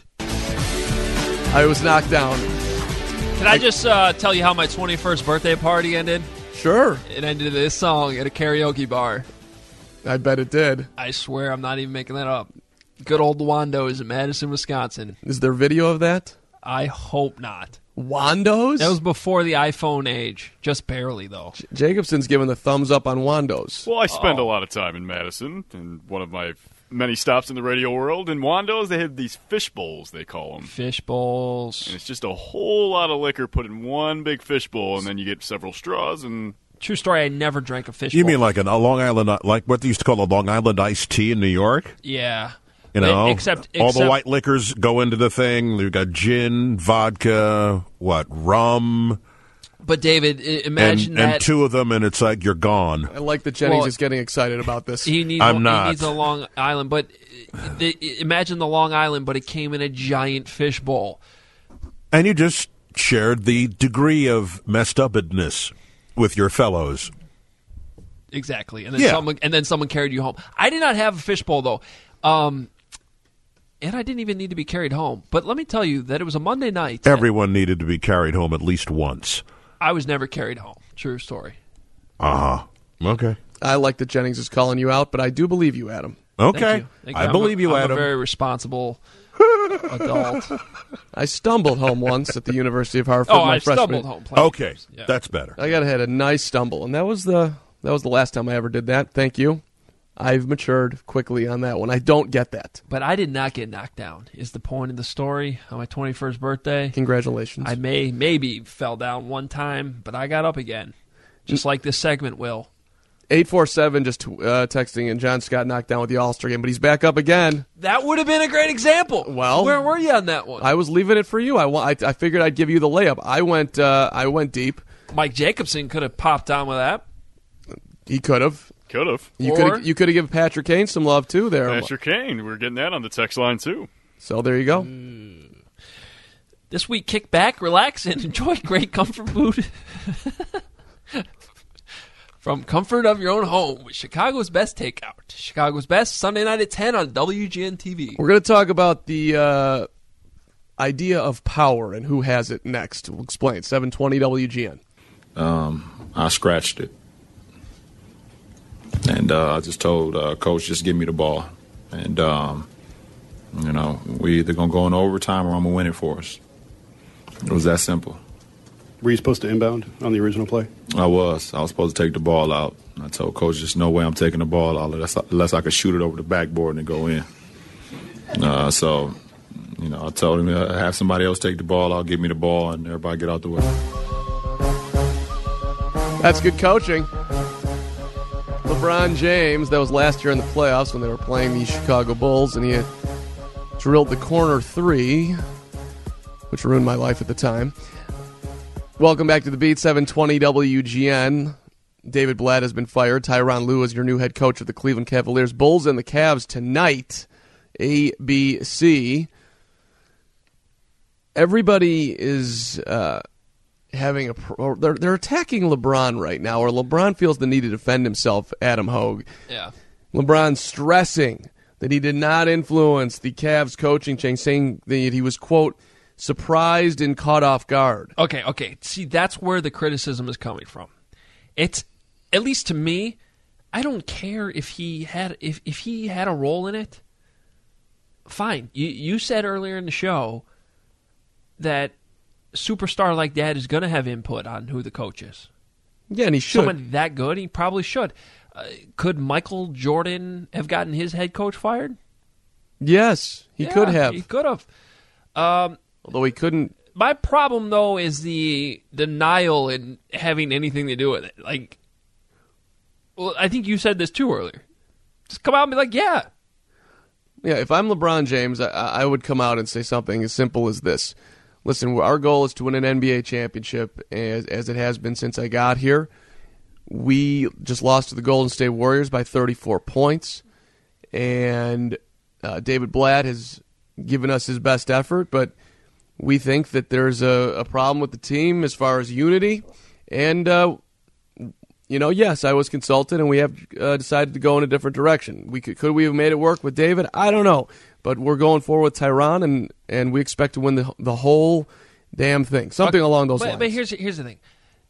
I was knocked down. Can I just tell you how my 21st birthday party ended? Sure. It ended this song at a karaoke bar. I bet it did. I swear I'm not even making that up. Good old Wando's in Madison, Wisconsin. Is there video of that? I hope not. Wando's? That was before the iPhone age. Just barely, though. Jacobson's giving the thumbs up on Wando's. Well, I spend a lot of time in Madison, and one of my many stops in the radio world. In Wando's, they have these fish bowls, they call them. Fish bowls. And it's just a whole lot of liquor put in one big fish bowl, and then you get several straws. And true story, I never drank a fish bowl. You mean like a Long Island, like what they used to call a Long Island iced tea in New York? Yeah. Except all the white liquors go into the thing. You've got gin, vodka, rum. But David, imagine that. And two of them, and it's like you're gone. I like that Jennings is getting excited about this. He needs a Long Island, but imagine the Long Island, but it came in a giant fish bowl. And you just shared the degree of messed upness with your fellows. Exactly, and then someone carried you home. I did not have a fish bowl though, and I didn't even need to be carried home. But let me tell you that it was a Monday night. Everyone needed to be carried home at least once. I was never carried home. True story. Okay. I like that Jennings is calling you out, but I do believe you, Adam. Okay. Thank you. I believe you, I'm Adam. a very responsible adult. I stumbled home once at the University of Hartford. I stumbled home. Okay, that's better. I had a nice stumble, and that was the last time I ever did that. Thank you. I've matured quickly on that one. I don't get that. But I did not get knocked down, is the point of the story. On my 21st birthday. Congratulations. I maybe fell down one time, but I got up again. Just like this segment will. 847 just texting, and John Scott knocked down with the All-Star game, but he's back up again. That would have been a great example. Well, where were you on that one? I was leaving it for you. I figured I'd give you the layup. I went deep. Mike Jacobson could have popped on with that. He could have. Could have. You could have given Patrick Kane some love, too, there. Patrick Kane. We're getting that on the text line, too. So there you go. This week, kick back, relax, and enjoy great comfort food From comfort of your own home with Chicago's Best Takeout. Chicago's Best, Sunday night at 10 on WGN TV. We're going to talk about the idea of power and who has it next. We'll explain. 720 WGN. I scratched it. And I just told Coach, just give me the ball. And, we either going to go in overtime or I'm going to win it for us. It was that simple. Were you supposed to inbound on the original play? I was supposed to take the ball out. I told Coach, there's no way I'm taking the ball out unless I could shoot it over the backboard and go in. I told him, have somebody else take the ball out, give me the ball, and everybody get out the way. That's good coaching. LeBron James, that was last year in the playoffs when they were playing the Chicago Bulls, and he had drilled the corner three, which ruined my life at the time. Welcome back to the Beat, 720 WGN. David Blatt has been fired. Tyronn Lue is your new head coach of the Cleveland Cavaliers. Bulls and the Cavs tonight, ABC. Everybody is having they're attacking LeBron right now, or LeBron feels the need to defend himself, Adam Hogue. Yeah. LeBron stressing that he did not influence the Cavs coaching change, saying that he was, quote, surprised and caught off guard. Okay. See, that's where the criticism is coming from. It's, at least to me, I don't care if he had a role in it. Fine. You said earlier in the show that a superstar like that is going to have input on who the coach is. Yeah, and he should. Somebody that good, he probably should. Could Michael Jordan have gotten his head coach fired? Yes, he could have. He could have. Although he couldn't. My problem, though, is the denial in having anything to do with it. Like, well, I think you said this too earlier. Just come out and be like, yeah. Yeah, if I'm LeBron James, I would come out and say something as simple as this. Listen, our goal is to win an NBA championship, as it has been since I got here. We just lost to the Golden State Warriors by 34 points, and David Blatt has given us his best effort, but we think that there's a problem with the team as far as unity, and yes, I was consulted, and we have decided to go in a different direction. Could we have made it work with David? I don't know, but we're going forward with Tyronn, and we expect to win the whole damn thing, something along those lines. But here's the thing: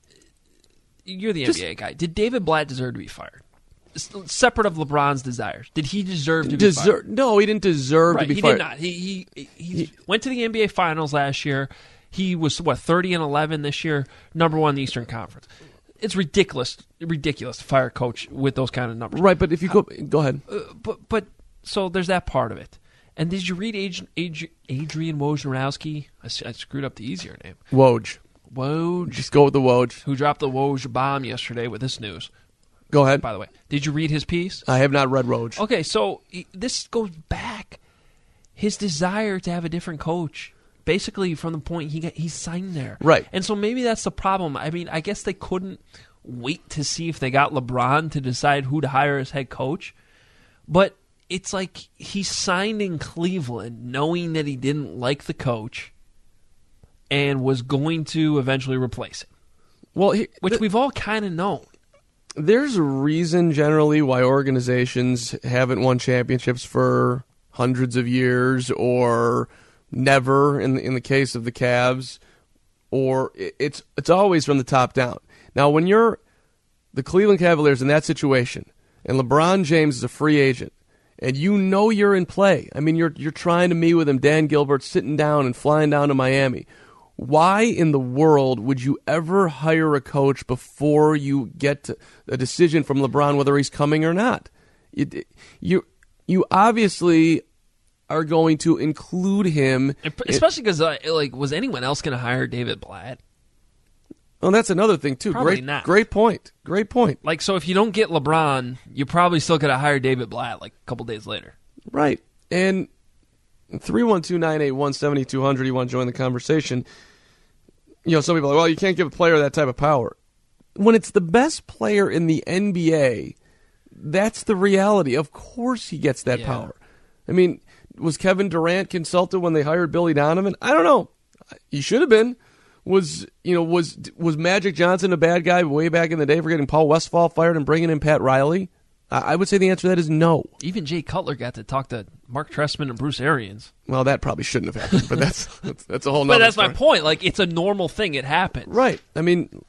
you're the NBA guy. Did David Blatt deserve to be fired? Separate of LeBron's desires, did he deserve to be fired? No, he didn't deserve to be fired. He did not. He went to the NBA Finals last year. He was 30-11 this year, number one in the Eastern Conference. It's ridiculous to fire a coach with those kind of numbers. Right, but if you go ahead. But so there's that part of it. And did you read Adrian Wojnarowski? I screwed up the easier name. Woj. Just go with the Woj. Who dropped the Woj bomb yesterday with this news. Go ahead. By the way, did you read his piece? I have not read Woj. Okay, so this goes back. His desire to have a different coach, basically from the point he signed there. Right. And so maybe that's the problem. I mean, I guess they couldn't wait to see if they got LeBron to decide who to hire as head coach. But it's like he signed in Cleveland knowing that he didn't like the coach and was going to eventually replace him. Well, which we've all kind of known. There's a reason generally why organizations haven't won championships for hundreds of years or never in the case of the Cavs, or it's always from the top down. Now, when you're the Cleveland Cavaliers in that situation and LeBron James is a free agent and you know you're in play, I mean, you're trying to meet with him, Dan Gilbert sitting down and flying down to Miami. Why in the world would you ever hire a coach before you get to a decision from LeBron whether he's coming or not? You obviously are going to include him, especially because was anyone else going to hire David Blatt? Well, that's another thing too. Probably not. Great point. Like, so if you don't get LeBron, you probably still could have hired David Blatt like a couple days later. Right. And 312-981-7200. You want to join the conversation? Some people are like, well, you can't give a player that type of power. When it's the best player in the NBA, that's the reality. Of course he gets that power. I mean, was Kevin Durant consulted when they hired Billy Donovan? I don't know. He should have been. Was Magic Johnson a bad guy way back in the day for getting Paul Westphal fired and bringing in Pat Riley? I would say the answer to that is no. Even Jay Cutler got to talk to Mark Trestman and Bruce Arians. Well, that probably shouldn't have happened, but that's a whole nother But that's story. my point. Like, it's a normal thing. It happens. Right. I mean,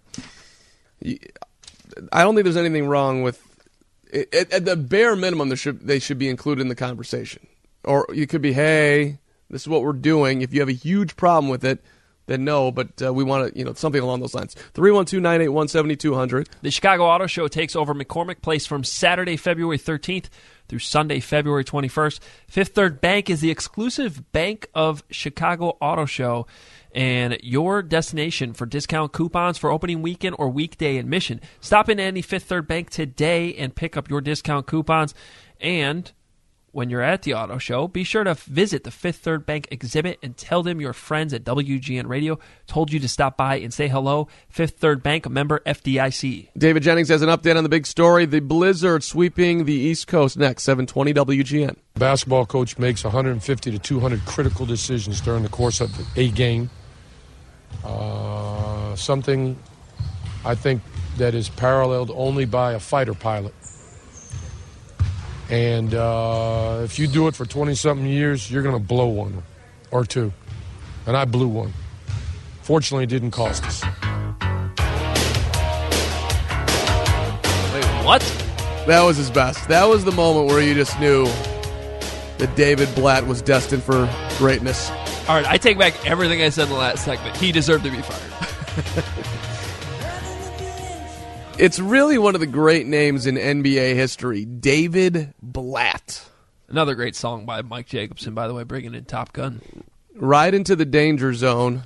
I don't think there's anything wrong with it. At the bare minimum, they should be included in the conversation. Or you could be, hey, this is what we're doing. If you have a huge problem with it, then no, but we want to, something along those lines. 312-981-7200. The Chicago Auto Show takes over McCormick Place from Saturday, February 13th through Sunday, February 21st. Fifth Third Bank is the exclusive bank of Chicago Auto Show and your destination for discount coupons for opening weekend or weekday admission. Stop in any Fifth Third Bank today and pick up your discount coupons. And when you're at the auto show, be sure to visit the Fifth Third Bank exhibit and tell them your friends at WGN Radio told you to stop by and say hello. Fifth Third Bank, a member FDIC. David Jennings has an update on the big story. The blizzard sweeping the East Coast next, 720 WGN. Basketball coach makes 150 to 200 critical decisions during the course of a game. Something I think that is paralleled only by a fighter pilot. And if you do it for 20-something years, you're going to blow one or two. And I blew one. Fortunately, it didn't cost us. Wait, what? That was his best. That was the moment where you just knew that David Blatt was destined for greatness. All right, I take back everything I said in the last segment. He deserved to be fired. It's really one of the great names in NBA history, David Blatt. Another great song by Mike Jacobson, by the way, bringing in Top Gun. Ride into the danger zone.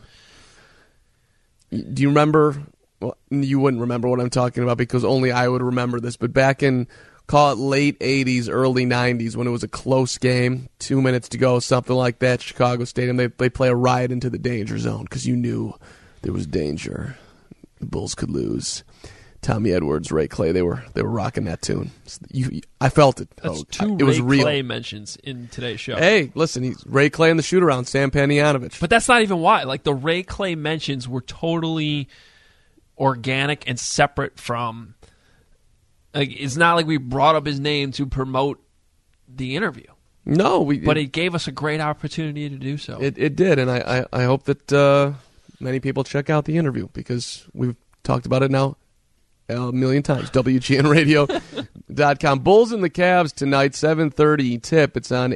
Do you remember? Well, you wouldn't remember what I'm talking about because only I would remember this. But back in, call it late 80s, early 90s, when it was a close game, 2 minutes to go, something like that, Chicago Stadium, they play a ride into the danger zone because you knew there was danger. The Bulls could lose. Tommy Edwards, Ray Clay, they were rocking that tune. I felt it. That's two it was Ray real. Clay mentions in today's show. Hey, listen, he's Ray Clay in the shoot-around, Sam Panayotovich. But that's not even why. Like, the Ray Clay mentions were totally organic and separate from... Like, it's not like we brought up his name to promote the interview. No. But it gave us a great opportunity to do so. It did, and I hope that many people check out the interview because we've talked about it now a million times. WGNradio.com. Bulls and the Cavs tonight, 7:30 tip. It's on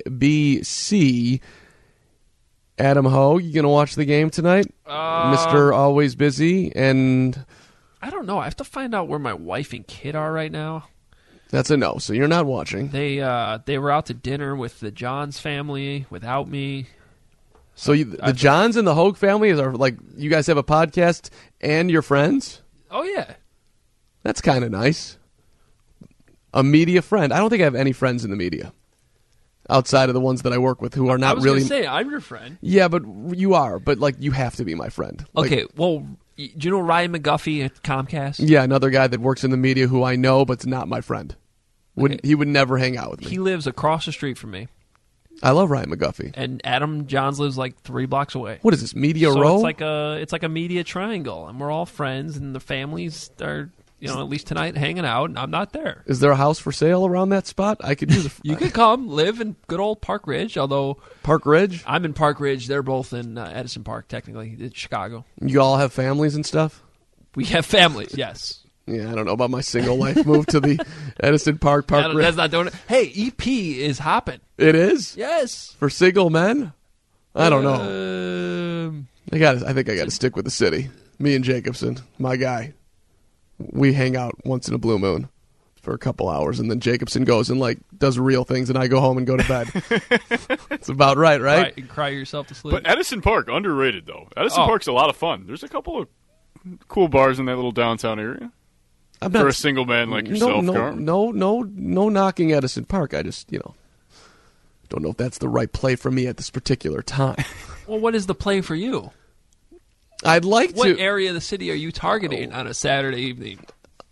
ABC. Adam Ho, you going to watch the game tonight? Mr. Always Busy. And I don't know. I have to find out where my wife and kid are right now. That's a no, so you're not watching. They were out to dinner with the Johns family without me. So the Johns and the Hogue family are like, you guys have a podcast and your friends? Oh, yeah. That's kind of nice. A media friend. I don't think I have any friends in the media outside of the ones that I work with who are not really. I was going to say, I'm your friend. Yeah, but you are. But like, you have to be my friend. Okay, well, do you know Ryan McGuffey at Comcast? Yeah, another guy that works in the media who I know but's not my friend. He would never hang out with me. He lives across the street from me. I love Ryan McGuffey. And Adam Johns lives like 3 blocks away. What is this, Media Row? It's like a media triangle, and we're all friends, and the families are, at least tonight, hanging out, and I'm not there. Is there a house for sale around that spot? I could use it. You could come live in good old Park Ridge, although Park Ridge? I'm in Park Ridge. They're both in Edison Park, technically, in Chicago. You all have families and stuff? We have families, yes. Yeah, I don't know about my single life move to the Edison Park Ridge. That's not doing it. Hey, EP is hopping. It is? Yes. For single men? I don't know. I think I got to stick with the city. Me and Jacobson, my guy. We hang out once in a blue moon for a couple hours, and then Jacobson goes and does real things, and I go home and go to bed. It's about right? Cry yourself to sleep. But Edison Park, underrated, though. Edison Park's a lot of fun. There's a couple of cool bars in that little downtown area. For a single man like yourself, Carm. No knocking Edison Park. I just, don't know if that's the right play for me at this particular time. Well, what is the play for you? I'd like What area of the city are you targeting on a Saturday evening?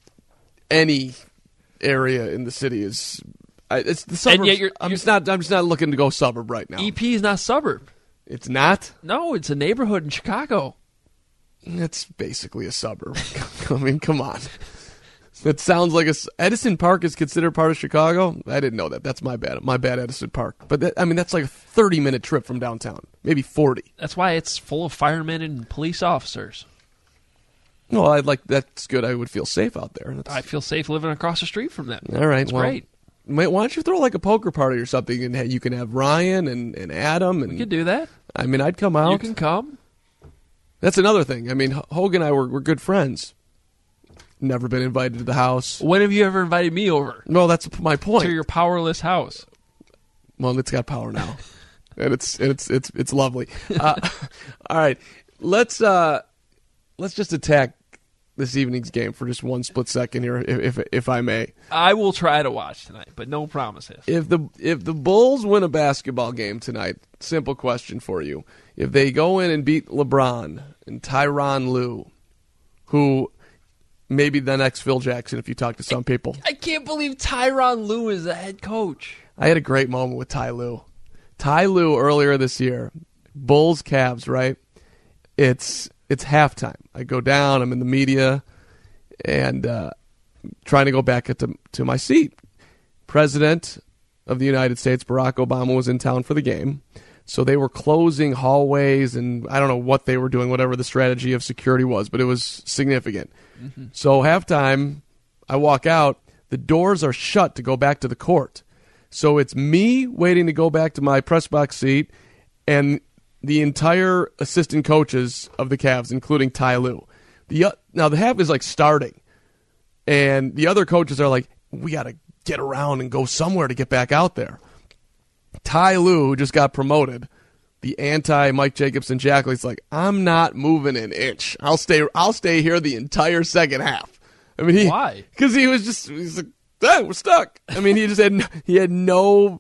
Any area in the city is. It's the suburbs. And yet I'm just not looking to go suburb right now. EP is not suburb. It's not? No, it's a neighborhood in Chicago. It's basically a suburb. I mean, come on. That sounds like Edison Park is considered part of Chicago? I didn't know that. That's my bad. My bad, Edison Park. But that's like a 30-minute trip from downtown. Maybe 40. That's why it's full of firemen and police officers. Well, that's good. I would feel safe out there. I feel safe living across the street from them. All right. It's great. Why don't you throw like a poker party or something, and you can have Ryan and Adam. And we could do that. I mean, I'd come out. You can come. That's another thing. I mean, Hogan and I we're good friends. Never been invited to the house. When have you ever invited me over? No, that's my point. To your powerless house. Well, it's got power now, and it's lovely. All right, let's just attack this evening's game for just one split second here, if I may. I will try to watch tonight, but no promises. If the Bulls win a basketball game tonight, simple question for you: if they go in and beat LeBron and Tyronn Lue, who maybe the next Phil Jackson, if you talk to some people. I can't believe Tyronn Lue is the head coach. I had a great moment with Ty Lue. Ty Lue earlier this year, Bulls Cavs, right? It's halftime. I go down. I'm in the media, and trying to go back to my seat. President of the United States, Barack Obama, was in town for the game. So they were closing hallways, and I don't know what they were doing, whatever the strategy of security was, but it was significant. Mm-hmm. So halftime, I walk out. The doors are shut to go back to the court. So it's me waiting to go back to my press box seat, and the entire assistant coaches of the Cavs, including Ty Lue. Now, the half is like starting, and the other coaches are like, we got to get around and go somewhere to get back out there. Ty Lue, who just got promoted, the anti-Mike Jacobson Jackal, he's like, I'm not moving an inch. I'll stay here the entire second half. I mean, why? Because he's like, we're stuck. I mean, he had no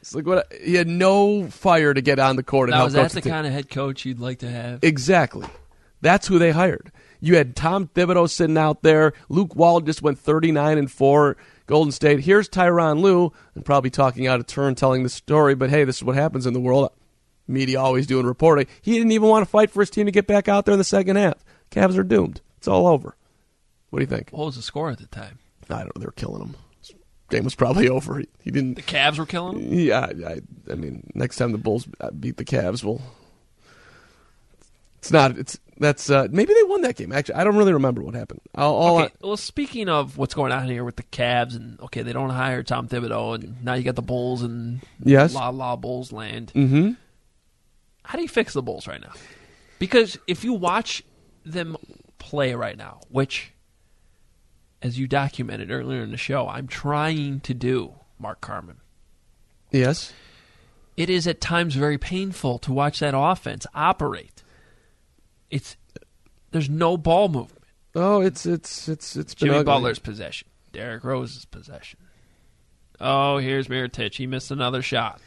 fire to get on the court. Now, is that the kind of head coach you'd like to have? Exactly. That's who they hired. You had Tom Thibodeau sitting out there. Luke Walton just went 39-4. Golden State. Here's Tyronn Lue, and probably talking out of turn, telling the story. But hey, this is what happens in the world. Media always doing reporting. He didn't even want to fight for his team to get back out there in the second half. Cavs are doomed. It's all over. What do you think? What was the score at the time? I don't know. They were killing him. Game was probably over. He didn't. The Cavs were killing him? Yeah. I mean, next time the Bulls beat the Cavs, it's not. That's maybe they won that game. Actually, I don't really remember what happened. Well, speaking of what's going on here with the Cavs, and they don't hire Tom Thibodeau, and now you got the Bulls and la Bulls land. Mm-hmm. How do you fix the Bulls right now? Because if you watch them play right now, which, as you documented earlier in the show, I'm trying to do, Mark Carman. Yes. It is at times very painful to watch that offense operate. There's no ball movement. Oh, it's been Jimmy ugly. Butler's possession. Derrick Rose's possession. Oh, here's Mirotic. He missed another shot.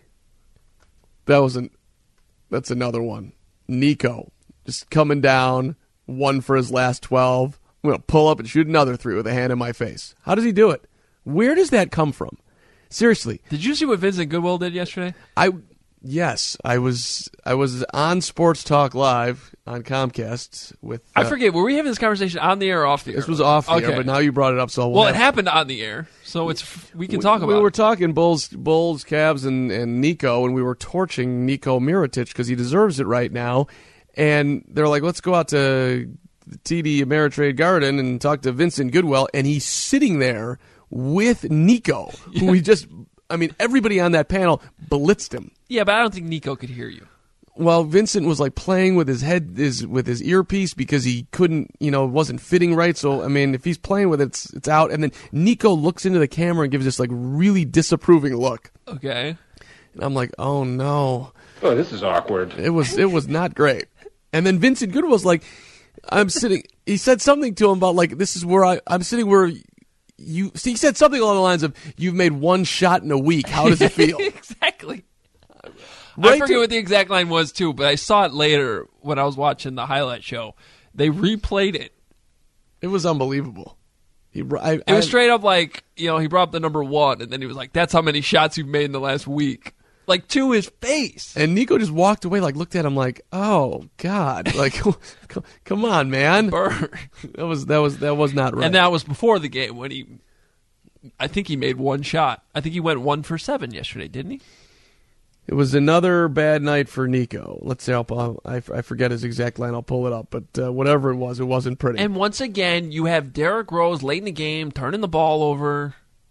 That's another one. Nico just coming down, one for his last 12. I'm going to pull up and shoot another three with a hand in my face. How does he do it? Where does that come from? Seriously. Did you see what Vincent Goodwill did yesterday? Yes, I was on Sports Talk Live on Comcast with. I forget. Were we having this conversation on the air or off the air? This was off the air, but now you brought it up, so it happened on the air, so we can talk about it. We were talking Bulls, Cavs, and Nico, and we were torching Nico Mirotic because he deserves it right now. And they're like, let's go out to the TD Ameritrade Garden and talk to Vincent Goodwill, and he's sitting there with Nico, who we just. I mean, everybody on that panel blitzed him. Yeah, but I don't think Nico could hear you. Well, Vincent was like playing with his head, with his earpiece because he couldn't, it wasn't fitting right. So, I mean, if he's playing with it, it's out. And then Nico looks into the camera and gives this like really disapproving look. Okay. And I'm like, oh no. Oh, this is awkward. It was not great. And then Vincent Goodwill's like, he said something to him about like, this is where I'm sitting where he said something along the lines of, you've made one shot in a week. How does it feel? Exactly. I forget what the exact line was, too, but I saw it later when I was watching the highlight show. They replayed it. It was unbelievable. It was straight up like, he brought up the number 1, and then he was like, that's how many shots you've made in the last week. like to his face. And Nico just walked away, like looked at him, like, "Oh God, like, come on, man." Burn. That was not right. And that was before the game when I think he made one shot. I think he went 1 for 7 yesterday, didn't he? It was another bad night for Nico. Let's see, I forget his exact line. I'll pull it up, but whatever it wasn't pretty. And once again, you have Derrick Rose late in the game turning the ball over.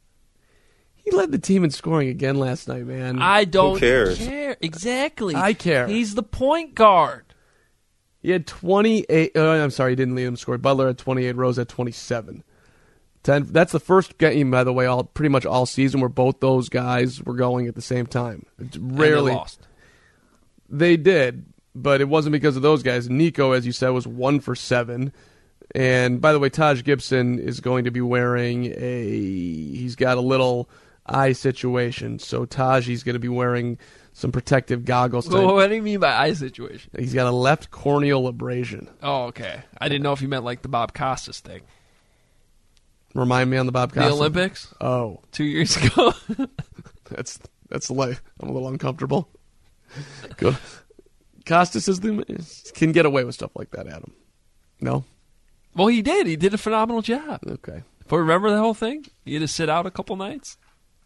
He led the team in scoring again last night, man. I don't Who cares? care. Exactly. I care. He's the point guard. He had 28. I'm sorry, he didn't lead him scoring. Butler had 28. Rose had 27. That's the first game, by the way, pretty much all season where both those guys were going at the same time. Rarely. And they lost. They did, but it wasn't because of those guys. Nico, as you said, was 1 for 7. And by the way, Taj Gibson is going to be wearing he's got a little eye situation. So Taj, he's going to be wearing some protective goggles. Well, what do you mean by eye situation? He's got a left corneal abrasion. Oh, okay. I didn't know if you meant like the Bob Costas thing. Remind me on the Bob Costas. The Olympics? Oh. 2 years ago. That's life. I'm a little uncomfortable. Good. Costas can get away with stuff like that, Adam. No? Well, he did. He did a phenomenal job. Okay. But remember the whole thing? He had to sit out a couple nights?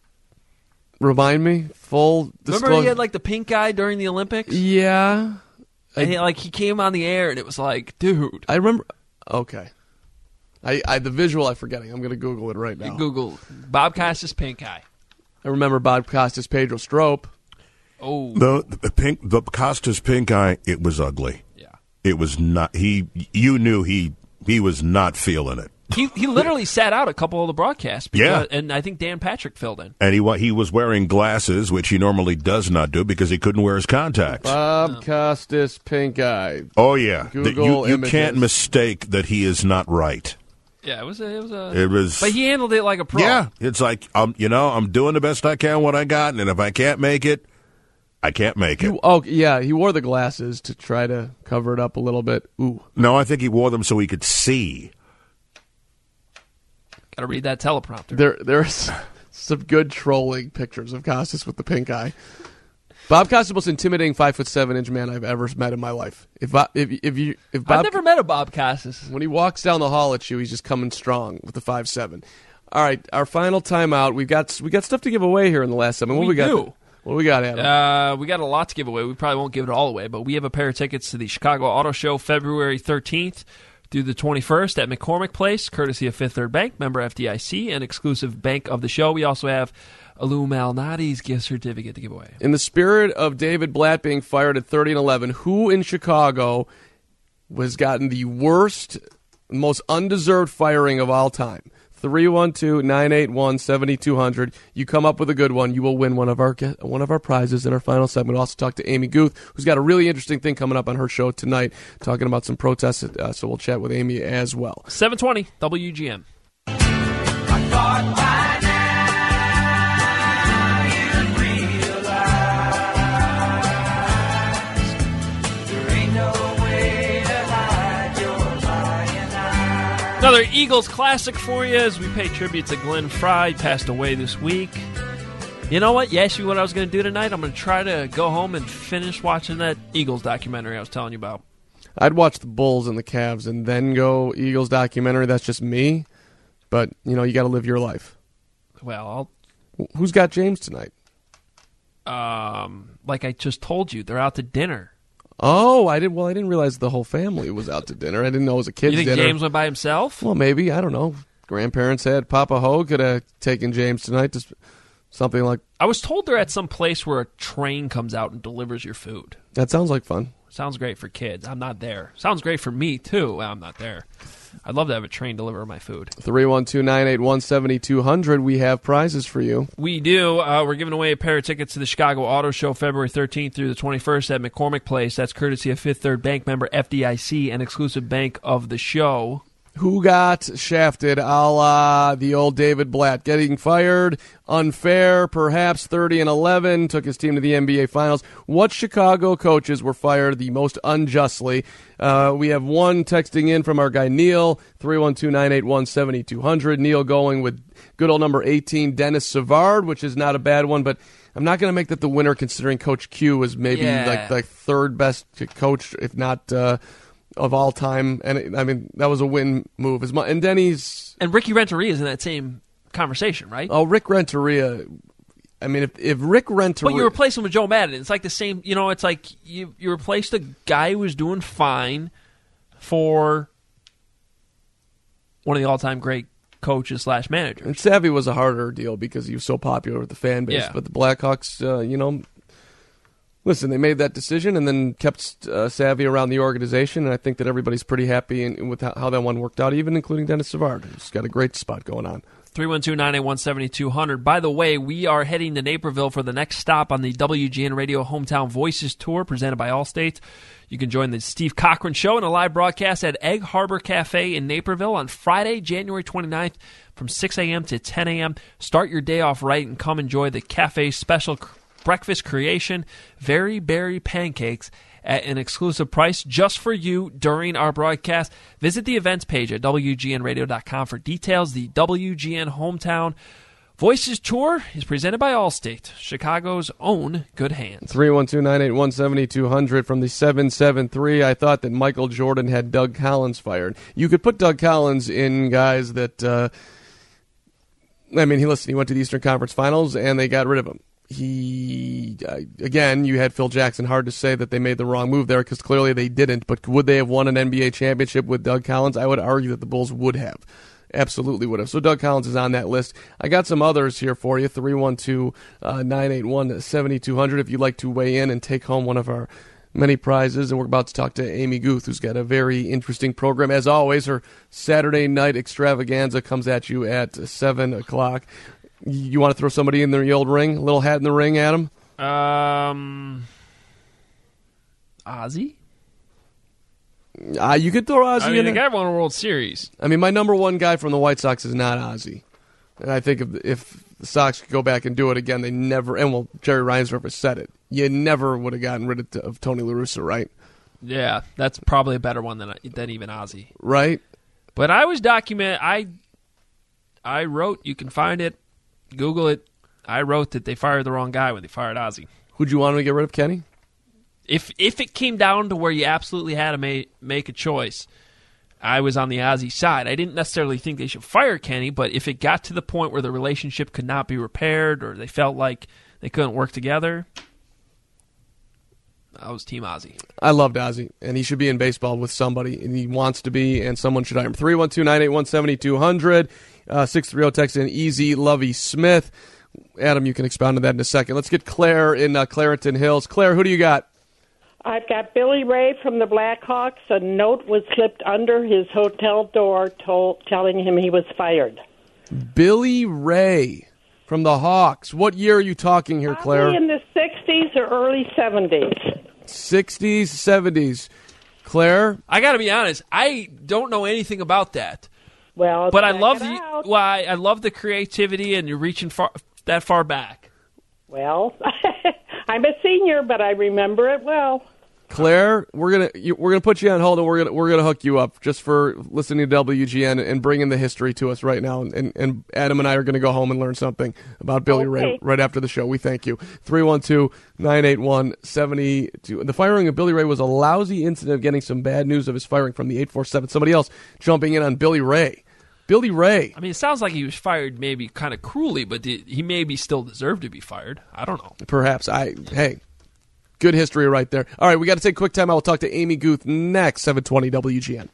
Remind me. Full disclosure. Remember he had like the pink eye during the Olympics? Yeah. And he came on the air and it was like, dude. I remember. Okay. The visual I'm forgetting. I'm going to Google it right now. Google Bob Costas pink eye. I remember Bob Costas, Pedro Strop. Oh. The Costas pink eye, it was ugly. Yeah. It was not, you knew he was not feeling it. He literally sat out a couple of the broadcasts. Yeah. And I think Dan Patrick filled in. And he was wearing glasses, which he normally does not do because he couldn't wear his contacts. Bob Costas, pink eye. Oh, yeah. Google you can't mistake that he is not right. Yeah, it was. But he handled it like a pro. Yeah, it's like, I'm doing the best I can what I got, and if I can't make it, I can't make it. He wore the glasses to try to cover it up a little bit. Ooh. No, I think he wore them so he could see. Got to read that teleprompter. There's some good trolling pictures of Costas with the pink eye. Bob Costas is the most intimidating 5'7" man I've ever met in my life. I've never met a Bob Costas. When he walks down the hall at you, he's just coming strong with the 5'7". All right, our final timeout. We got stuff to give away here in the last segment. What do we got, Adam? We got a lot to give away. We probably won't give it all away, but we have a pair of tickets to the Chicago Auto Show February 13th through the 21st at McCormick Place, courtesy of Fifth Third Bank, member FDIC, and exclusive bank of the show. We also have Alou Malnati's gift certificate to give away. In the spirit of David Blatt being fired at 30-11, who in Chicago has gotten the worst, most undeserved firing of all time? 312-981-7200. You come up with a good one, you will win one of our prizes in our final segment. We'll also talk to Amy Guth, who's got a really interesting thing coming up on her show tonight, talking about some protests. So we'll chat with Amy as well. 720 WGN. Another Eagles classic for you as we pay tribute to Glenn Frey, passed away this week. You know what? You asked me what I was going to do tonight. I'm going to try to go home and finish watching that Eagles documentary I was telling you about. I'd watch the Bulls and the Cavs and then go Eagles documentary. That's just me. But, you got to live your life. Well, who's got James tonight? Like I just told you, they're out to dinner. Oh, I didn't realize the whole family was out to dinner. I didn't know it was a kid's dinner. You think James went by himself? Well, maybe. I don't know. Grandparents had Papa Ho could have taken James tonight to something like... I was told they're at some place where a train comes out and delivers your food. That sounds like fun. Sounds great for kids. I'm not there. Sounds great for me, too. Well, I'm not there. I'd love to have a train deliver my food. 312-981-7200. We have prizes for you. We do. We're giving away a pair of tickets to the Chicago Auto Show February 13th through the 21st at McCormick Place. That's courtesy of Fifth Third Bank, member FDIC, and exclusive bank of the show. Who got shafted a la the old David Blatt? Getting fired, unfair, perhaps 30-11, took his team to the NBA Finals. What Chicago coaches were fired the most unjustly? We have one texting in from our guy Neil, 312-981-7200. Neil going with good old number 18, Dennis Savard, which is not a bad one, but I'm not going to make that the winner, considering Coach Q was maybe like the third best coach, if not of all time. And I mean, that was a win move. And Denny's and Ricky Renteria is in that same conversation, right? Oh, Rick Renteria. I mean, if Rick Renteria... But you replace him with Joe Madden. It's like the same... it's like you replaced a guy who was doing fine for one of the all-time great coaches / managers. And Savvy was a harder deal because he was so popular with the fan base. Yeah. But the Blackhawks, listen, they made that decision and then kept Savvy around the organization, and I think that everybody's pretty happy with how that one worked out, even including Dennis Savard, who's got a great spot going on. 312-981-7200. By the way, we are heading to Naperville for the next stop on the WGN Radio Hometown Voices Tour presented by Allstate. You can join the Steve Cochran Show in a live broadcast at Egg Harbor Cafe in Naperville on Friday, January 29th from 6 a.m. to 10 a.m. Start your day off right and come enjoy the cafe's special breakfast creation, Very Berry Pancakes, at an exclusive price just for you during our broadcast. Visit the events page at WGNradio.com for details. The WGN Hometown Voices Tour is presented by Allstate, Chicago's own good hands. 312-981-7200 from the 773. I thought that Michael Jordan had Doug Collins fired. You could put Doug Collins in guys that, he went to the Eastern Conference Finals and they got rid of him. Again, you had Phil Jackson. Hard to say that they made the wrong move there because clearly they didn't. But would they have won an NBA championship with Doug Collins? I would argue that the Bulls would have. Absolutely would have. So Doug Collins is on that list. I got some others here for you. 312-981-7200 if you'd like to weigh in and take home one of our many prizes. And we're about to talk to Amy Guth, who's got a very interesting program. As always, her Saturday night extravaganza comes at you at 7 o'clock. You want to throw somebody in the old ring? A little hat in the ring, Adam? Ozzy? You could throw Ozzy in the guy won a World Series. My number one guy from the White Sox is not Ozzy. And I think if the Sox could go back and do it again, they never... And, Jerry Reinsdorf has said it. You never would have gotten rid of Tony La Russa, right? Yeah, that's probably a better one than even Ozzy. Right? But I was I wrote, you can find it, Google it, I wrote that they fired the wrong guy when they fired Ozzy. Who'd you want to get rid of, Kenny? If it came down to where you absolutely had to make a choice, I was on the Ozzy side. I didn't necessarily think they should fire Kenny, but if it got to the point where the relationship could not be repaired or they felt like they couldn't work together, I was Team Ozzy. I loved Ozzy, and he should be in baseball with somebody, and he wants to be, and someone should hire him. 312-981-7200, 630 text in Easy Lovey Smith. Adam, you can expound on that in a second. Let's get Claire in Clareton Hills. Claire, who do you got? I've got Billy Ray from the Blackhawks. A note was slipped under his hotel door telling him he was fired. Billy Ray from the Hawks. What year are you talking here, Claire? Probably in the 60s or early 70s. 60s, 70s. Claire? I got to be honest. I don't know anything about that. Well, but I love I love the creativity and you're reaching that far back. Well, I'm a senior, but I remember it well. Claire, we're gonna put you on hold, and we're gonna hook you up just for listening to WGN and bringing the history to us right now. And Adam and I are gonna go home and learn something about Billy Ray right after the show. We thank you. 312-981-72. The firing of Billy Ray was a lousy incident of getting some bad news of his firing from the 847. Somebody else jumping in on Billy Ray. Billy Ray. It sounds like he was fired maybe kind of cruelly, but he maybe still deserved to be fired. I don't know. Perhaps. Hey, good history right there. All right, we got to take a quick time. I will talk to Amy Guth next, 720 WGN.